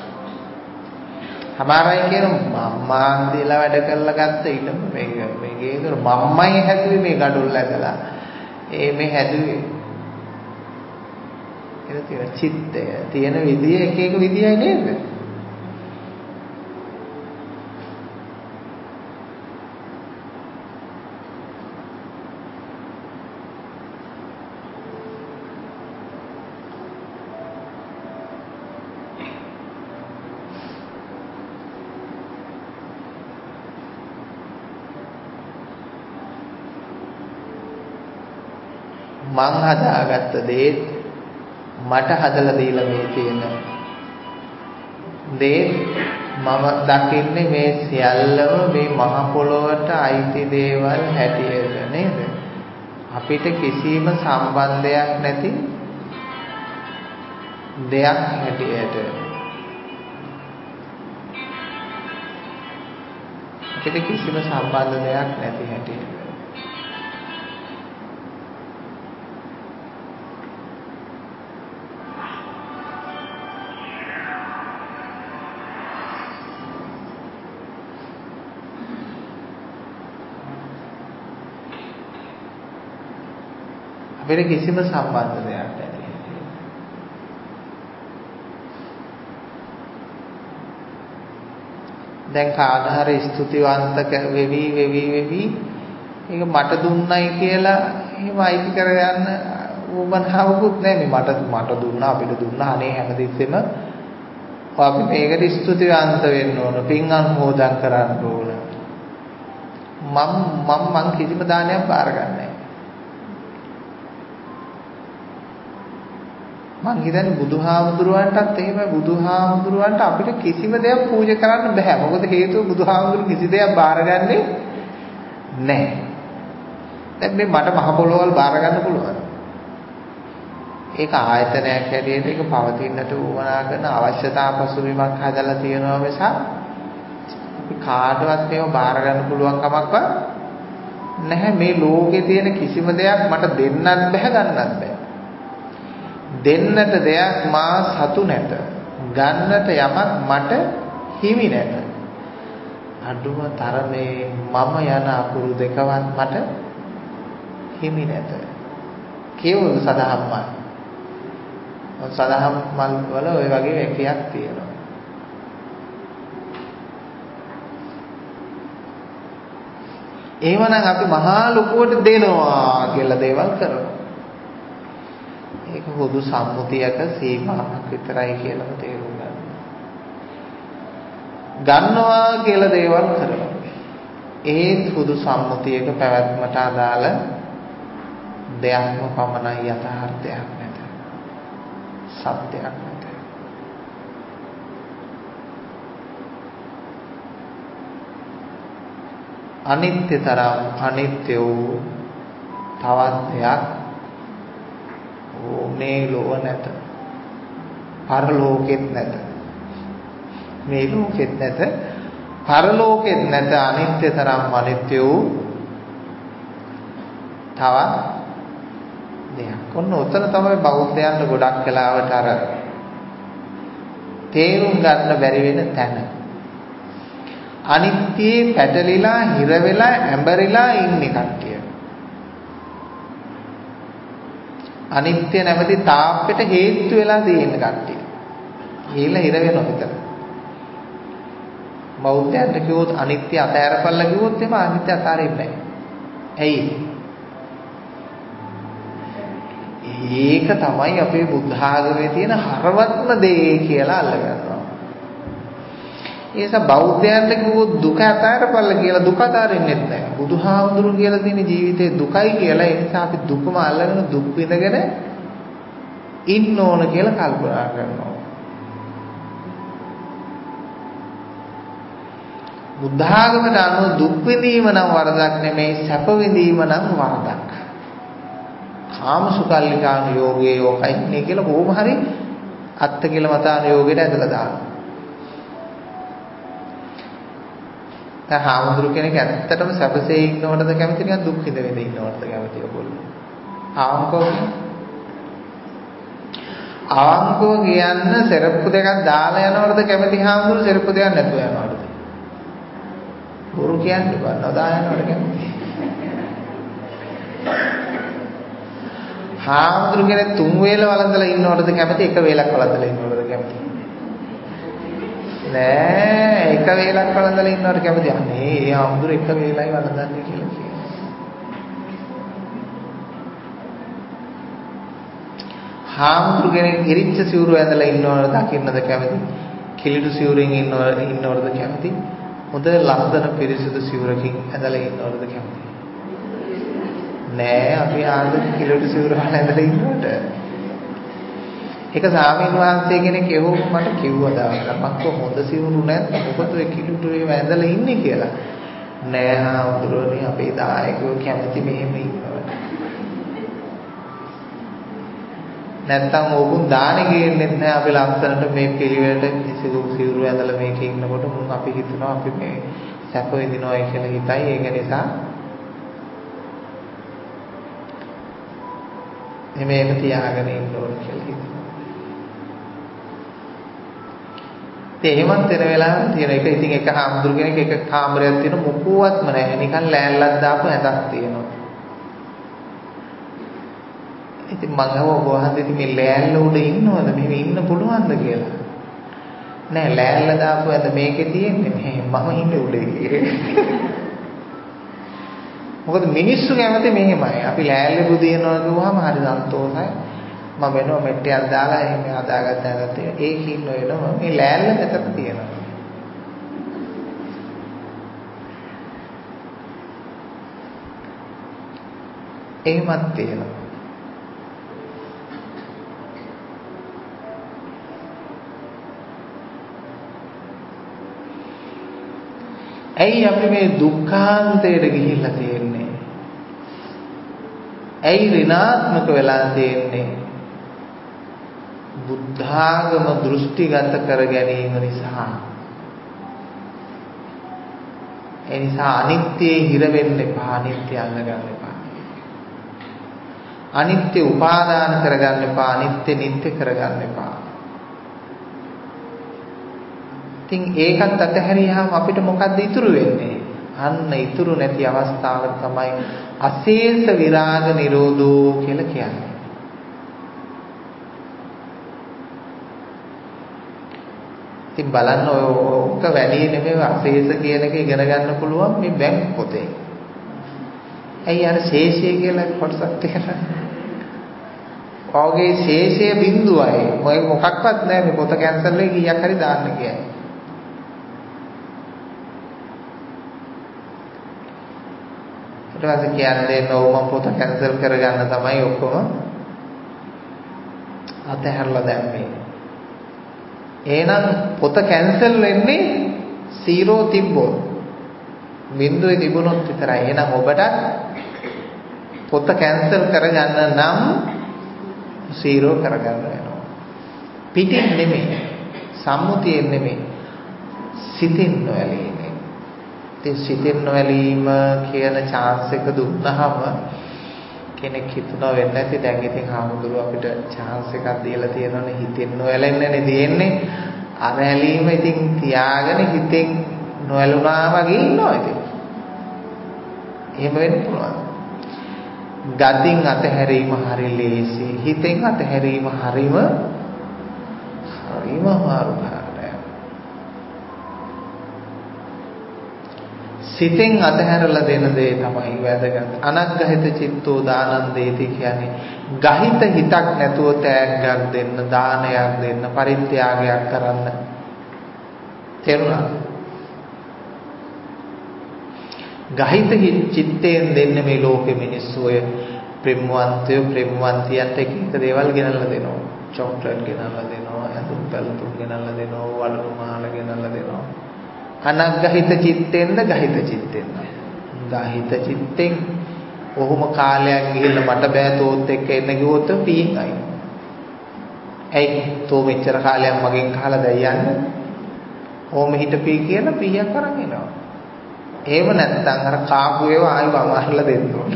සමහර අය කියනවා මම්මා දීලා වැඩ කරලා ගත්ත ඊට මේ මේ ගේ දොර මම්මයි හැදුවේ මේ gadol ඇදලා. ඒ මේ හැදුවේ. ඒක තියෙන චිත්තය තියෙන විදිය එක එක විදියයි නේද? මං හදාගත්ත දේ මට හදලා දීලා මේ තියෙන දේ මම දකින්නේ මේ සියල්ලම මේ මහ පොළොවට අයිති දේවල් හැටියට නේද? අපිට කිසිම සම්බන්ධයක් නැති දෙයක් හැටියට. අපිට කිසිම සම්බන්ධ දෙයක් නැති හැටියට. අපිට කිසිම සම්බන්ධ දෙයක් නැහැ. දැන් කාට හරි ස්තුතිවන්ත වෙවි වෙවි වෙවි ඒක මට දුන්නයි කියලා එහෙම අයිති කර යන්න උවමනාවකුත් නැහැ. මේ මට මට දුන්නා අපිට දුන්නා අනේ හැමදෙස්සෙම අපි මේකට ස්තුතිවන්ත වෙන්න ඕන, පින් අනුමෝදන් කරන්න ඕන. මම මම මං කිසිම දානයක් බාරගන්නේ මං හිතන්නේ බුදුහාමුදුරුවන්ටත් එහෙමයි. බුදුහාමුදුරුවන්ට අපිට කිසිම දෙයක් පූජා කරන්න බෑ. මොකද හේතුව බුදුහාමුදුරු කිසි දෙයක් බාරගන්නේ නැහැ. දැන් මේ මට මහ පොළොවල් බාර ගන්න පුළුවන්. ඒක ආයතනයක් හැටියට ඒක පවතින්නට උවමනා කරන අවශ්‍යතා පසුබිමක් හදලා තියෙනවා මිසක් අපි කාටවත් මේව බාර ගන්න පුළුවන් කමක්වත් නැහැ. මේ ලෝකේ තියෙන කිසිම දෙයක් මට දෙන්නත් බෑ ගන්නත් බෑ. දෙන්නට දෙයක් මා සතු නැත. ගන්නට යමක් මට හිමි නැත. අඩුම තරමේ මම යන අකුරු දෙකවත් මට හිමි නැත. කියවලු සදහම් මල්. සදහම් මල් වල ওই වගේ එකක් තියෙනවා. එහෙමනම් අපි මහා ලොකුවට දෙනවා කියලා දේවල් කරනවා. ඒක හොදු සම්මුතියක සීමාවක් විතරයි කියලාම තේරුම් ගන්න. ගන්නවා කියලා දේවල් කරනවා. ඒත් හොදු සම්මුතියක පැවැත්මට අදාළ දෙයක්ම පමණයි, යථාර්ථයක් නැත. සත්‍යයක් නැත. අනිත්‍ය තරම් අනිත්‍ය වූ තවත් දෙයක් මේ ලෝක නැත. පරලෝකෙත් නැත. මේ ලෝකෙත් නැත. පරලෝකෙත් නැත. අනිත්‍ය තරම් අනිත්‍ය වූ තවත් දෙයක්. ඔන්න උතන තමයි බෞද්ධයන්ට ගොඩක් වෙලාවට අර තේරුම් ගන්න බැරි වෙන තැන. අනිත්‍යයේ පැටලිලා හිර වෙලා ඇඹරිලා ඉන්නේ කට්ටිය. අනිත්‍ය නැමැති තාප්පෙට හේතු වෙලා තියෙන කට්ටිය. ගිහිල්ලා හිර වෙනවා විතර. බෞද්ධයන්ට කිව්වොත් අනිත්‍ය අතහැරපල්ලා කිව්වොත් එම අනිත්‍ය අතාරින්නේ නැහැ. ඇයි? ඒක තමයි අපේ බුද්ධ ආගමේ තියෙන හරවත්ම දේ කියලා අල්ලගන්නවා. ඒ නිසා බෞද්ධයන්ට කිව්වොත් දුක අතහැරපල්ලා කියලා දුක අතාරින්නෙත් නැහැ. බුදුහාමුදුරු කියලා තියෙන ජීවිතේ දුකයි කියලා ඒ නිසා අපි දුකම අල්ලගෙන දුක් විඳගෙන ඉන්න ඕන කියලා කල්පනා කරනවා. බුද්ධ ආගමට අනුව දුක් විඳීම නම් වරදක් නෙමෙයි, සැප විඳීම නම් වරදක්. කාමසුකල්ලිකාන යෝගේ යෝකයින්නේ කියලා කොහොම හරි අත්ති කියලා මතාන යෝගයට ඇදලා දානවා. දැන් හාමුදුරු කෙනෙක් ඇත්තටම සැපසේ ඉන්නවටද කැමති නිකන් දුක් විඳ විඳ ඉන්නවටද කැමති ඔයගොල්ලෝ? ආවංකෝ ආවංකෝ කියන්න සෙරප්පු දෙකක් දාලා යනවටද කැමති හාමුදුරු සෙරප්පු දෙකක් නැතුව යනවටද? බොරු කියන්නේ බා නදා යනවට කැමති. හාමුදුරු කෙනෙක් තුන් වේල වළඳලා ඉන්නවටද කැමති එක වේලක් වළඳලා ඉන්නවටද කැමති? නෑ එක වේලක් වළඳලා ඉන්නවට කැමති. අනේ ඒ හාමුදුරු එක වේලයි වළඳන්නේ කියලා කියනවා. හාමුදුරු කෙනෙක් ඉරිච්ච සිවුරු ඇඳලා ඉන්නවද දකින්නද කැමති? කිලිටු සිවුරෙන් ඉන්නවද ඉන්නවද කැමති? හොඳ ලස්සන පිරිසිදු සිවුරකින් ඇඳලා ඉන්නවද කැමති? නෑ අපි ආන්දර කිලෝට සිවුර ඇඳලා ඉන්නකොට. ඒක ස්වාමීන් වහන්සේ කෙනෙක් එහොම මට කිව්වා දවසක් මම කො හොඳ සිවුරු නැත්නම් මොකද ඔය කිලෝට ඒව ඇඳලා ඉන්නේ කියලා. නෑ හාමුදුරුවනේ අපේ දායකයෝ කැමති මෙහෙම ඉන්නවට. නැත්තම් ඕකුන් දානේ ගේන්නේ නැහැ අපි ලස්සනට මේ පිළිවෙලට සිවුරු සිවුරු ඇඳලා මේක ඉන්නකොට මුන් අපි හිතනවා අපි මේ සැප විඳිනවා කියලා හිතයි. ඒක නිසා මේක තියාගෙන ඉන්න ඕන කියලා හිතනවා. ඒ එහෙමත් වෙන වෙලාවක තියෙන එක ඉතින් එක හාමුදුරු කෙනෙක් එක කාමරයක් තියෙන මොකෝවත්ම නැහැ. නිකන් ලෑල්ලක් දාපු ඇඳක් තියෙනවා. ඉතින් මම අහුව වහන්සේ ඉතින් මේ ලෑල්ල උඩ ඉන්නවද මෙහෙම ඉන්න පුළුවන්ද කියලා. නෑ ලෑල්ල දාපු ඇඳ මේකේ තියෙන්නේ මේ මම ඉන්නේ උඩේ කියලා. මොකද මිනිස්සු කැමති මෙහෙමයි. අපි ලෑල්ල බුදිනවා කිව්වම හරි සන්තෝෂයි. මම වෙනවා මෙට්ටියක් දාලා එහෙම හදාගත්ත ඇඳත් ඒක ඉන්න වෙනවා. මේ ලෑල්ල මෙතන තියෙනවා. එහෙමත් තියෙනවා. ඇයි අපි මේ දුක්ඛාන්තයට ගිහිල්ලා තියෙන්නේ? ඇයි ඍණාත්මක වෙලා තියෙන්නේ? බුද්ධාගම දෘෂ්ටිගත කර ගැනීම නිසා. ඒ නිසා අනිත්‍යයේ හිර වෙන්න එපා, අනිත්‍ය අල්ලගන්න එපා. අනිත්‍ය උපාදාන කරගන්න එපා, අනිත්‍ය නිත්‍ය කරගන්න එපා. ඉතින් ඒකත් අතහැරියාම අපිට මොකද්ද ඉතුරු වෙන්නේ? අන්න ඉතුරු නැති අවස්ථාවට තමයි අශේෂ විරාග නිරෝධෝ කියලා කියන්නේ. ඉතින් බලන්න ඔක වැඩි නෙමෙයි අශේෂ කියන එක ඉගෙන ගන්න පුළුවන් මේ බැංකු පොතේ. ඇයි අර ශේෂය කියලා කොටසක් තියෙනවා. ඔහුගේ ශේෂය බිඳුවයි. මොකක්වත් නැහැ මේ පොත කැන්සල් වෙයි කීයක් හරි දාන්න කියන්නේ. ඊට පස්සේ කියන්නේ නෝ මම පොත කැන්සල් කරගන්න තමයි ඔක්කොම අතහැරලා දැම්මේ. එහෙනම් පොත කැන්සල් වෙන්නේ සීරෝ තිබ්බොත්. බිඳුවේ තිබුණොත් විතරයි. එහෙනම් ඔබට පොත කැන්සල් කරගන්න නම් සීරෝ කරගන්න වෙනවා. පිටින් නෙමෙයි, සම්මුතියෙන් නෙමෙයි, සිතින් නොඇලීම. ඉතින් සිතින් නොඇලීම කියන chance එක දුන්නාම කෙනෙක් හිතනවා වෙන්නේ නැති දැන් ඉතින් හාමුදුරුවෝ අපිට chance එකක් දීලා තියෙනවනේ හිතෙන් නොඇලෙන්නනේ දෙන්නේ. අර ඇලීම ඉතින් තියාගෙන හිතෙන් නොඇලුනා වගේ ඉන්නවා ඉතින්. එහෙම වෙන්න පුළුවන්. ගතින් අතහැරීම හරි ලේසි. හිතෙන් අතහැරීම හරිම හරිම අමාරු කාර්යයක්. සිතෙන් අතහැරලා දෙන දේ තමයි වැදගත්. අනග්ගහිත චිත්තෝ දානන්දේති කියන්නේ ගහිත හිතක් නැතුව තෑග්ගක් දෙන්න, දානයක් දෙන්න, පරිත්‍යාගයක් කරන්න. තේරුණාද? ගහිත චිත්තයෙන් දෙන්නේ මේ ලෝකෙ මිනිස්සු ඔය ප්‍රේමවන්තයෝ ප්‍රේමවන්තියන්ට එක එක දේවල් ගෙනල්ලා දෙනවා. චොක්ලට් ගෙනල්ලා දෙනවා, ඇඳුම් පැළඳුම් ගෙනල්ලා දෙනවා, වළලු මාල ගෙනල්ලා දෙනවා. අනග්ගහිත චිත්තෙන්ද ගහිත චිත්තෙන්ද? ගහිත චිත්තෙන් ඔහොම කාලයක් ගිහිල්ලා මට බෑ තෝත් එක්ක එන්න කිව්වොත් පීන් අයි. ඇයි තෝ මෙච්චර කාලයක් මගෙන් කහලා දැන් යන්නේ? ඕම හිටපී කියලා පීයක් අරන් එනවා. එහෙම නැත්නම් අර කාපු ඒවා ආයෙ වමාරලා දෙන්න ඕන.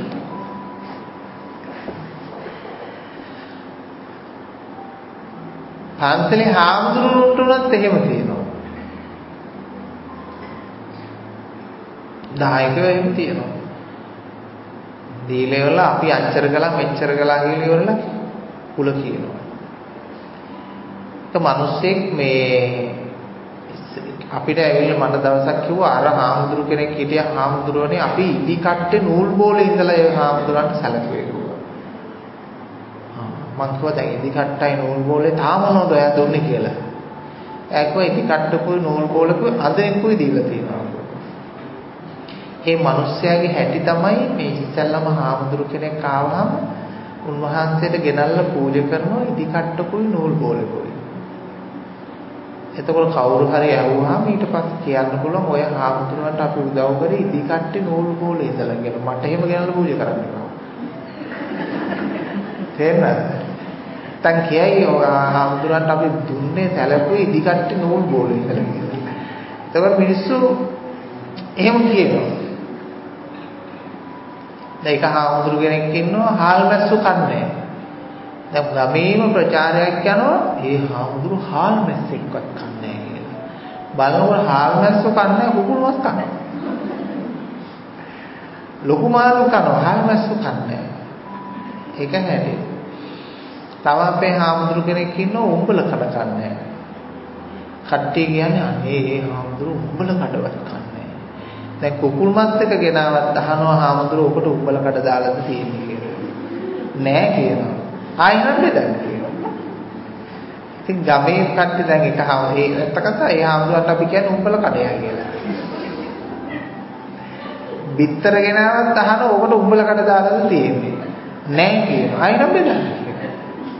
පන්සලේ හාමුදුරුවන්ට උනත් එහෙම තියෙනවා. දායකයෝ එහෙම තියෙනවා. දීලේ වල අපි අච්චර කළා මෙච්චර කළා කියලා ඉවරලා කුල කියනවා. ඒක මිනිස්සෙක් මේ අපිට ඇවිල්ලා මට දවසක් කිව්වා අර හාමුදුරු කෙනෙක් හිටියා හාමුදුරුවනේ අපි ඉදි කට්ටේ නූල් බෝලේ ඉඳලා ඒ හාමුදුරන්ට සැලකුවේ කිව්වා. මං කිව්වා දැන් ඉදි කට්ටයි නූල් බෝලේ තාම මොනවද ඔයා දුන්නේ කියලා. එයා කිව්වා ඉදි කට්ටකුයි නූල් බෝලකුයි අදෙන්කුයි දීලා තියෙනවා. ඒ මිනිස්යාගේ හැටි තමයි මේ ඉස්සල්ලාම හාමුදුරු කෙනෙක් ආවහම උන්වහන්සේට ගෙනල්ලා පූජා කරනවා ඉදි කට්ටකුයි නූල් බෝලකුයි. එතකොට කවුරු හරි ඇහුවාම ඊට පස්සේ කියන්න පුළුවන් ඔය හාමුදුරුවන්ට අපි උදව් කරේ ඉදි කට්ටේ නූල් බෝලේ ඉඳලා ගෙන මට එහෙම ගෙනල්ලා පූජා කරන්න එපා. තේරෙනවද? තන් කියයි හාමුදුරුවන්ට අපි දුන්නේ සැලකුවේ ඉදි කට්ටේ නූල් බෝලේ ඉඳලා කියලා. එතකොට මිනිස්සු එහෙම කියනවා. දැන් එක හාමුදුරු කෙනෙක් ඉන්නවා හාල් මැස්සු කන්නේ. දැන් ගමේම ප්‍රචාරයක් යනවා ඒ හාමුදුරු හාල් මැස්සෙක්වත් කන්නේ නැහැ කියලා. බලනකොට හාල් මැස්සු කන්නේ කුකුල් මස් කනවා. ලොකු මාළු කනවා හාල් මැස්සු කන්නේ. ඒක හැටි. තව අපේ හාමුදුරු කෙනෙක් ඉන්නවා උඹල කඩ කන්නේ. කට්ටිය කියන්නේ අනේ ඒ හාමුදුරු උඹල කඩවත් කන්නේ. දැන් කුකුල් මස් එක ගෙනාවත් අහනවා හාමුදුරු ඔකට උඹල කඩ දාලාද තියෙන්නේ කියලා. නෑ කියනවා. ආයෙ හම්බෙද කියනවා. ඉතින් ගමේ කට්ටිය දැන් එක හාම ඒ ඇත්තකට ඒ හාමුදුරන්ට අපි කියන්නේ උඹල කඩයා කියලා. බිත්තර ගෙනාවත් අහනවා ඔකට උඹල කඩ දාලාද තියෙන්නේ. නෑ කියනවා. ආයෙ හම්බෙද කියනවා.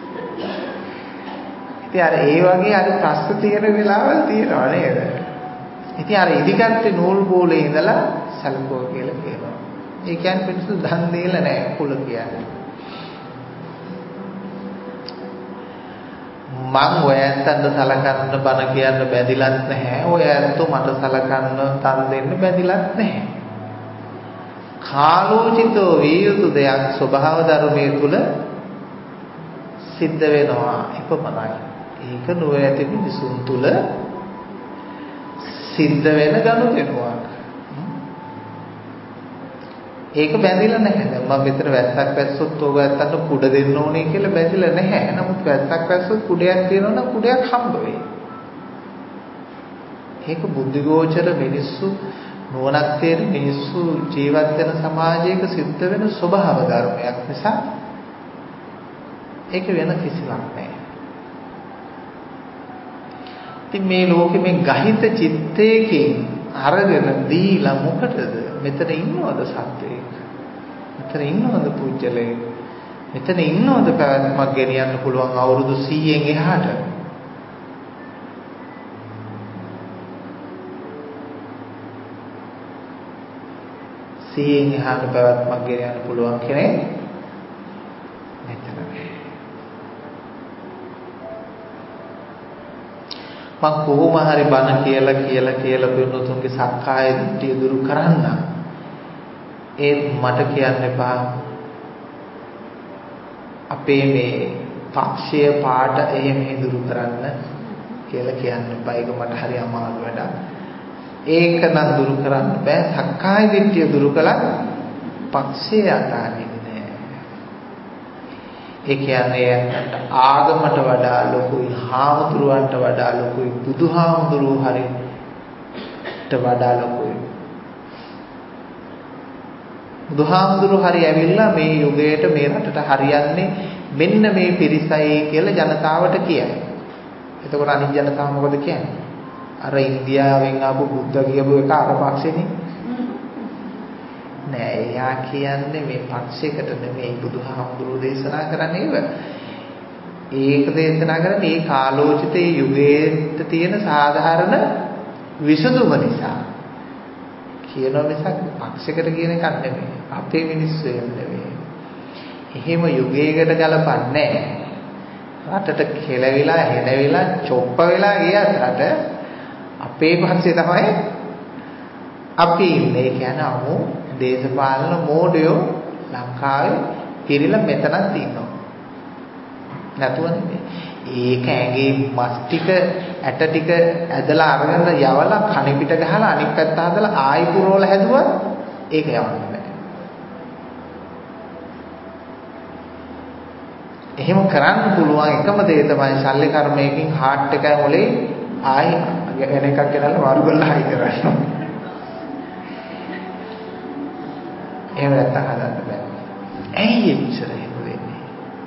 ඉතින් අර ඒ වගේ අර ප්‍රශ්න තියෙන වෙලාවල් තියෙනවා නේද? ඉතින් අර ඉදිකට්ටේ නූල් බෝලේ ඉඳලා සැලකුවා කියලා කියනවා. ඒ කියන්නේ පිටු දන් දීලා නැහැ කුල කියන්නේ. මං ඔය ඇත්තන්ට සලකන්න බන කියන්න බැදිලත් නැහැ. ඔය ඇත්තෝ මට සලකන්න තන් දෙන්න බැදිලත් නැහැ. කාලෝචිතෝ විය යුතු දෙයක් ස්වභාව ධර්මයේ තුල සිද්ධ වෙනවා එපමණයි. ඒක නොඇති මිනිසුන් තුල සිද්ධ වෙන ගනුදෙනුවක්. ඒක බැඳිලා නැහැ. දැන් මම මෙතන වැස්සක් වැස්සොත් ඕක ඇත්තට කුඩ දෙන්න ඕනේ කියලා බැඳිලා නැහැ. නමුත් වැස්සක් වැස්සොත් කුඩයක් තියෙනවා නම් කුඩයක් හම්බ වෙයි. ඒක බුද්ධිගෝචර මිනිස්සු නුවණක් තියෙන මිනිස්සු ජීවත් වෙන සමාජයක සිද්ධ වෙන ස්වභාව ධර්මයක් නිසා ඒක වෙන කිසිවක් නැහැ. ඉතින් මේ ලෝකෙ මේ ගහිත චිත්තයකින් අරගෙන දීලා මොකටද? මෙතන ඉන්නවද සත්‍යයක්? මෙතන ඉන්නවද පුජ්‍යලයක්? මෙතන ඉන්නවද පැවැත්මක් ගෙනියන්න පුළුවන් අවුරුදු සීයෙන් එහාට? සීයෙන් එහාට පැවැත්මක් ගෙනියන්න පුළුවන් කෙනෙක් මෙතන නැහැ. මම කොහොම හරි බණ කියලා කියලා කියලා පින්නතුන්ගේ සක්කාය දිට්ඨිය දුරු කරන්න. ඒත් මට කියන්න එපා අපේ මේ පක්ෂීය පාඩ එහෙම දුරු කරන්න කියලා කියන්න එපා. ඒක මට හරි අමාරු වැඩක්. ඒක නම් දුරු කරන්න බෑ. සක්කාය දිට්ඨිය දුරු කළා පක්ෂීය අතාරින්නේ නෑ. ඒ කියන්නේ ආගමට වඩා ලොකුයි, හාමුදුරුවන්ට වඩා ලොකුයි, බුදුහාමුදුරුවෝ හරියට වඩා ලොකුයි. බුදුහාමුදුරුවෝ හරි ඇවිල්ලා මේ යුගයට මේ රටට හරියන්නේ මෙන්න මේ පිරිසයි කියලා ජනතාවට කියයි. එතකොට අනිත් ජනතාව මොකද කියන්නේ? අර ඉන්දියාවෙන් ආපු බුද්ධ කියපු එක අර පක්ෂෙනේ. නෑ, එයා කියන්නේ මේ පක්ෂයකට නෙමෙයි බුදුහාමුදුරුවෝ දේශනා කරන්නේ ඒව. ඒක දේශනා කරන්නේ මේ කාලෝචිතේ යුගයට තියෙන සාධාරණ විසඳුම නිසා. කියනවා මිසක් පක්ෂයකට කියන එකක් නෙමෙයි. අපේ මිනිස්සු එහෙම නෙමෙයි. එහෙම යුගයකට ගලපන්නේ නෑ. රටට කෙලවිලා, හෙලවිලා, චොප්ප වෙලා ගියත් රට අපේ පක්ෂේ තමයි අපි ඉන්නේ. ඒ කියන්නේ අමු දේශපාලන මෝඩයෝ ලංකාවේ පිරිලා මෙතනත් ඉන්නවා. නැතුව නෙමෙයි. ඒක ඇඟේ මස් ටික ඇට ටික ඇදලා අරගෙන යවලා කණි පිට ගහලා අනිත් පැත්ත හදලා ආයි පුරවල හැදුවා ඒක යවන්න බෑ. එහෙම කරන්න පුළුවන් එකම දේ තමයි ශල්‍ය කර්මයකින් හાર્ට් එකයි මොලේ ආයි වෙන එකක් ගෙනල්ලා මාරු කරලා හයි කරන්න. එහෙම නැත්තම් හදන්න බෑ. ඇයි එච්චර එහෙම වෙන්නේ?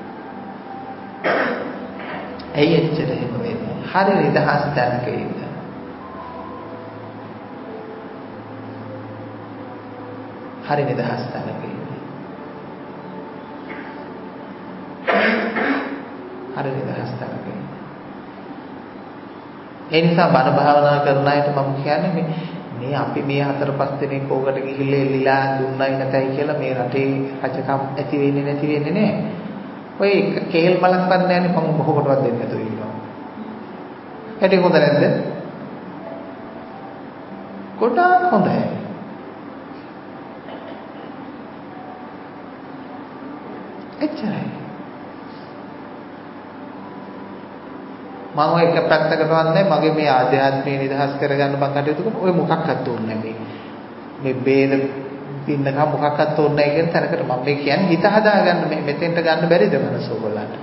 ඇයි එච්චර එහෙම වෙන්නේ? හරි නිදහස් තැනක ඉන්න. හරි නිදහස් තැනක ඉන්නේ. හරි නිදහස් තැනක ඉන්නේ. ඒ නිසා බණ භාවනා කරන අයට මම කියන්නේ මේ මේ අපි මේ හතර පහ දිනක් ඕකට ගිහිල්ලා එල්ලිලා දුන්නයි නැතයි කියලා මේ රටේ රජකම් ඇති වෙන්නේ නැති වෙන්නේ නෑ. ඔය කේල් බලක් වත් නෑනේ මම බොහොමඩවත් දෙන්නේ නැතුව ඉන්නවා. ඇටි හොඳ නැද්ද? ගොඩාක් හොඳයි. එච්චරයි. මම එක පැත්තකටවත් නැහැ මගේ මේ ආධ්‍යාත්මය නිදහස් කරගන්න බං කටයුතු කරන ඔය මොකක්වත් ඕනේ නැහැ මේ මේ බේද පින්නක මොකක්වත් ඕනේ නැහැ කියන තරකට මම මේ කියන්නේ හිත හදාගන්න මේ මෙතෙන්ට ගන්න බැරිද මනස ඔයගොල්ලන්ට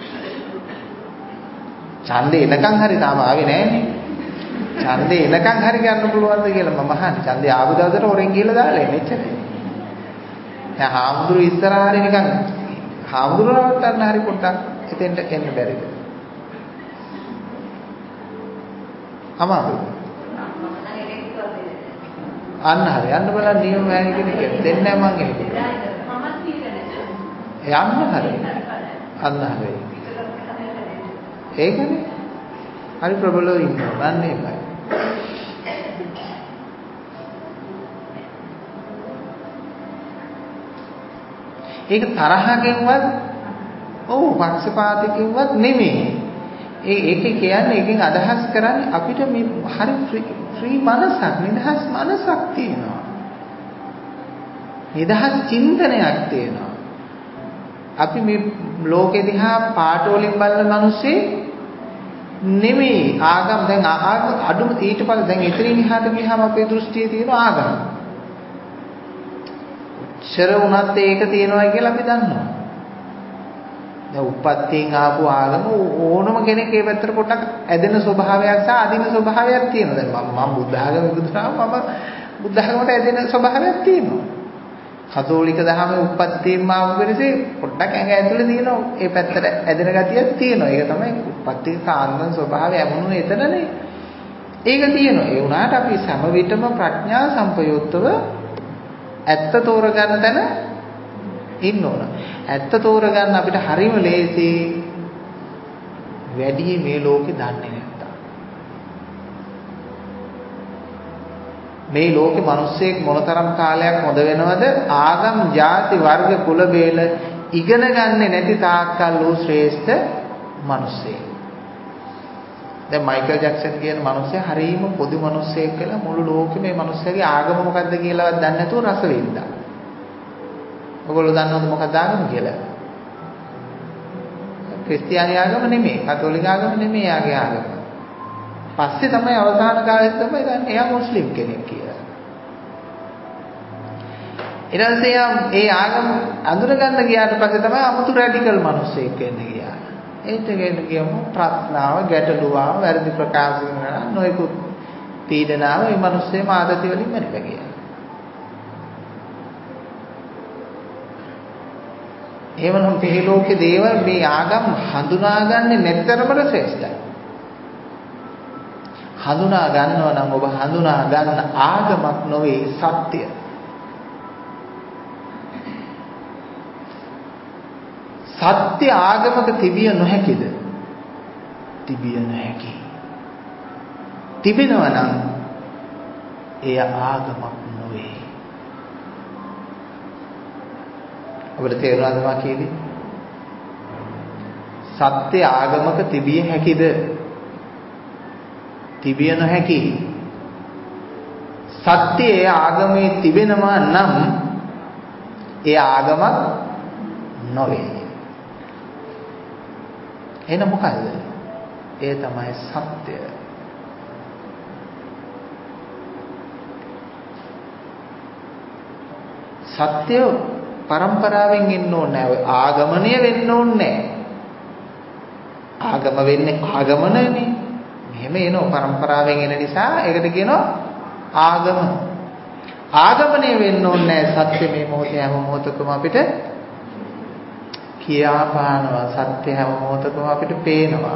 ඡන්දේ එනකන් හරි තාම ආවේ නැහනේ ඡන්දේ එනකන් හරි ගන්න පුළුවන්ද කියලා මම අහන්නේ ඡන්දේ ආපු දවසට හොරෙන් ගිහලා දාලා එන්නේ එච්චරයි දැන් හාමුදුරු ඉස්සරහට නිකන් හාමුදුරුවන්ට අන්න හරි පොඩ්ඩක් එතෙන්ට එන්න බැරිද අමාරු අන්න හරි යන්න බලන්න නියම වැණි කෙනෙක් දෙන්නේ නැහැ මං එහෙම යන්න හරි අන්න හරි ඒකනේ හරි ප්‍රබලව ඉන්නවා අන්න ඒකයි ඒක තරහකින්වත් ඔව් පක්ෂපාතකින්වත් නෙමෙයි ඒ ඒකේ කියන්නේ එකෙන් අදහස් කරන්නේ අපිට මේ හරි ෆ්‍රී මනසක් නිදහස් මනසක් තියෙනවා. නිදහස් චින්තනයක් තියෙනවා. අපි මේ ලෝකෙ දිහා පාට වලින් බලන මිනිස්සේ නෙමෙයි ආගම් දැන් ආගම් අඩුම ඊට පස්සේ දැන් එතනින් එහාට ගියාම අපේ දෘෂ්ටියේ තියෙන ආගම. ශර උනත් ඒක තියෙනවා කියලා අපි දන්නවා. දැන් උප්පත්තියෙන් ආපු ආගම ඕනම කෙනෙක් ඒ පැත්තට පොඩ්ඩක් ඇදෙන ස්වභාවයක් සහ අදින ස්වභාවයක් තියෙනවා. දැන් මම මම බුද්ධ ආගම විදුනාම මම බුද්ධ ආගමට ඇදෙන ස්වභාවයක් තියෙනවා. කතෝලික දහමේ උප්පත්තියෙන් ආපු කෙනෙක් පොඩ්ඩක් ඇඟ ඇතුලේ තියෙනවා. ඒ පැත්තට ඇදෙන ගතියක් තියෙනවා. ඒක තමයි උප්පත්ති කාන්දන් ස්වභාවය යමුණු එතනනේ. ඒක තියෙනවා. ඒ වුණාට අපි සම විටම ප්‍රඥා සම්පයුක්තව ඇත්ත තෝරගන්න තැන ඉන්න ඕන. ඇත්ත තෝරගන්න අපිට හරිම ලේසි වැඩි මේ ලෝකේ දන්නේ නැත්තම්. මේ ලෝකේ මිනිස්සෙක් මොනතරම් කාලයක් හොඳ වෙනවද ආගම් ಜಾති වර්ග කුල බේල ඉගෙන ගන්නේ නැති තාක්කල් වූ ශ්‍රේෂ්ඨ මිනිස්සෙක්. දැන් මයිකල් ජැක්සන් කියන මිනිස්සයා හරිම පොදු මිනිස්සෙක් කියලා මුළු ලෝකෙම මේ මිනිස්සයාගේ ආගම මොකද්ද කියලාවත් දන්නේ නැතුව රස වින්දා. ඔයගොල්ලෝ දන්නවද මොකක්ද ආගම කියලා? ක්‍රිස්තියානි ආගම නෙමෙයි, කතෝලික ආගම නෙමෙයි යාගේ ආගම. පස්සේ තමයි අවසාන කාලෙත් තමයි දන්නේ එයා මුස්ලිම් කෙනෙක් කියලා. ඊට පස්සේ ඒ ආගම අඳුර ගන්න ගියාට පස්සේ තමයි අමුතු රැඩිකල් මිනිස්සෙක් වෙන්න ගියා. ඒත් ඒකෙන් කියමු ප්‍රශ්නාව, ගැටලුවාව, වැරදි ප්‍රකාශ කරන නොයෙකුත් පීඩනාව මේ මිනිස්සෙම ආදති වලින් මැරිලා ගියා. එවනම් මේ ලෝකේ දේවල් මේ ආගම් හඳුනාගන්නේ නැතරමට ශ්‍රේෂ්ඨයි. හඳුනා ගන්නවා නම් ඔබ හඳුනා ගන්න ආගමක් නොවේ සත්‍ය. සත්‍ය ආගමක තිබිය නොහැකිද? තිබිය නොහැකි. තිබෙනවා නම් එය ආගමක් නොවේ. ඔබට තේරුණාද මා කියන්නේ? සත්‍ය ආගමක තිබිය හැකිද? තිබිය නොහැකි. සත්‍ය ඒ ආගමේ තිබෙනවා නම් ඒ ආගමක් නොවේ. එහෙනම් මොකද? ඒ තමයි සත්‍ය. සත්‍ය පරම්පරාවෙන් එන්න ඕනේ නැහැ. ආගමණය වෙන්න ඕනේ නැහැ. ආගම වෙන්නේ ආගමනනේ. මෙහෙම එනවා පරම්පරාවෙන් එන නිසා ඒකට කියනවා ආගම. ආගමණය වෙන්න ඕනේ නැහැ. සත්‍ය මේ මොහොතේ හැම මොහොතකම අපිට කියා පානවා. සත්‍ය හැම මොහොතකම අපිට පේනවා.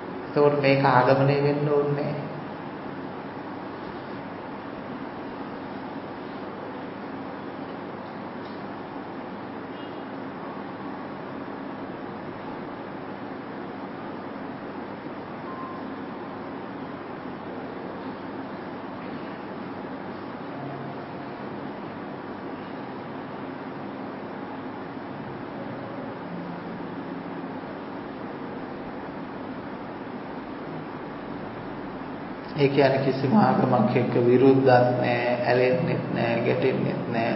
ඒකෝට මේක ආගමණය වෙන්න ඕනේ නැහැ. ඒ කියන්නේ කිසිම ආගමක් එක්ක විරුද්ධත් නැහැ, ඇලෙන්නෙත් නැහැ, ගැටෙන්නෙත් නැහැ.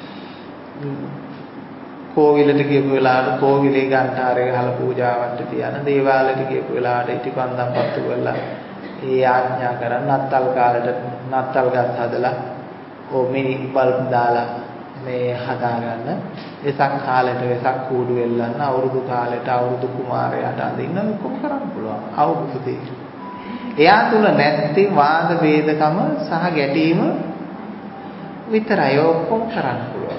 කෝවිලට ගියපු වෙලාවට කෝවිලේ ඝන්ටාරේ ගහලා පූජාවට තියන, දේවාලයට ගියපු වෙලාවට ඉටිපන්දම් පත්තු කරලා ඒ ආඥා කරන්, නත්තල් කාලේට නත්තල් ගස් හදලා ඕ මිනි බල්බ් දාලා මේ හදාගන්න, වෙසක් කාලේට වෙසක් කූඩු වෙල්ලන්න, අවුරුදු කාලේට අවුරුදු කුමාරයාට අඳින්න ඔක්කොම කරන්න පුළුවන්. අවුරුදු දෙක. එයා තුල නැති වාද වේදකම සහ ගැටීම විතරයි ඔක්කොම කරන්න පුළුවන්.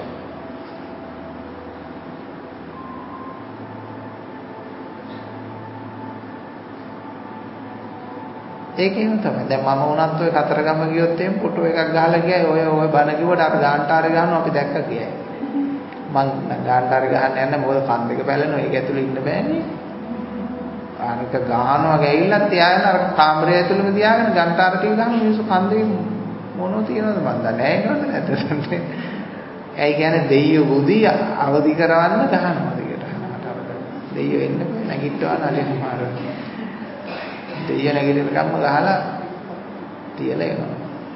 ඒකේම තමයි. දැන් මම උනත් ඔය කතරගම ගියොත් එම් ෆොටෝ එකක් ගහලා ගියයි ඔය ඔය බණ කිව්වට අපි ගාන්ටාරේ ගහනවා අපි දැක්ක කියයි. මං ගාන්ටාරේ ගහන්න යන්නේ මොකද කන් දෙක පැලෙනවා. ඒක ඇතුළේ ඉන්න බෑනේ. අනික ගහනවා ගෑවිලත් තියාගෙන අර කාමරය ඇතුළෙම තියාගෙන ගාන්ටාර ටික ගහන මිනිස්සු කන් දෙකේ මොනෝ තියනවද මන් දන්නේ නැහැ නේද නැද්ද? ඒ කියන්නේ දෙයියෝ බුදි අවදි කරවන්න ගහනවා දිගට. දෙයියෝ එන්න බෑ නැගිට්ටවන අලින් මාරු. දෙයියෝ නැගිටින ගම්ම ගහලා තියලා එනවා.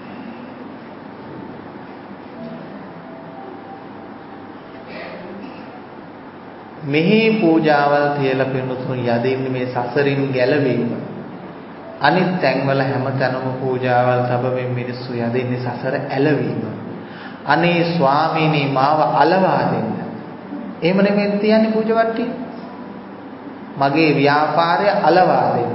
මෙහි පූජාවල් තියලා පින්නතුන් යදින්නේ මේ සසරින් ගැලවීම. අනිත් තැන්වල හැමතැනම පූජාවල් තබමින් මිනිස්සු යදින්නේ සසර ඇලවීම. අනේ ස්වාමීනි මාව අලවා දෙන්න. එහෙම නෙමෙයි තියන්නේ පූජවට්ටිය. මගේ ව්‍යාපාරය අලවා දෙන්න.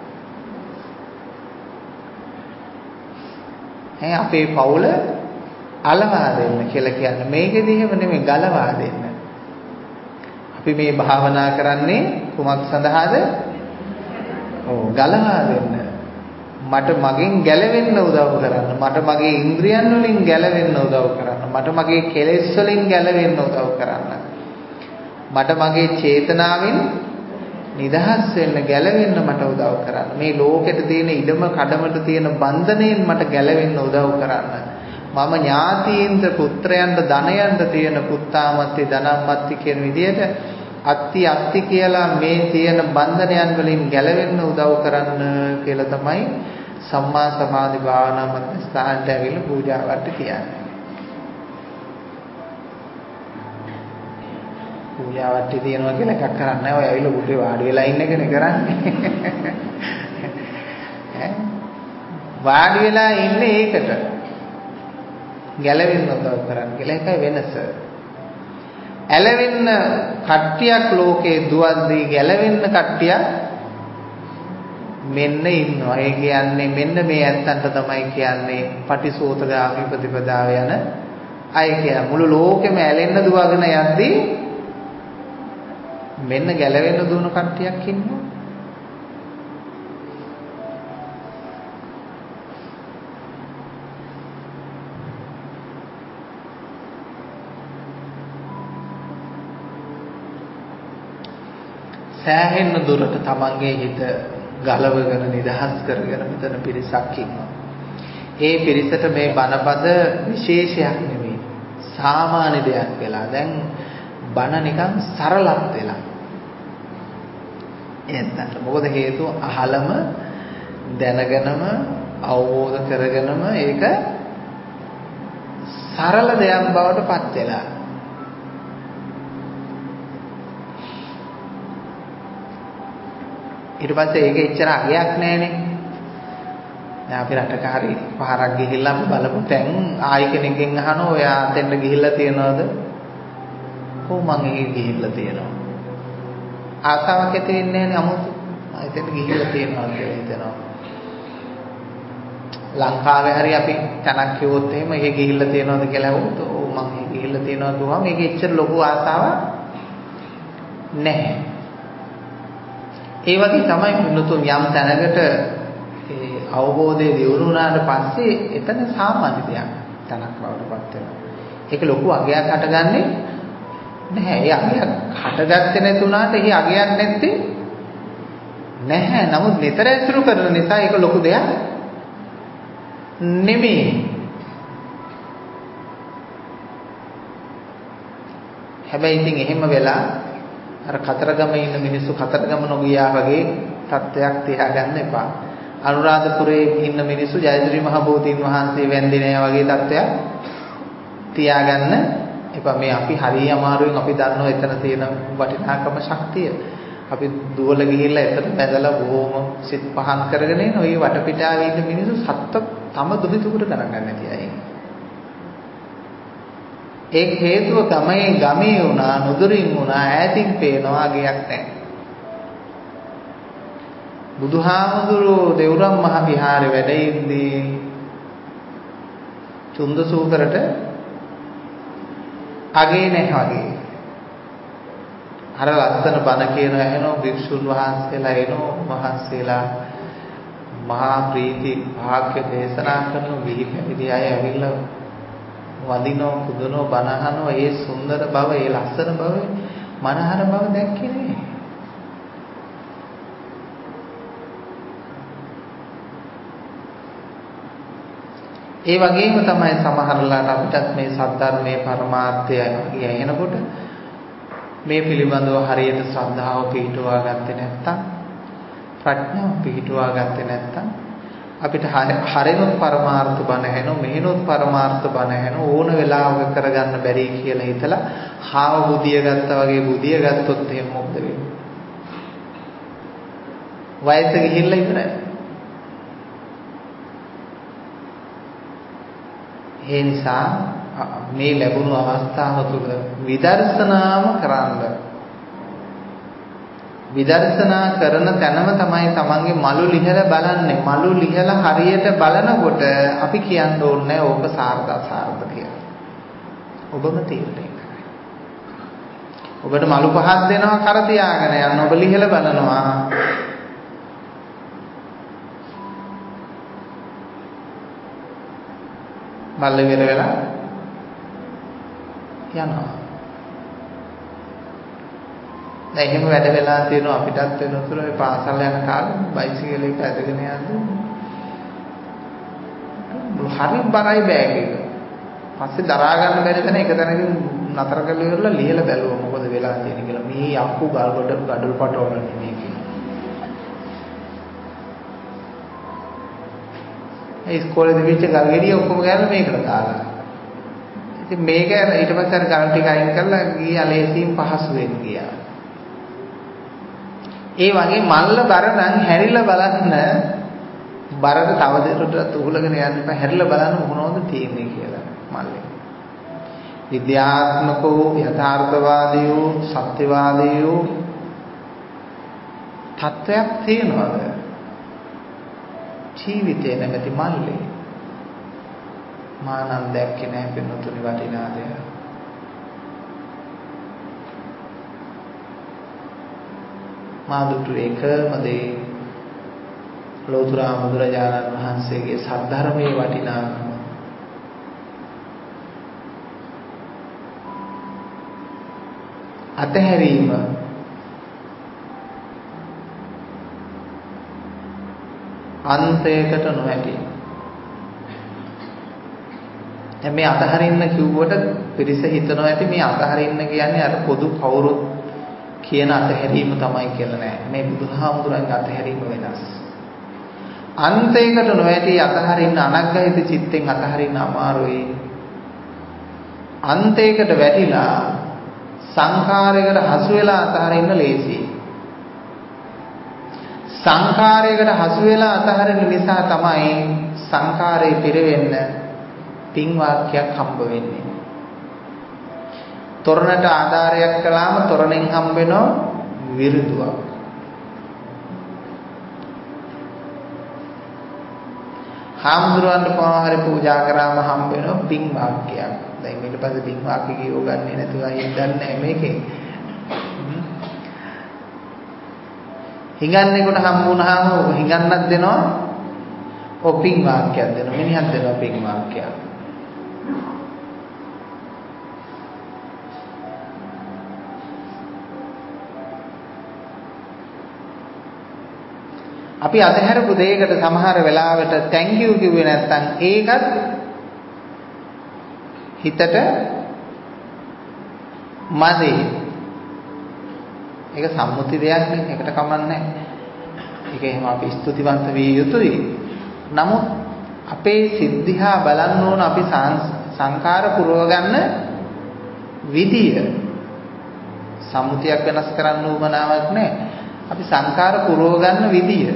ඈ අපේ පවුල අලවා දෙන්න කියලා කියන්නේ මේකෙදි එහෙම නෙමෙයි ගලවා දෙන්න. අපි මේ භාවනා කරන්නේ කුමක් සඳහාද? ඔව් ගලවා දෙන්න. මට මගෙන් ගැලවෙන්න උදව් කරන්න. මට මගේ ඉන්ද්‍රියන් වලින් ගැලවෙන්න උදව් කරන්න. මට මගේ කෙලෙස් වලින් ගැලවෙන්න උදව් කරන්න. මට මගේ චේතනාවෙන් නිදහස් වෙන්න ගැලවෙන්න මට උදව් කරන්න. මේ ලෝකෙට තියෙන ඉඩම කඩමට තියෙන බන්ධනයෙන් මට ගැලවෙන්න උදව් කරන්න. මම ඥාතීන්ද්‍ර පුත්‍රයන්ට ධනයන්ට තියෙන පුත්තාමත්ති ධනම්මත්ති කියන විදිහට අත්ති අත්ති කියලා මේ තියෙන බන්ධනයන් වලින් ගැලවෙන්න උදව් කරන්න කියලා තමයි සම්මා සමාධි භාවනා මධ්‍යස්ථානට ඇවිල්ලා පූජාවට කියන්නේ. පූජාවට තියනවා කියලා එකක් කරන්නේ නැහැ. ඔය ඇවිල්ලා බුද්ධේ වාඩි වෙලා ඉන්න එකනේ කරන්නේ. ඈ වාඩි වෙලා ඉන්නේ ඒකට. ගැලවෙන්න උදව් කරන්න කියලා එකයි වෙනස. ඇලවෙන්න කට්ටියක් ලෝකේ දුවද්දී ගැලවෙන්න කට්ටියක් මෙන්න ඉන්නවා. ඒ කියන්නේ මෙන්න මේ ඇත්තන්ට තමයි කියන්නේ පටිසෝතගාමී ප්‍රතිපදාව යන අය කියලා. මුළු ලෝකෙම ඇලෙන්න දුවගෙන යද්දී මෙන්න ගැලවෙන්න දුවන කට්ටියක් ඉන්නවා. සෑහෙන දුරට තමන්ගේ හිත ගලවගෙන නිදහස් කරගෙන මෙතන පිරිසක් ඉන්නවා. ඒ පිරිසට මේ බණපද විශේෂයක් නෙමෙයි. සාමාන්‍ය දෙයක් වෙලා. දැන් බණ නිකන් සරලත් වෙලා. එතනට මොකද හේතුව අහලම දැනගෙනම අවබෝධ කරගෙනම ඒක සරල දෙයක් බවට පත් වෙලා. ඊට පස්සේ ඒක එච්චර අගයක් නැහැනේ. දැන් අපි රටක හරි පහරක් ගිහිල්ලා අපි බලමු දැන් ආයි කෙනෙක්ගෙන් අහනවා ඔයා අතෙන්ට ගිහිල්ලා තියනවද? කොහොම මං එහෙ ගිහිල්ලා තියෙනවා. ආසාවක් ඇති වෙන්නේ නැහැනේ 아무තු. එතෙන්ට ගිහිල්ලා තියෙනවා කියලා හිතනවා. ලංකාවේ හරි අපි තනක් කිව්වොත් එහෙම එහෙ ගිහිල්ලා තියෙනවද කියලා අහුවොත් ඔව් මං එහෙ ගිහිල්ලා තියෙනවා කිව්වම මේක එච්චර ලොකු ආසාවක් නැහැ. ඒ වගේ තමයි මුතුන් යම් තැනකට ඒ අවබෝධය දියුණු වුණාට පස්සේ එතන සාමාන්‍ය දෙයක් තනක් බවට පත් වෙනවා. ඒක ලොකු අගයක් හටගන්නේ නැහැ. ඒ අගයක් හටගත්තේ නැතුණාට එහි අගයක් නැත්තේ නැහැ. නමුත් නිතර ඇසුරු කරන නිසා ඒක ලොකු දෙයක් නෙමෙයි. හැබැයි ඉතින් එහෙම වෙලා අර කතරගම ඉන්න මිනිස්සු කතරගම නොගියා වගේ තත්ත්වයක් තියාගන්න එපා. අනුරාධපුරයේ ඉන්න මිනිස්සු ජයශ්‍රී මහ බෝධීන් වහන්සේ වැන්දිනේ වගේ තත්ත්වයක් තියාගන්න එපා. මේ අපි හරිය අමාරුවෙන් අපි දන්නවා එතන තියෙන වටිනාකම ශක්තිය. අපි දුවල ගිහිල්ලා එතන බැදලා බොහොම සිත් පහන් කරගෙන එන ওই වටපිටාවේ ඉන්න මිනිස්සු සත්ත තම දුහිතුකට ගණන් ගන්න නැති අය. ඒක හේතුව ගමේ ගමේ වුණා නුදුරින් වුණා ඈතින් පේනවා ගයක් නැහැ. බුදුහාමුදුරුවෝ දෙවුරම් මහ විහාරේ වැඩ ඉඳී චුන්දසූකරට අගේ නැහැ වගේ. අර ලස්සන බණ කියන ඇහෙනෝ භික්ෂුන් වහන්සේලා එනෝ වහන්සේලා මහා ප්‍රීති භාග්‍ය දේශනා කරන විහි පැවිදි අය ඇවිල්ලා වදිනෝ කුදනෝ බණ අහනෝ ඒ සුන්දර බව ඒ ලස්සන බව මනහර බව දැක්කේ නෙවෙයි. ඒ වගේම තමයි සමහරලාට අපිටත් මේ සද්ධර්මයේ පරමාර්ථය ඇහෙනකොට මේ පිළිබඳව හරියට ශ්‍රද්ධාව පිහිටුවා ගත්තේ නැත්නම් ප්‍රඥාව පිහිටුවා ගත්තේ නැත්නම් අපිට හරිනුත් පරමාර්ථ බණ ඇහෙනෝ මෙහිනුත් පරමාර්ථ බණ ඇහෙනෝ ඕන වෙලාවක කරගන්න බැරි කියලා හිතලා හාව බුදිය ගත්තා වගේ බුදිය ගත්තොත් එහෙනම් මොකද වෙන්නේ? වයස ගිහිල්ලා ඉවරයි. ඒ නිසා මේ ලැබුණු අවස්ථාව තුළ විදර්ශනාම කරන්න. විදර්ශනා කරන තැනම තමයි තමන්ගේ මලු ලිහලා බලන්නේ. මලු ලිහලා හරියට බලනකොට අපි කියන්න ඕනේ ඕක සාර්ථක සාර්ථක කියලා. ඔබම තීරණය කරයි. ඔබට මලු පහක් දෙනවා කර තියාගෙන යන්න. ඔබ ලිහලා බලනවා. මල්ල විර වෙලා යනවා. දැන් එහෙම වැඩ වෙලා තියෙනවා අපිටත් වෙනතුරු මේ පාසල් යන කාලේ බයිසිකල් එක ඇදගෙන යද්දී හරි බරයි බෑග් එක. පස්සේ දරා ගන්න බැරි තැන එක තැනකින් නතර කරලා ඉවරලා ලියලා බැලුවා මොකද වෙලා තියෙන්නේ කියලා. මේ අක්කු ගල් කොට ගඩොල් පටවල නෙමෙයි කියලා. ඒ ඉස්කෝලේ දෙවිච්ච ගල් ගෙඩිය ඔක්කොම ගෑනලා මේකට දාලා. ඉතින් මේක ඊට පස්සේ අර ගල් ටික අයින් කරලා ගියා ලේසියෙන් පහසුවෙන් ගියා. ඒ වගේ මල්ල බර නම් හැරිලා බලන්න බරට තව දෙයකට උහුලගෙන යන්න බෑ. හැරිලා බලන්න මොනවද තියෙන්නේ කියලා මල්ලේ. විද්‍යාත්මකව යථාර්ථවාදී වූ සත්‍යවාදී වූ තත්වයක් තියෙනවාද? ජීවිතේ නැමැති මල්ලේ මානම් දැක්කේ නැහැ පින්නතුනි වටිනා දෙයක්. මාදුතු එකම දේ ලෝතර බුදුරජාණන් වහන්සේගේ සද්ධර්මයේ වටිනාකම. අතහැරීම අන්තයකට නොඇති. දැන් මේ අතහරින්න කිව්වට පිරිස හිතනවා ඇති මේ අතහරින්න කියන්නේ අර පොදු කවුරුත් කියන අතහැරීම තමයි කියලා නෑ. මේ බුදුහාමුදුරන්ගේ අතහැරීම වෙනස්. අන්තයකට නොඇති අතහරින්න අනග්ගහිත චිත්තෙන් අතහරින්න අමාරුයි. අන්තයකට වැටිලා සංඛාරයකට හසු වෙලා අතහරින්න ලේසියි. සංඛාරයකට හසු වෙලා අතහරින නිසා තමයි සංඛාරේ පිරෙන්න පින් වාක්‍යයක් හම්බ වෙන්නේ. තොරණට ආධාරයක් කළාම තොරණෙන් හම්බ වෙනවා විරුදුවක්. හාමුදුරුවන්ට පොහොරි පූජා කරාම හම්බ වෙනවා පින් වාක්‍යයක්. දැන් ඊට පස්සේ පින් වාක්‍ය කියවගන්නේ නැතුව හින්දන්නේ මේකේ. හිඟන්නේකට හම්බ වුණාම හිඟන්නක් දෙනවා ඔය පින් වාක්‍යයක් දෙනවා. මිනිහක් දෙනවා පින් වාක්‍යයක්. අපි අතහැරපු දෙයකට සමහර වෙලාවට thank you කිව්වේ නැත්නම් ඒකත් හිතට මදි. ඒක සම්මුති දෙයක් නේ. ඒකට කමක් නැහැ. ඒක එහෙම අපි ස්තුතිවන්ත විය යුතුයි. නමුත් අපේ සිද්ධිහා බලන්න ඕන අපි සංකාර පුරව ගන්න විදිය. සම්මුතියක් වෙනස් කරන්න උවමනාවක් නැහැ. අපි සංකාර පුරව ගන්න විදිය.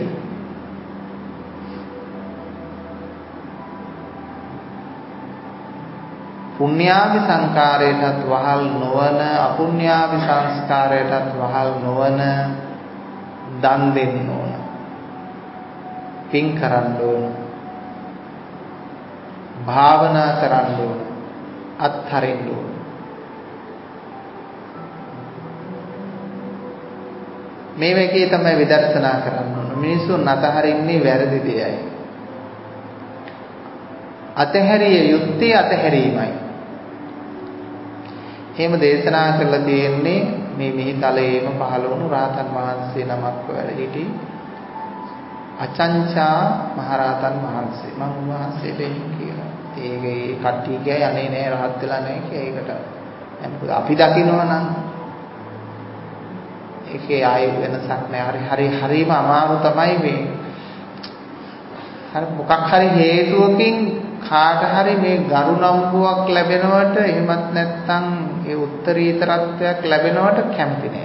පුණ්‍යාවි සංකාරයටත් වහල් නොවන අපුණ්‍යාවි සංස්කාරයටත් වහල් නොවන දන් දෙන්න ඕන. පින් කරන්න ඕන. භාවනා කරන්න ඕන. අත්හරින්න ඕන. මේ වගේ තමයි විදර්ශනා කරන්න ඕන. මිනිසුන් අතහරින්නේ වැරදි දෙයයි. අතහැරිය යුත්තේ අතහැරීමයි. එහෙම දේශනා කරලා තියෙන්නේ මේ මිහිතලයේම පහළ වුණු රාතන් වහන්සේ නමක් වැඩ සිටි අචංචා මහරහතන් වහන්සේ. මම උන්වහන්සේට එහෙම කියලා. ඒකේ කට්ටිය කියයි අනේ නෑ රහත් වෙලා නෑ කියලා. ඒකට අපි දකිනවා නම් ඒකේ ආයෙ වෙනසක් නෑ. හරි හරි හරිම අමාරු තමයි මේ. හරි මොකක් හරි හේතුවකින් කාට හරි මේ ගරු නම්බුවක් ලැබෙනවට එහෙමත් නැත්නම් ඒ උත්තරීතරත්වයක් ලැබෙනවට කැමති නෑ.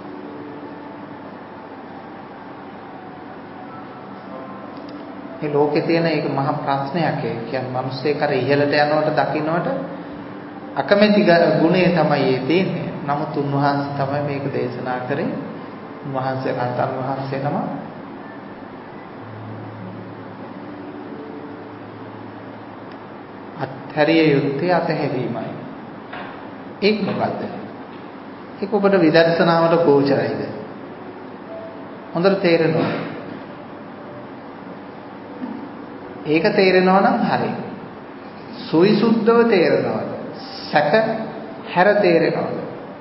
මේ ලෝකේ තියෙන ඒක මහා ප්‍රශ්නයක්. ඒ කියන්නේ මිනිස්සෙක් අර ඉහළට යනවට දකින්නවට අකමැති ගුණය තමයි ඒ තියෙන්නේ. නමුත් උන්වහන්සේ තමයි මේක දේශනා කරේ. උන්වහන්සේ රහතන් වහන්සේ නම අත්හැරිය යුත්තේ අතහැරීමයි. ඒක මොකද්ද? ඒක ඔබට විදර්ශනාවට ගෝචරයිද? හොඳට තේරෙනවා. ඒක තේරෙනවා නම් හරි. සුවිසුද්ධව තේරෙනවද? සැක හැර තේරෙනවද?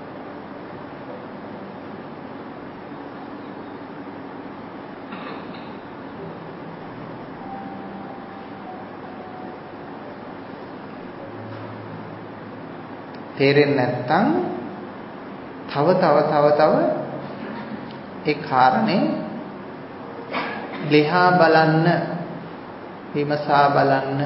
තේරෙන්නේ නැත්නම් තව තව තව තව ඒ කාරණේ ලිහා බලන්න, විමසා බලන්න,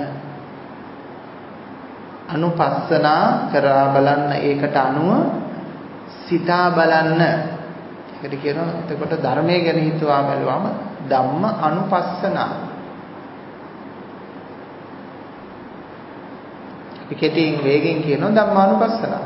අනුපස්සනා කරා බලන්න, ඒකට අනුව සිතා බලන්න. ඒකට කියනවා එතකොට ධර්මයේ ගැන හිතුවා බැලුවම ධම්ම අනුපස්සනා. කෙටියෙන් වේගෙන් කියනවා ධම්මානුපස්සනා.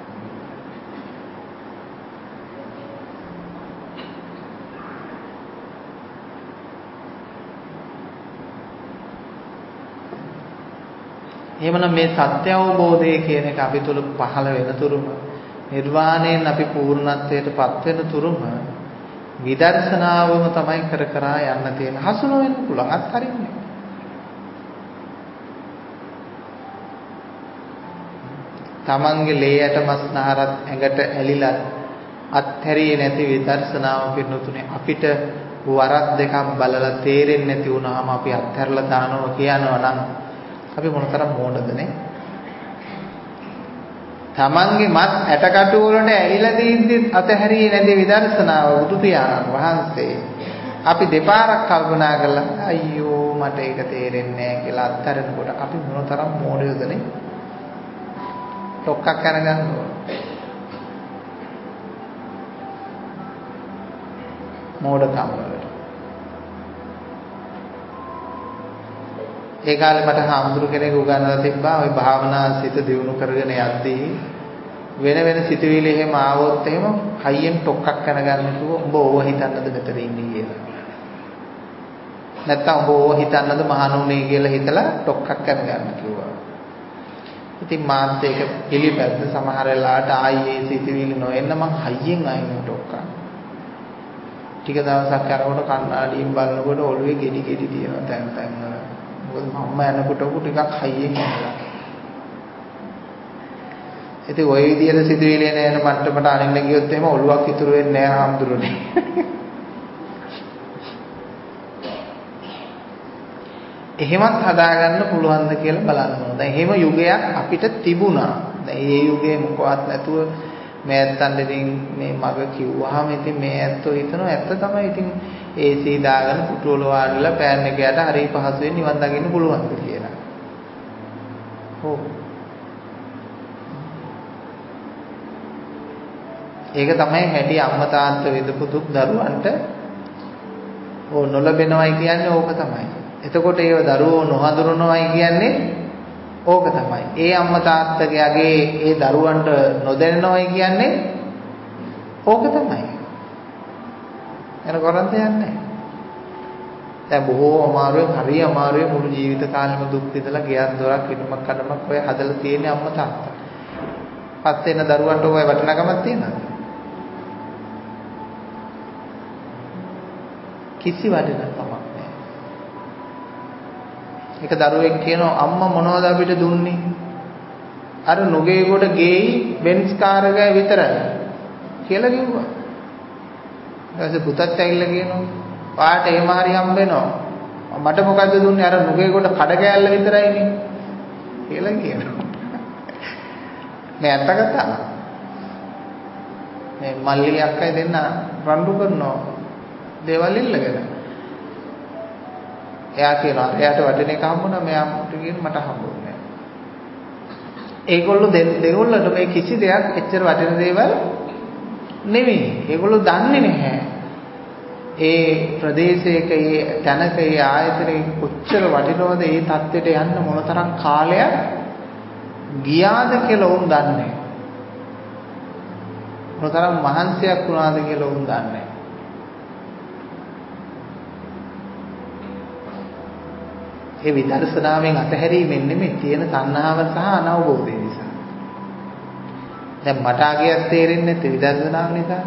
එහෙමනම් මේ සත්‍ය අවබෝධය කියන එක අපි තුල පහළ වෙන තුරුම නිර්වාණයෙන් අපි පූර්ණත්වයට පත් වෙන තුරුම විදර්ශනාවම තමයි කර කර යන්න තියෙන. හසු නොවෙන්න පුළුවන් අත්හරින්නේ. තමන්ගේ ලේ යට මස් නහරත් ඇඟට ඇලිලා අත්හැරියේ නැති විදර්ශනාව පින්නතුනේ අපිට වරක් දෙකක් බලලා තේරෙන්නේ නැති වුණාම අපි අත්හැරලා දානවා කියනවා නම් අපි මොනතරම් මෝඩද නේ? තමන්ගේ මස් ඇටකටු වලට ඇලිලා දීද්දි අතහැරියේ නැති විදර්ශනාව බුදු පියාණන් වහන්සේ අපි දෙපාරක් කල්පනා කළා අයියෝ මට ඒක තේරෙන්නේ නැහැ කියලා අත්හැරෙනකොට අපි මොනතරම් මෝඩයෝද නේ? ටොක්කක් කරගන්න ඕන. මෝඩකම් වලට. ඒ කාලේ මට හාමුදුරු කෙනෙක් උගන්වලා තිබ්බා ওই භාවනා සිත දියුණු කරගෙන යද්දී වෙන වෙන සිතුවිලි එහෙම ආවොත් එහෙම හයියෙන් ටොක්කක් කරගන්න කිව්වා. උඹ ඕව හිතන්නද මෙතන ඉන්නේ කියලා. නැත්තම් උඹ ඕව හිතන්නද මහණුනේ කියලා හිතලා ටොක්කක් කරගන්න කිව්වා. ඉතින් මාත් ඒක පිළිපැද්ද සමහර වෙලාවට ආයේ සිතුවිලි නොඑන්න මං හයියෙන් ආයෙත් ටොක්කා. ටික දවසක් කරනකොට කණ්ණාඩියෙන් බලනකොට ඔළුවේ ගෙඩි ගෙඩි තියෙනවා තැන් තැන් වල. මොකද මම්ම යනකොට උ ටිකක් හයියෙන් යනවා. ඉතින් ওই විදියට සිතුවිලි එන යන මට්ටමට අනින්න ගියොත් එහෙම ඔළුවක් ඉතුරු වෙන්නේ නැහැ හාමුදුරනේ. එහෙමත් හදාගන්න පුළුවන්ද කියලා බලන්න ඕන. දැන් එහෙම යුගයක් අපිට තිබුණා. දැන් මේ යුගයේ මොකවත් නැතුව මේ ඇත්තන්ට ඉතින් මේ මග කිව්වහම ඉතින් මේ ඇත්තෝ හිතනවා ඇත්ත තමයි ඉතින් ඒ සී දාගෙන පුටුවල වාඩිලා පෑන් එක යට හරි පහසුවෙන් නිවන් දකින්න පුළුවන් කියලා. ඔව්. ඒක තමයි හැටි අම්මා තාත්තා විඳපු දුක් දරුවන්ට ඕ නොලබෙනවයි කියන්නේ ඕක තමයි. එතකොට ඒව දරුවෝ නොහඳුනනවයි කියන්නේ ඕක තමයි. ඒ අම්මා තාත්තගේ ඒ දරුවන්ට නොදැනෙනවයි කියන්නේ ඕක තමයි. එන කරන්ත යන්නේ. දැන් බොහෝ අමාරුවෙන් හරි අමාරුවෙන් මුළු ජීවිත කාලෙම දුක් විඳලා ගියක් දොරක් ඉදමක් කඩමක් ඔය හදලා තියෙන අම්මා තාත්තා. පස් වෙන දරුවන්ට ඔය වටිනාකමක් තියෙනවද? කිසි වටිනාකමක් නැහැ. එක දරුවෙක් කියනවා අම්මා මොනවද අපිට දුන්නේ? අර නොගේ කොට ගෙයි බෙන්ස් කාර් එක විතරයි කියලා කිව්වා. ඊට පුතත් ඇවිල්ලා කියනවා පාට එහෙම හරි හම්බ වෙනවා. මට මොකද්ද දුන්නේ? අර නොගේ කොට කඩ කෑල්ල විතරයිනේ කියලා කියනවා. මේ අත්ත කතා. මේ මල්ලි අක්කයි දෙන්න රණ්ඩු කරනවා දේවල් ඉල්ලගෙන. එයා කියනවා එයාට වටින එක හම්බුණා මෙයාට කියන මට හම්බුනේ නැහැ. ඒගොල්ලෝ දෙගොල්ලන්ට මේ කිසි දෙයක් එච්චර වටින දේවල් නෙවෙයි. ඒගොල්ලෝ දන්නේ නැහැ. ඒ ප්‍රදේශයක ඒ තැනක ඒ ආයතනයේ කොච්චර වටිනවද ඒ தත්ත්වයට යන්න මොනතරම් කාලයක් ගියාද කියලා උන් දන්නේ. මොනතරම් මහන්සියක් වුණාද කියලා උන් දන්නේ. ඒ විදර්ශනාවෙන් අතහැරීමෙන් නෙමෙයි තියෙන තණ්හාව සහ අනවබෝධය නිසා. දැන් මට ආගයක් තේරෙන්නේ නැති විදර්ශනාව නිසා.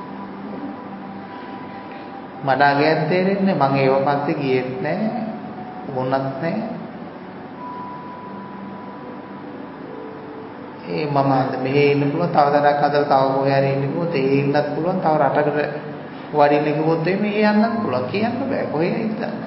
මට ආගයක් තේරෙන්නේ මම ඒව පස්සේ ගියෙත් නැහැ. වුණත් නැහැ. ඒ මම මෙහෙ ඉන්න පුළුවන් තව දඩක් හදලා තව කොහේ හරි ඉන්න කිව්වොත් ඒ ඉන්නත් පුළුවන් තව රටකට වඩින්න කිව්වොත් එමේ යන්නත් පුළුවන් කියන්න බෑ කොහේ ඉඳන්.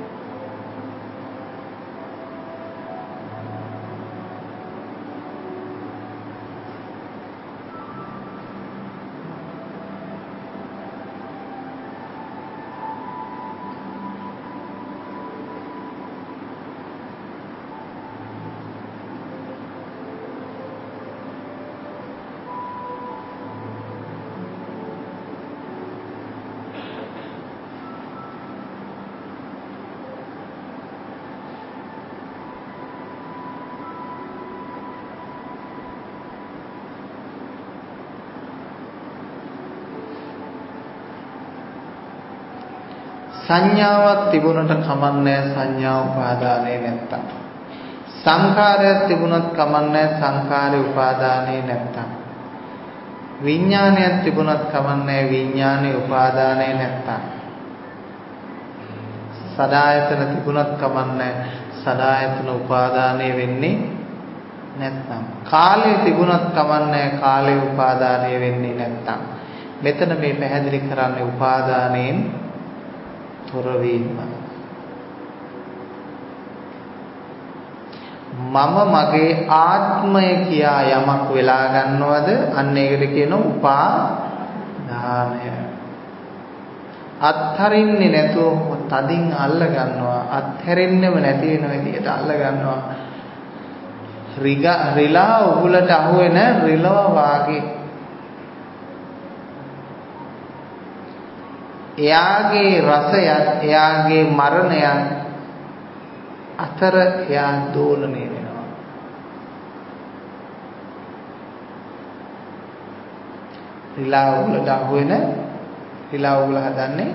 සංඥාවක් තිබුණට කමන්නේ සංඥා උපාදානේ නැත්තම්. සංඛාරයක් තිබුණත් කමන්නේ සංඛාරේ උපාදානේ නැත්තම්. විඥානයක් තිබුණත් කමන්නේ විඥානේ උපාදානේ නැත්තම්. සදායතන තිබුණත් කමන්නේ සදායතන උපාදානේ වෙන්නේ නැත්තම්. කාලය තිබුණත් කමන්නේ කාලේ උපාදානේ වෙන්නේ නැත්තම්. මෙතන මේ පැහැදිලි කරන්නේ උපාදානයෙන් තොරවීම. මම මගේ ආත්මය කියා යමක් වෙලා ගන්නවද අන්න ඒකට කියනවා උපාදානය. අත්හරින්නේ නැතුව තදින් අල්ල ගන්නවා. අත්හැරෙන්නෙම නැති වෙන විදිහට අල්ල ගන්නවා. රිලා උගුලට අහු වෙන රිලව වාගේ. එයාගේ රසයත් එයාගේ මරණයත් අතර එයා දෝලණය වෙනවා. රිලා උගලට අහු වෙන රිලා උගල හදන්නේ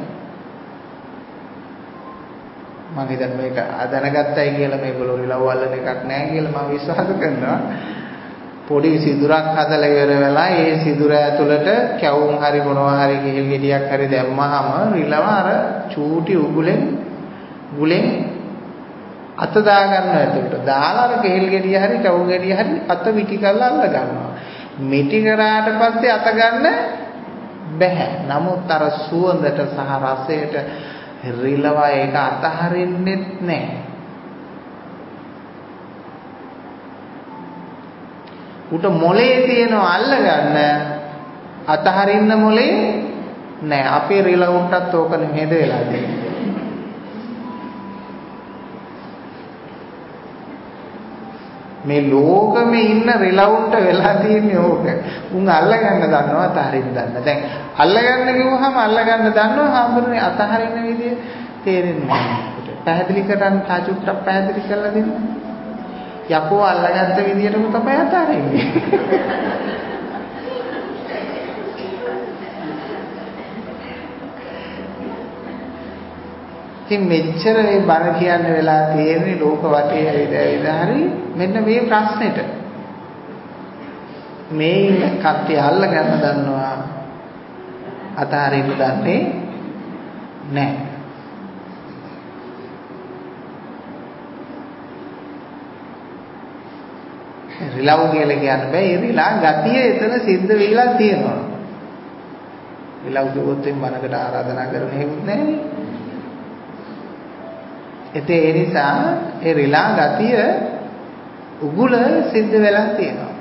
මම හිතන්නේ මේක දැනගත්තයි කියලා මේගොල්ලෝ රිලව් වල්ලන එකක් නැහැ කියලා මම විශ්වාස කරනවා. පොඩි සිදුරක් හදලා ඉවර වෙලා ඒ සිදුර ඇතුළට කැවුම් හරි මොනවා හරි කිහිල් ගෙඩියක් හරි දැම්මහම රිලව අර චූටි උගුලෙන් ගුලෙන් අත දා ගන්නවා ඇතුළට. දාලා අර කිහිල් ගෙඩිය හරි කැවුම් ගෙඩිය හරි අත මිටි කරලා අල්ල ගන්නවා. මිටි කරාට පස්සේ අත ගන්න බැහැ. නමුත් අර සුවඳට සහ රසයට රිලව ඒක අතහරින්නෙත් නැහැ. උට මොලේ තියෙනව අල්ල ගන්න අතහරින්න මොලේ නෑ. අපේ රිලවුන්ටත් ඕක නෙමෙයිද වෙලා තියෙන්නේ. මේ ලෝකෙමේ ඉන්න රිලවුන්ට වෙලා තියෙන්නේ ඕක. උන් අල්ලගන්න දන්නවා අතහරින්න දන්න. දැන් අල්ලගන්න කිව්වහම අල්ලගන්න දන්නවා හාමුදුරනේ අතහරින්න විදිය තේරෙන්නේ නැහැ. පැහැදිලි කරන්න තාචුට්ටක් පැහැදිලි කරලා දෙන්න. යකෝ අල්ලගත්ත විදියටම තමයි අතහරින්නේ. ඉතින් මෙච්චර මේ බණ කියන්න වෙලා තියෙන්නේ ලෝක වටේ ඇවිදලා හරි මෙන්න මේ ප්‍රශ්නෙට. මේ කට්ටිය අල්ල ගන්න දන්නවා අතහරින්න දන්නේ නැහැ. රිලව් කියලා කියන්න බෑ. ඒ රිලා ගතිය එතන සිද්ධ වෙලා තියෙනවා. රිලව් කිව්වොත් එම් බණකට ආරාධනා කරන හේතුත් නැහැ. ඒ නිසා ඒ රිලා ගතිය උගුල සිද්ධ වෙලා තියෙනවා.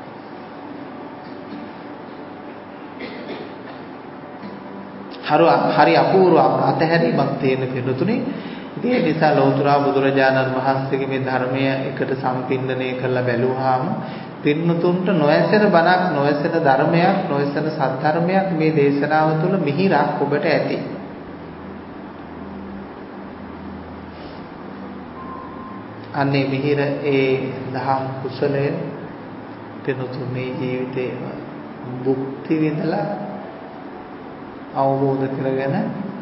හරි හරි අපූර්ව අතහැරීමක් තියෙන පිළිතුරේ. ඒ නිසා ලෞතර බුදුරජාණන් වහන්සේගේ මේ ධර්මය එකට සම්පින්දනය කරලා බැලුවාම පින්නතුන්ට නොඇසෙන බණක් නොඇසෙන ධර්මයක් නොඇසෙන සත්‍ය මේ දේශනාව තුළ මිහිරක් ඔබට ඇති. අන්නේ මිහිර ඒ දහම් කුසලය පින්නතුන්ගේ ජීවිතේම භුක්ති විඳලා අවබෝධ කරගෙන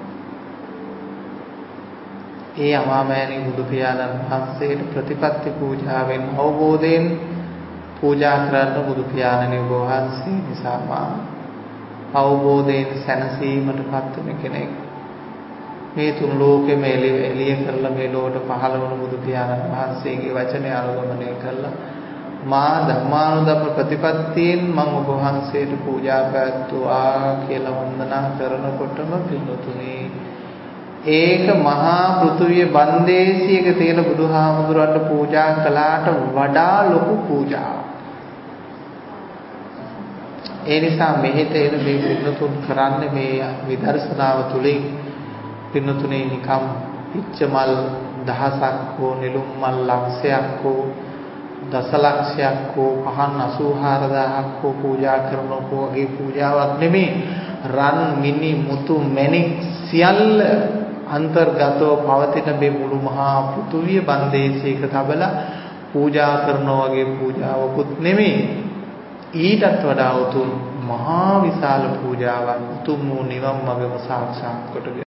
ඒ අමාමෑණී බුදු පියාණන් වහන්සේට ප්‍රතිපත්ති පූජාවෙන් අවබෝධයෙන් පූජා කරන බුදු පියාණන් වහන්සේ නිසාම අවබෝධයෙන් සැනසීමටපත් වෙන කෙනෙක්. මේ තුන් ලෝකෙම එළිය කරලා මේ ලෝකට පහළ වුණු බුදු පියාණන් වහන්සේගේ වචනය අනුගමනය කරලා මා ධර්මානුධම්ම ප්‍රතිපත්තියෙන් මම ඔබ වහන්සේට පූජා පැවැත්වුවා කියලා වන්දනා කරනකොටම පිළිතුරුනේ ඒක මහා පෘථුවිය බන්දේසියක තියෙන බුදුහාමුදුරන්ට පූජා කළාට වඩා ලොකු පූජාවක්. ඒ නිසා මෙහෙට එන මේ පින්නතුන් කරන්නේ මේ විදර්ශනාව තුළින් පින්නතුනේ නිකම් පිච්චමල් දහසක් හෝ නිලුම් මල් ලක්ෂයක් හෝ දසලක්ෂයක් හෝ පහන් අසූ හාරදාහක් හෝ පූජා කරනකෝ වගේ පූජාවක් නෙමෙයි. රන් මිනි මුතු මැණික් සියල්ල අන්තර්ගතව පවතින මේ මුළු මහා පෘථුවිය බන්දේශයක තබලා පූජා කරනවා වගේ පූජාවකුත් නෙමෙයි. ඊටත් වඩා උතුම් මහා විශාල පූජාවක් උතුම් වූ නිවන් මඟම සාක්ෂාත් කොට